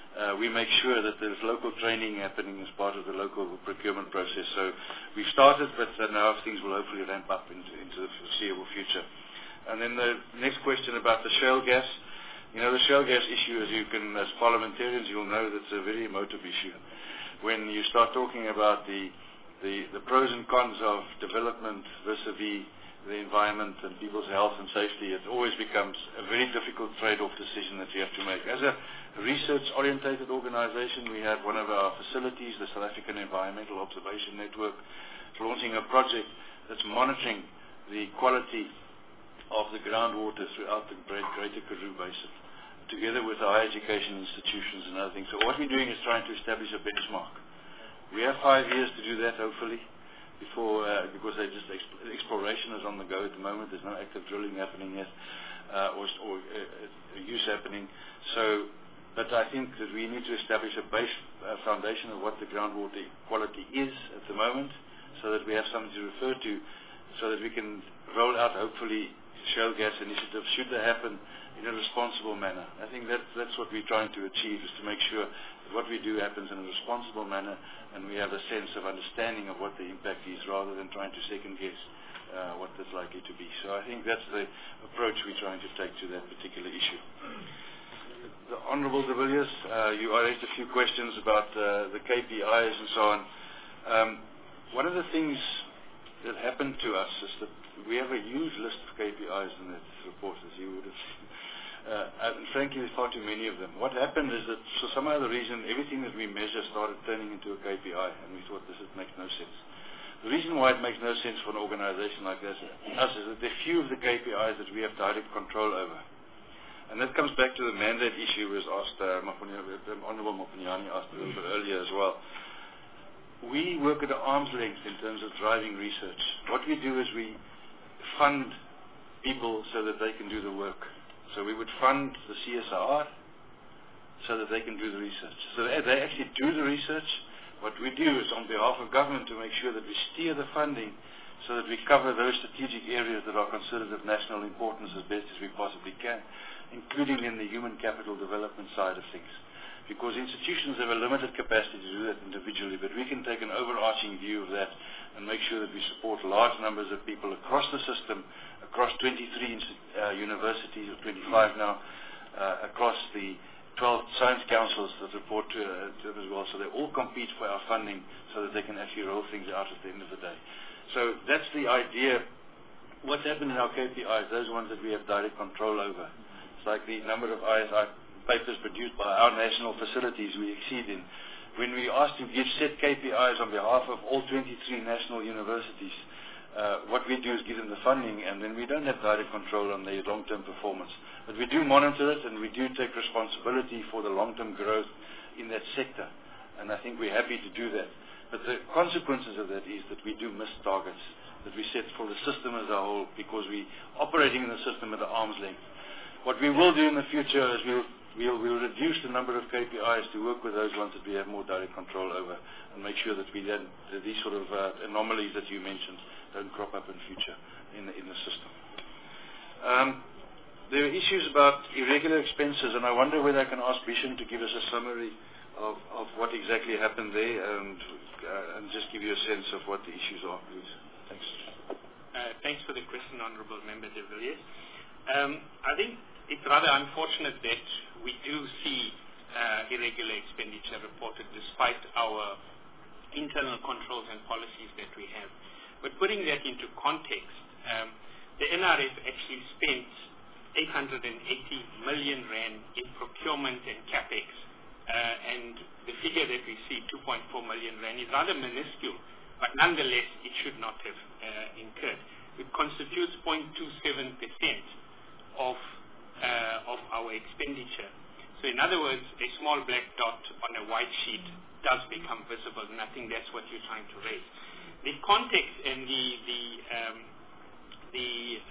we make sure that there's local training happening as part of the local procurement process. So we've started, but now things will hopefully ramp up into the foreseeable future. And then the next question about the shale gas. You know, the shale gas issue, as parliamentarians, you'll know that's a very emotive issue. When you start talking about the pros and cons of development vis-a-vis the environment and people's health and safety, it always becomes a very difficult trade-off decision that you have to make. As a research-orientated organization, we have one of our facilities, the South African Environmental Observation Network, launching a project that's monitoring the quality of the groundwater throughout the Greater Karoo Basin, together with our education institutions and other things. So what we're doing is trying to establish a benchmark. We have 5 years to do that, hopefully, because exploration is on the go at the moment. There's no active drilling happening yet, or use happening. So, but I think that we need to establish a base foundation of what the groundwater quality is at the moment, so that we have something to refer to, so that we can roll out, hopefully, shale gas initiatives, should they happen, in a responsible manner. I think that's what we're trying to achieve, is to make sure that what we do happens in a responsible manner, and we have a sense of understanding of what the impact is, rather than trying to second guess what that's likely to be. So I think that's the approach we're trying to take to that particular issue. The Honourable de Villiers, you raised a few questions about the KPIs and so on. One of the things that happened to us is that we have a huge list of KPIs in that report, as you would have seen. And frankly, there's far too many of them. What happened is that for some other reason, everything that we measure started turning into a KPI, and we thought this makes no sense. The reason why it makes no sense for an organization like us is that there are few of the KPIs that we have direct control over. And that comes back to the mandate issue was asked, Honourable Mopanyane asked a little bit earlier as well. We work at arm's length in terms of driving research. What we do is we fund people so that they can do the work. So we would fund the CSR so that they can do the research. So they actually do the research. What we do is on behalf of government to make sure that we steer the funding so that we cover those strategic areas that are considered of national importance as best as we possibly can, including in the human capital development side of things. Because institutions have a limited capacity to do that individually, but we can take an overarching view of that and make sure that we support large numbers of people across the system, across 23 universities, or 25 now, across the 12 science councils that report to them as well. So they all compete for our funding so that they can actually roll things out at the end of the day. So that's the idea. What's happened in our KPIs, those ones that we have direct control over, like the number of ISI papers produced by our national facilities we exceed in. When we asked to give set KPIs on behalf of all 23 national universities, what we do is give them the funding, and then we don't have direct control on their long-term performance. But we do monitor it, and we do take responsibility for the long-term growth in that sector. And I think we're happy to do that. But the consequences of that is that we do miss targets that we set for the system as a whole, because we're operating in the system at the arm's length. What we will do in the future is we'll reduce the number of KPIs to work with those ones that we have more direct control over, and make sure that we then, these sort of anomalies that you mentioned don't crop up in future in the system. There are issues about irregular expenses, and I wonder whether I can ask Bishan to give us a summary of what exactly happened there, and just give you a sense of what the issues are, please. Thanks. Thanks for the question, Honourable Member de Villiers. I think it's rather unfortunate that we do see irregular expenditure reported despite our internal controls and policies that we have. But putting that into context, the NRF actually spent 880 million rand in procurement and capex, and the figure that we see, 2.4 million rand, is rather minuscule, but nonetheless it should not have incurred. It constitutes 0.27% of our expenditure. So in other words, a small black dot on a white sheet does become visible, and I think that's what you're trying to raise. The context and the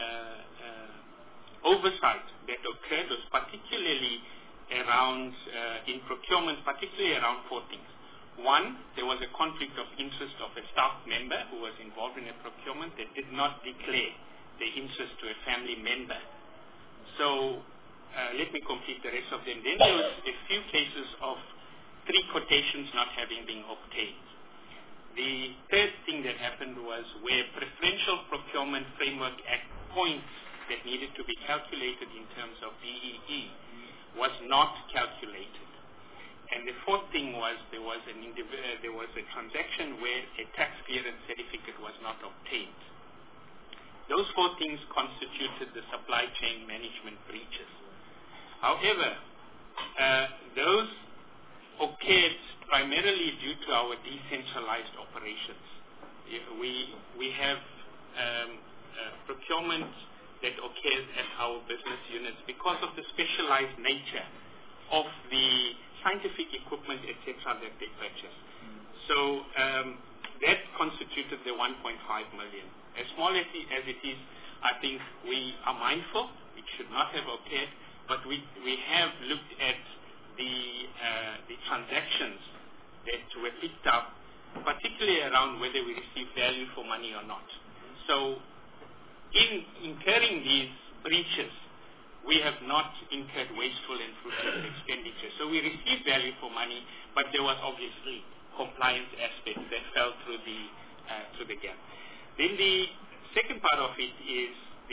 oversight that occurred was particularly around, in procurement, particularly around four things. One, there was a conflict of interest of a staff member who was involved in a procurement that did not declare the interest to a family member. So let me complete the rest of them. Then there was a few cases of 3 quotations not having been obtained. The third thing that happened was where Preferential Procurement Framework Act points that needed to be calculated in terms of BEE was not calculated. And the fourth thing was there was a transaction where a tax clearance certificate was not obtained. Those 4 things constituted the supply chain management breaches. However, those occurred primarily due to our decentralized operations. We have procurement that occurs at our business units because of the specialized nature of the scientific equipment, etc., that they purchase. So that constituted the 1.5 million. As small as it is, I think we are mindful. It should not have occurred, but we have looked at the transactions that were picked up, particularly around whether we receive value for money or not. So in incurring these breaches, we have not incurred wasteful and fruitless expenditure. So we received value for money, but there was obviously compliance aspects that fell through the gap. Then the second part of it is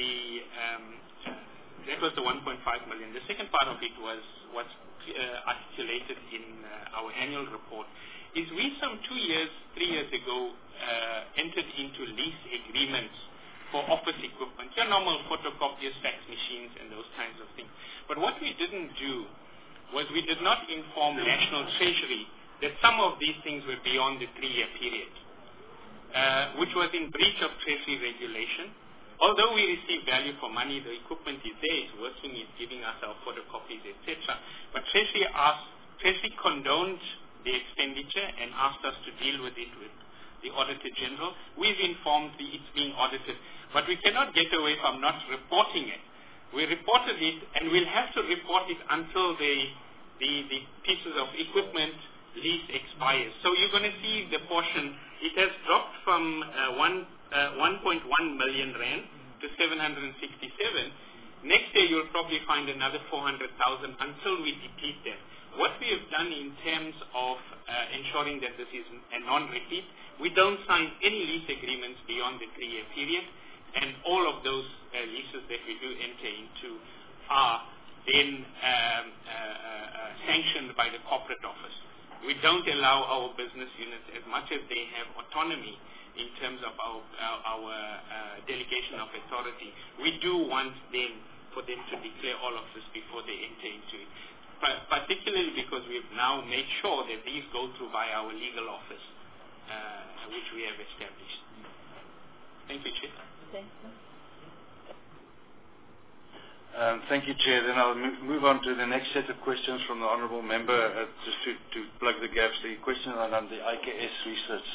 that was the 1.5 million. The second part of it was what's articulated in our annual report, is we some 3 years ago entered into lease agreements for office equipment, your normal photocopiers, fax machines, and those kinds of things. But what we didn't do was we did not inform National Treasury that some of these things were beyond the 3-year period, which was in breach of Treasury regulation. Although we receive value for money, the equipment is there, it's working, it's giving us our photocopies, etc. But Treasury condoned the expenditure and asked us to deal with it with the Auditor General. We've informed it's being audited, but we cannot get away from not reporting it. We reported it, and we'll have to report it until the pieces of equipment lease expires. So you're going to see the portion, it has dropped from 1.1 million rand to 767. Next year you'll probably find another 400,000 until we deplete them. What we have done in terms of ensuring that this is a non-repeat, we don't sign any lease agreements beyond the 3-year period, and all of those leases that we do enter into are then sanctioned by the corporate office. We don't allow our business units, as much as they have autonomy in terms of our delegation of authority, we do want them for them to declare all of this before they enter into it. Particularly because we've now made sure that these go through via our legal office, which we have established. Thank you, Chair. Thank you. Thank you, Chair. Then I'll move on to the next set of questions from the Honourable Member, just to plug the gaps. The question on the IKS research.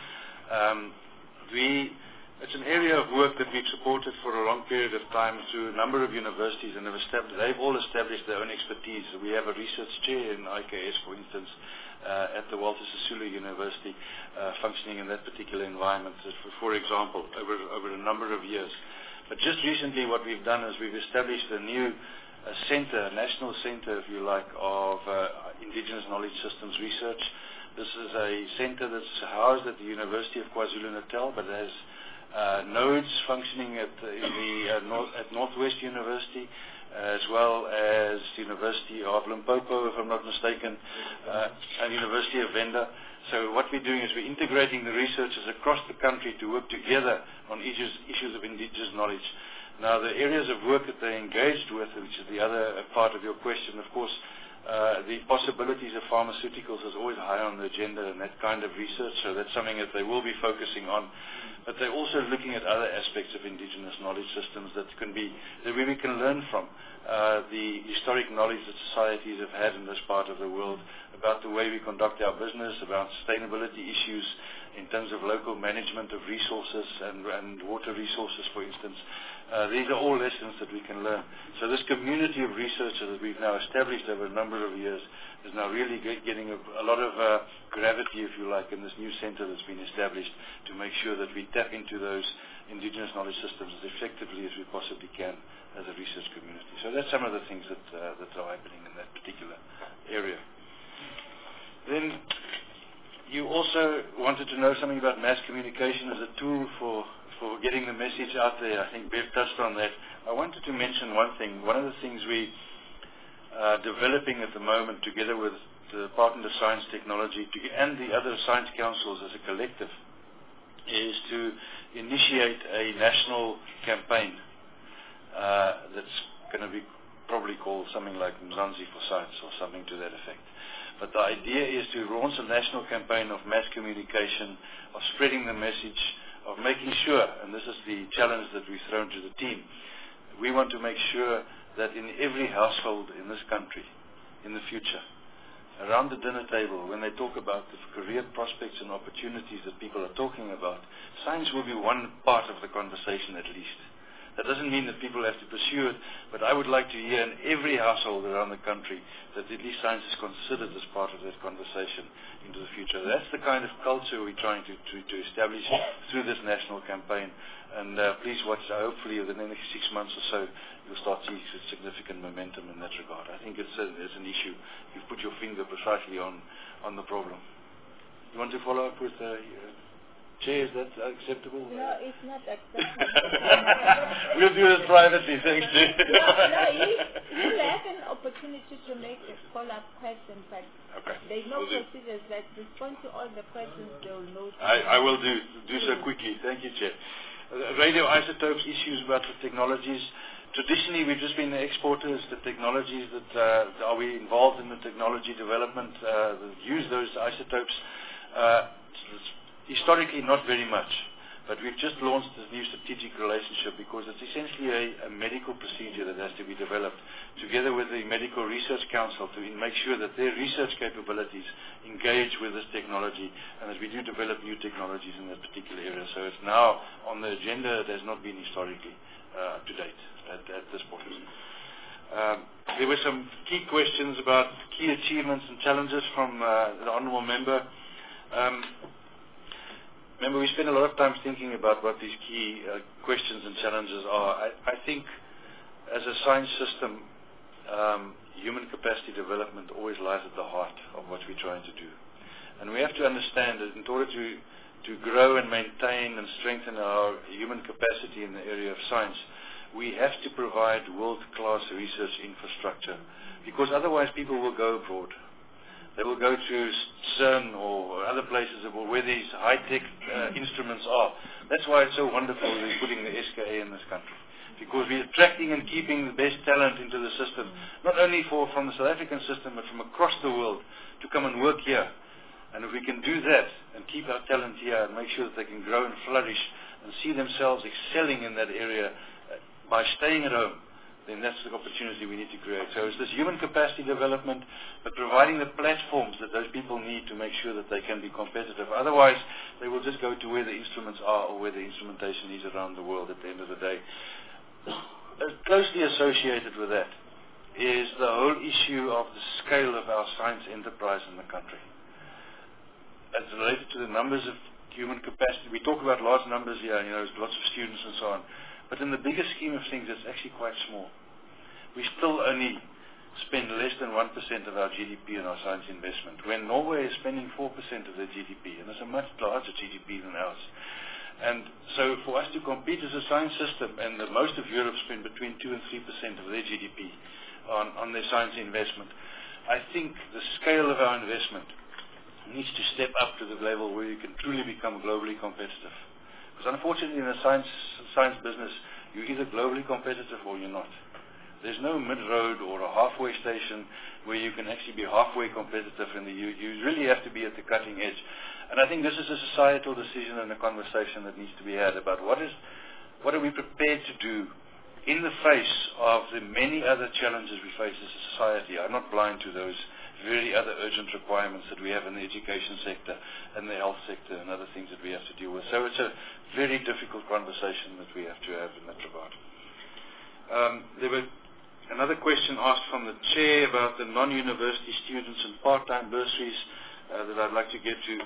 It's an area of work that we've supported for a long period of time through a number of universities, and they've all established their own expertise. We have a research chair in IKS, for instance, at the Walter Sisulu University, functioning in that particular environment, for example, over a number of years. But just recently what we've done is we've established a new centre, a national centre, if you like, of Indigenous Knowledge Systems research. This is a centre that's housed at the University of KwaZulu-Natal, but has nodes functioning at Northwest University, as well as University of Limpopo, if I'm not mistaken, and University of Venda. So what we're doing is we're integrating the researchers across the country to work together on issues of indigenous knowledge. Now, the areas of work that they're engaged with, which is the other part of your question, of course, the possibilities of pharmaceuticals is always high on the agenda and that kind of research, so that's something that they will be focusing on. But they're also looking at other aspects of indigenous knowledge systems that we can learn from. The historic knowledge that societies have had in this part of the world about the way we conduct our business, about sustainability issues in terms of local management of resources and water resources, for instance. These are all lessons that we can learn. So this community of researchers that we've now established over a number of years is now really getting a lot of gravity, if you like, in this new centre that's been established to make sure that we tap into those indigenous knowledge systems as effectively as we possibly can as a research community. So that's some of the things that are happening in that particular area. Then you also wanted to know something about mass communication as a tool for getting the message out there. I think Bev touched on that. I wanted to mention one thing. One of the things we are developing at the moment together with the Department of Science Technology and the other science councils as a collective is to initiate a national campaign that's going to be probably called something like Mzansi for Science or something to that effect. But the idea is to launch a national campaign of mass communication, of spreading the message, of making sure, and this is the challenge that we've thrown to the team, we want to make sure that in every household in this country, in the future, around the dinner table, when they talk about the career prospects and opportunities that people are talking about, science will be one part of the conversation at least. That doesn't mean that people have to pursue it, but I would like to hear in every household around the country that at least science is considered as part of that conversation into the future. That's the kind of culture we're trying to establish through this national campaign. And please watch, hopefully within the next 6 months or so, you'll start seeing significant momentum in that regard. I think it's an issue. You've put your finger precisely on the problem. You want to follow up with... Chair, is that acceptable? No, it's not acceptable. We'll do this privately, thanks, Chair. You have an opportunity to make a follow-up question, but there's no procedures that respond to all the questions they will know. I will do so quickly. Thank you, Chair. Radioisotopes issues about the technologies. Traditionally, we've just been the exporters to technologies that are we involved in the technology development that use those isotopes. Historically, not very much, but we've just launched this new strategic relationship because it's essentially a medical procedure that has to be developed together with the Medical Research Council to make sure that their research capabilities engage with this technology and that we do develop new technologies in that particular area. So it's now on the agenda. It has not been historically to date at this point. There were some key questions about key achievements and challenges from the Honourable Member. Remember, we spend a lot of time thinking about what these key questions and challenges are. I think as a science system, human capacity development always lies at the heart of what we're trying to do. And we have to understand that in order to grow and maintain and strengthen our human capacity in the area of science, we have to provide world-class research infrastructure, because otherwise people will go abroad. They will go to CERN or other places where these high-tech instruments are. That's why it's so wonderful that we're putting the SKA in this country. because we're attracting and keeping the best talent into the system, not only from the South African system, but from across the world to come and work here. And if we can do that and keep our talent here and make sure that they can grow and flourish and see themselves excelling in that area by staying at home, then that's the opportunity we need to create. So it's this human capacity development, but providing the platforms that those people need to make sure that they can be competitive. Otherwise, they will just go to where the instruments are or where the instrumentation is around the world at the end of the day. Closely associated with that is the whole issue of the scale of our science enterprise in the country. It's related to the numbers of human capacity. We talk about large numbers here, there's lots of students and so on. But in the bigger scheme of things, it's actually quite small. We still only spend less than 1% of our GDP on our science investment, when Norway is spending 4% of their GDP, and it's a much larger GDP than ours. And so for us to compete as a science system, and most of Europe spend between 2 and 3% of their GDP on their science investment, I think the scale of our investment needs to step up to the level where you can truly become globally competitive. Because unfortunately in the science business, you're either globally competitive or you're not. There's no mid-road or a halfway station where you can actually be halfway competitive, and you really have to be at the cutting edge. And I think this is a societal decision and a conversation that needs to be had about what are we prepared to do in the face of the many other challenges we face as a society. I'm not blind to those very other urgent requirements that we have in the education sector and the health sector and other things that we have to deal with. So it's a very difficult conversation that we have to have in that regard. There was another question asked from the chair about the non-university students and part-time bursaries that I'd like to get to.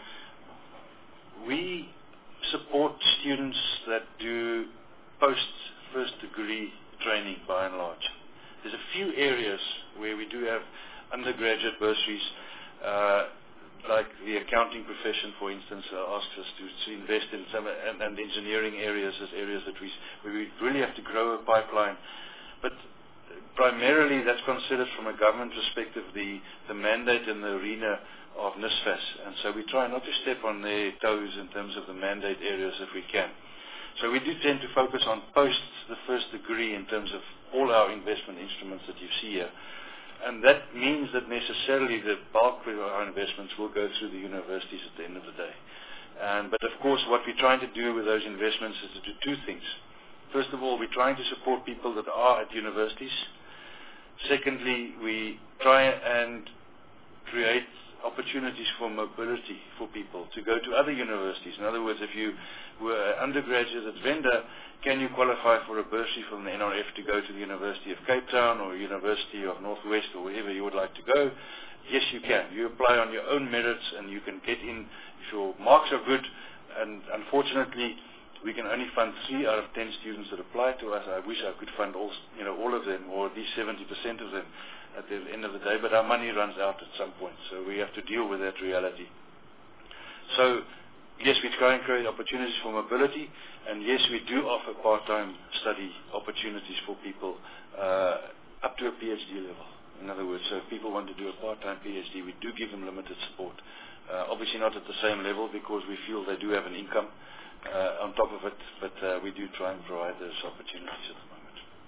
We support students that do post-first degree training by and large. There's a few areas where we do have undergraduate bursaries, like the accounting profession, for instance, asks us to invest in some, and engineering areas as areas where we really have to grow a pipeline. But primarily that's considered from a government perspective the mandate in the arena of NSFAS, and so we try not to step on their toes in terms of the mandate areas if we can. So we do tend to focus on post the first degree in terms of all our investment instruments that you see here. And that means that necessarily the bulk of our investments will go through the universities at the end of the day. But of course what we're trying to do with those investments is to do two things. First of all, we're trying to support people that are at universities. Secondly, we try and create opportunities for mobility for people to go to other universities. In other words, if you were an undergraduate at Venda, can you qualify for a bursary from the NRF to go to the University of Cape Town or University of Northwest or wherever you would like to go? Yes, you can. You apply on your own merits and you can get in if your marks are good. And unfortunately, we can only fund 3 out of 10 students that apply to us. I wish I could fund all of them, or at least 70% of them at the end of the day, but our money runs out at some point, so we have to deal with that reality. So yes, we try and create opportunities for mobility, and yes, we do offer part-time study opportunities for people up to a PhD level. In other words, so if people want to do a part-time PhD, we do give them limited support. Obviously not at the same level because we feel they do have an income on top of it, but we do try and provide those opportunities at the moment.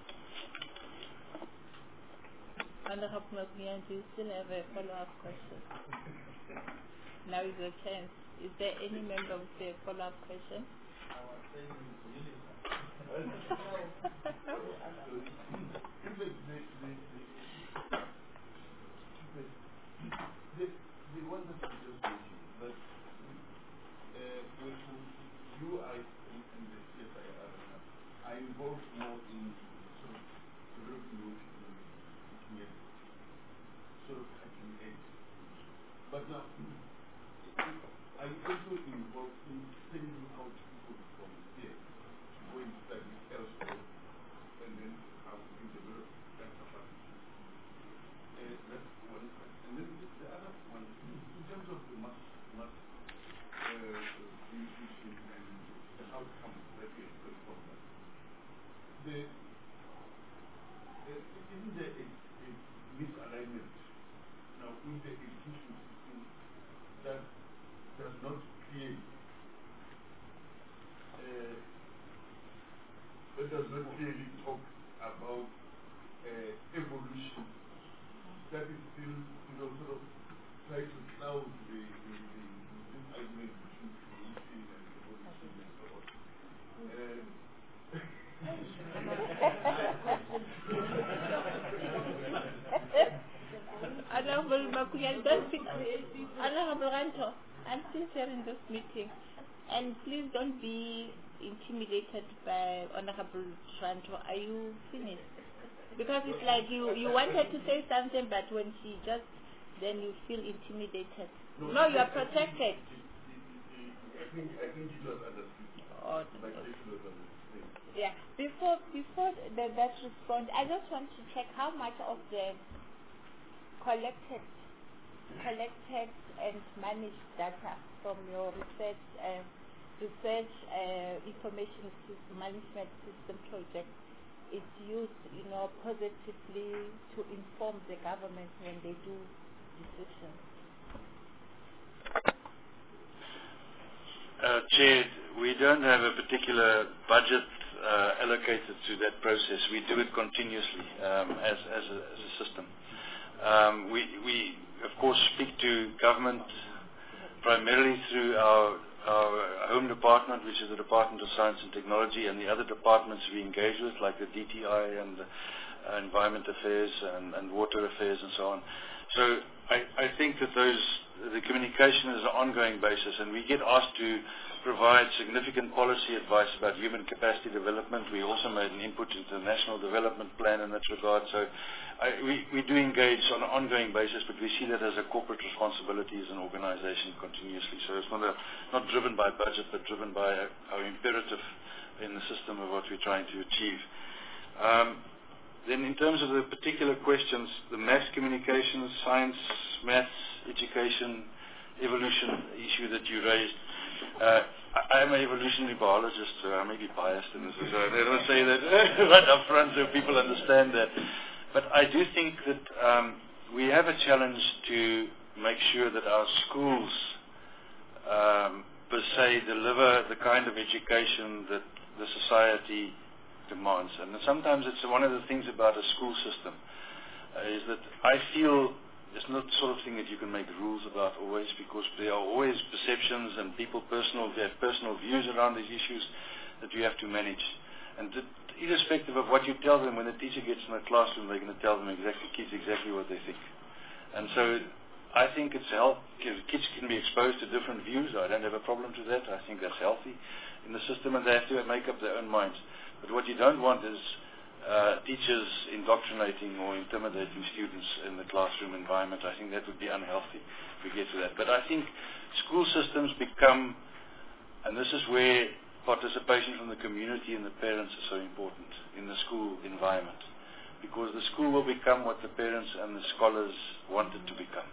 Honorable Macmillan, do you still have a follow-up question? Now is your chance. Is there any member with a follow-up question? The one that you just mentioned, but you are in the CSIR are involved more in sort of developing which may sort of cutting edge. But now, are you also involved in sending out people from here to go and study elsewhere and then how we can develop that capacity? That's one question. And then the other one, in terms of the mass nutrition and the outcome that we expect from that, isn't there a misalignment now in the education system that does not clearly talk that is still, sort of try to cloud this argument between creation and evolution and so on. Honorable Makuyal, Honorable Ranto, I'm still chairing this meeting, and please don't be intimidated by Honorable Ranto. Are you finished? Because it's like you wanted to say something, but when she just, then you feel intimidated. No, you are protected. I think it was understood. Oh, yeah. Before that response, I just want to check how much of the collected and managed data from your research information system management system project is used, positively to inform the government when they do decisions. Chair, we don't have a particular budget allocated to that process. We do it continuously as a system. We of course speak to government primarily through our home department, which is the Department of Science and Technology, and the other departments we engage with, like the DTI and Environment Affairs and Water Affairs and so on. So I think that the communication is an ongoing basis, and we get asked to provide significant policy advice about human capacity development. We also made an input into the National Development Plan in that regard. So we do engage on an ongoing basis, but we see that as a corporate responsibility as an organization continuously. So it's not driven by budget, but driven by our imperative in the system of what we're trying to achieve. Then in terms of the particular questions, the mass communications, science, maths, education, evolution issue that you raised, I'm an evolutionary biologist, so I may be biased in this. So I don't say that right up front so people understand that. But I do think that we have a challenge to make sure that our schools, per se, deliver the kind of education that the society demands. And sometimes it's one of the things about a school system is that I feel it's not the sort of thing that you can make rules about always, because there are always perceptions and they have personal views around these issues that you have to manage. And irrespective of what you tell them, when the teacher gets in the classroom, they're going to tell them kids exactly what they think. And so I think it's healthy. Kids can be exposed to different views. I don't have a problem with that. I think that's healthy in the system, and they have to make up their own minds. But what you don't want is teachers indoctrinating or intimidating students in the classroom environment. I think that would be unhealthy if we get to that. But I think school systems become, and this is where participation from the community and the parents is so important in the school environment, because the school will become what the parents and the scholars want it to become.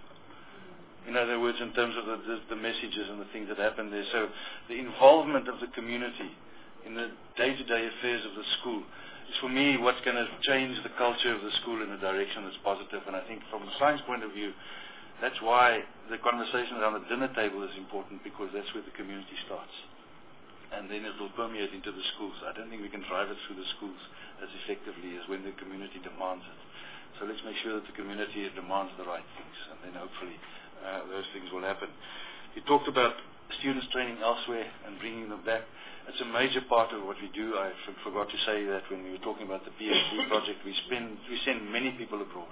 In other words, in terms of the messages and the things that happen there. So the involvement of the community in the day-to-day affairs of the school is, for me, what's going to change the culture of the school in a direction that's positive. And I think from a science point of view, that's why the conversation around the dinner table is important, because that's where the community starts. And then it will permeate into the schools. I don't think we can drive it through the schools as effectively as when the community demands it. So let's make sure that the community demands the right things, and then hopefully those things will happen. You talked about students training elsewhere and bringing them back. It's a major part of what we do. I forgot to say that when we were talking about the PhD project, we send many people abroad.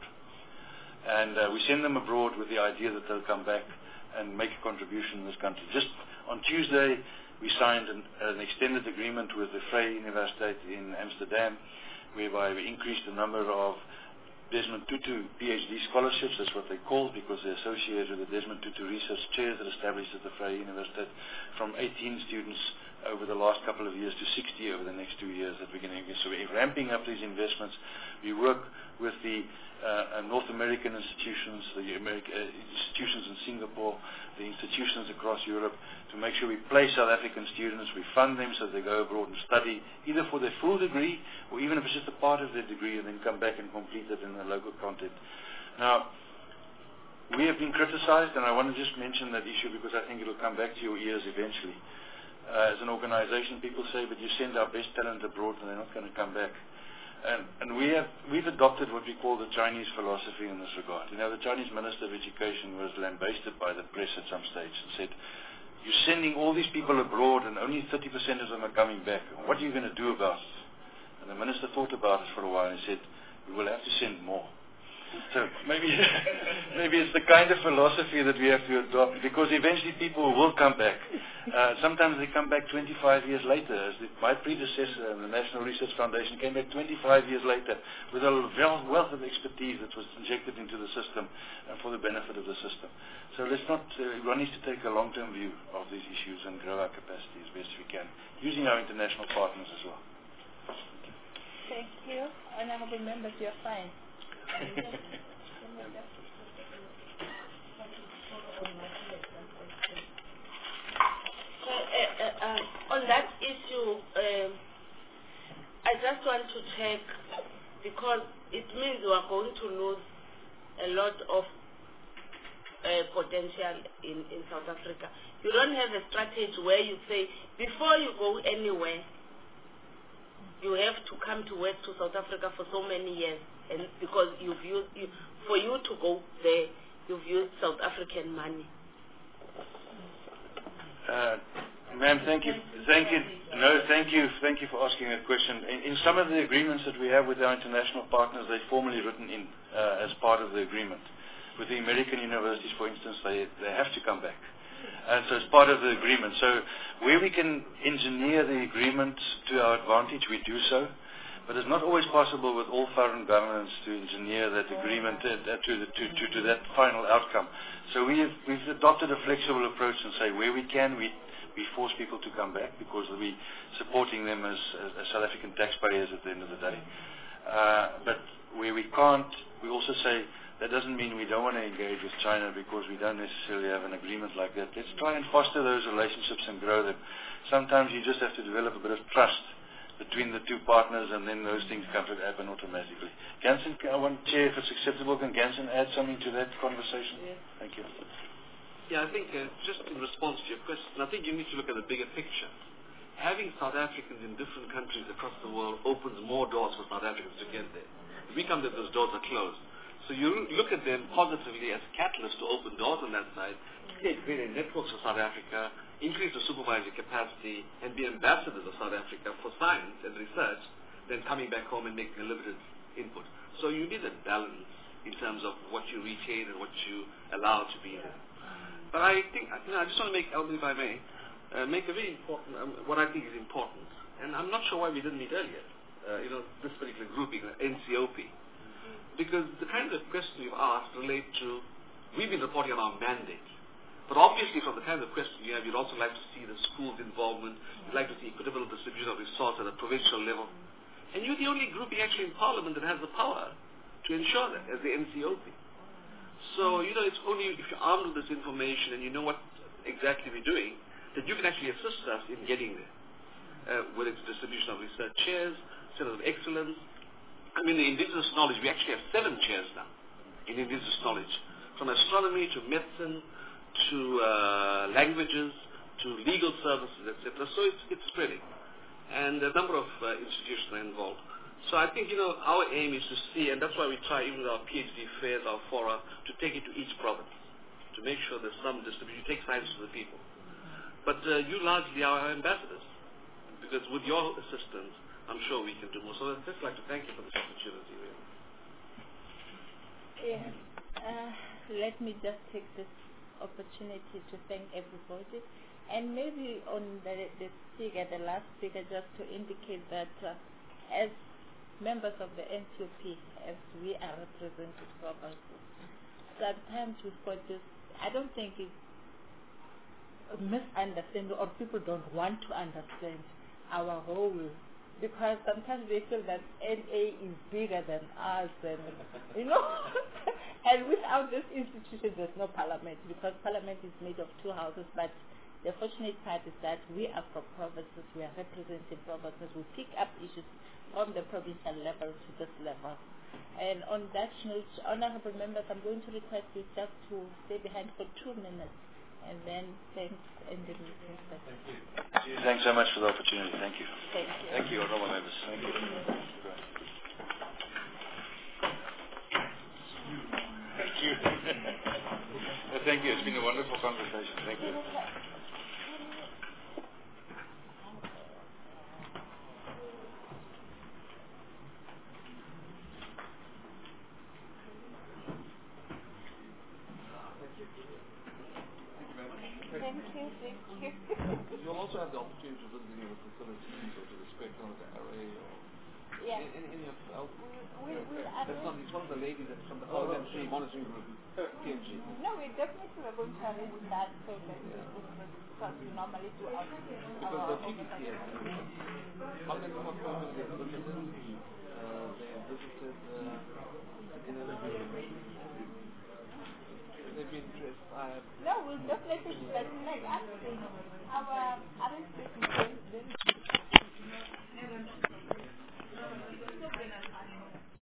And we send them abroad with the idea that they'll come back and make a contribution in this country. Just on Tuesday, we signed an extended agreement with the Vrije Universiteit in Amsterdam, whereby we increased the number of Desmond Tutu PhD scholarships. That's what they call, because they're associated with the Desmond Tutu Research Chairs that established at the Vrije Universiteit, from 18 students over the last couple of years to 60 over the next 2 years that we're going to get. So we're ramping up these investments. We work with the North American institutions, the institutions in Singapore, the institutions across Europe, to make sure we place South African students, we fund them so they go abroad and study, either for their full degree or even if it's just a part of their degree, and then come back and complete it in the local content. Now, we have been criticized, and I want to just mention that issue because I think it will come back to your ears eventually. As an organization, people say, but you send our best talent abroad and they're not going to come back. And we've adopted what we call the Chinese philosophy in this regard. You know, the Chinese Minister of Education was lambasted by the press at some stage and said, "You're sending all these people abroad and only 30% of them are coming back. What are you going to do about it?" And the minister thought about it for a while and said, "We will have to send more." So maybe it's the kind of philosophy that we have to adopt, because eventually people will come back. Sometimes they come back 25 years later. As my predecessor, the National Research Foundation, came back 25 years later with a wealth of expertise that was injected into the system for the benefit of the system. So let's not, one needs to take a long-term view of these issues and grow our capacity as best we can, using our international partners as well. Thank you. Honorable members, you're fine. On that issue, I just want to check, because it means we are going to lose a lot of potential in South Africa. You don't have a strategy where you say, before you go anywhere, you have to come to work to South Africa for so many years, and because for you to go there, you've used South African money. Ma'am, thank you. No, thank you for asking that question. In some of the agreements that we have with our international partners, they're formally written in as part of the agreement. With the American universities, for instance, they have to come back. And so it's part of the agreement. So where we can engineer the agreement to our advantage, we do so. But it's not always possible with all foreign governments to engineer that agreement to that final outcome. So we've adopted a flexible approach and say where we can, we force people to come back because we're supporting them as South African taxpayers at the end of the day. But where we can't, we also say that doesn't mean we don't want to engage with China because we don't necessarily have an agreement like that. Let's try and foster those relationships and grow them. Sometimes you just have to develop a bit of trust between the two partners, and then those things come to happen automatically. Gansen, I want to Chair, if it's acceptable, can Gansen add something to that conversation? Yes. Thank you. Yeah, I think just in response to your question, I think you need to look at the bigger picture. Having South Africans in different countries across the world opens more doors for South Africans to get there. We come that those doors are closed. So you look at them positively as a catalyst to open doors on that side, create greater networks for South Africa, increase the supervisory capacity, and be ambassadors of South Africa for science and research, then coming back home and making a limited input. So you need a balance in terms of what you retain and what you allow to be there. But I think, I just want to make, if I may, make a very important, what I think is important. And I'm not sure why we didn't meet earlier, this particular grouping, NCOP. Because the kinds of questions you've asked relate to, we've been reporting on our mandate. But obviously from the kinds of questions you have, you'd also like to see the school's involvement, you'd like to see equitable distribution of resource at a provincial level. And you're the only grouping actually in Parliament that has the power to ensure that, as the NCOP. So, it's only if you're armed with this information and you know what exactly we're doing, that you can actually assist us in getting there. Whether it's distribution of research chairs, centers of excellence. I mean, the indigenous knowledge, we actually have 7 chairs now in indigenous knowledge. From astronomy to medicine, to languages, to legal services, etc. So it's spreading. And a number of institutions are involved. So I think, our aim is to see, and that's why we try, even with our PhD fairs, our fora, to take it to each province, to make sure there's some distribution, take science to the people. But you largely are our ambassadors, because with your assistance, I'm sure we can do more. So I'd just like to thank you for this opportunity, really. Yeah. Let me just take this opportunity to thank everybody, and maybe on the last speaker, just to indicate that as members of the NCOP, as we are represented provinces, sometimes we've got this, I don't think it's a misunderstanding, or people don't want to understand our role, because sometimes they feel that NA is bigger than us, and and without this institution there's no parliament, because parliament is made of 2 houses. But the fortunate part is that we are from provinces, we are representing provinces, we pick up issues from the provincial level to this level. And on that note, honorable members, I'm going to request you just to stay behind for 2 minutes, and then thanks and the meeting. Thank you. Thanks so much for the opportunity. Thank you. Thank you. Thank you, honorable members. Thank you. Thank you. It's been a wonderful conversation. Thank you. You'll also have the opportunity to visit any of the facilities or to respect one of the array or any of that's not, it's one of the ladies that's from the parliamentary monitoring group, PMG. No, we definitely are going to arrange that so that because we normally do our because the PPCS, how many of them have visited, they have visited, they've been interested. No, we'll definitely, like us, our RSP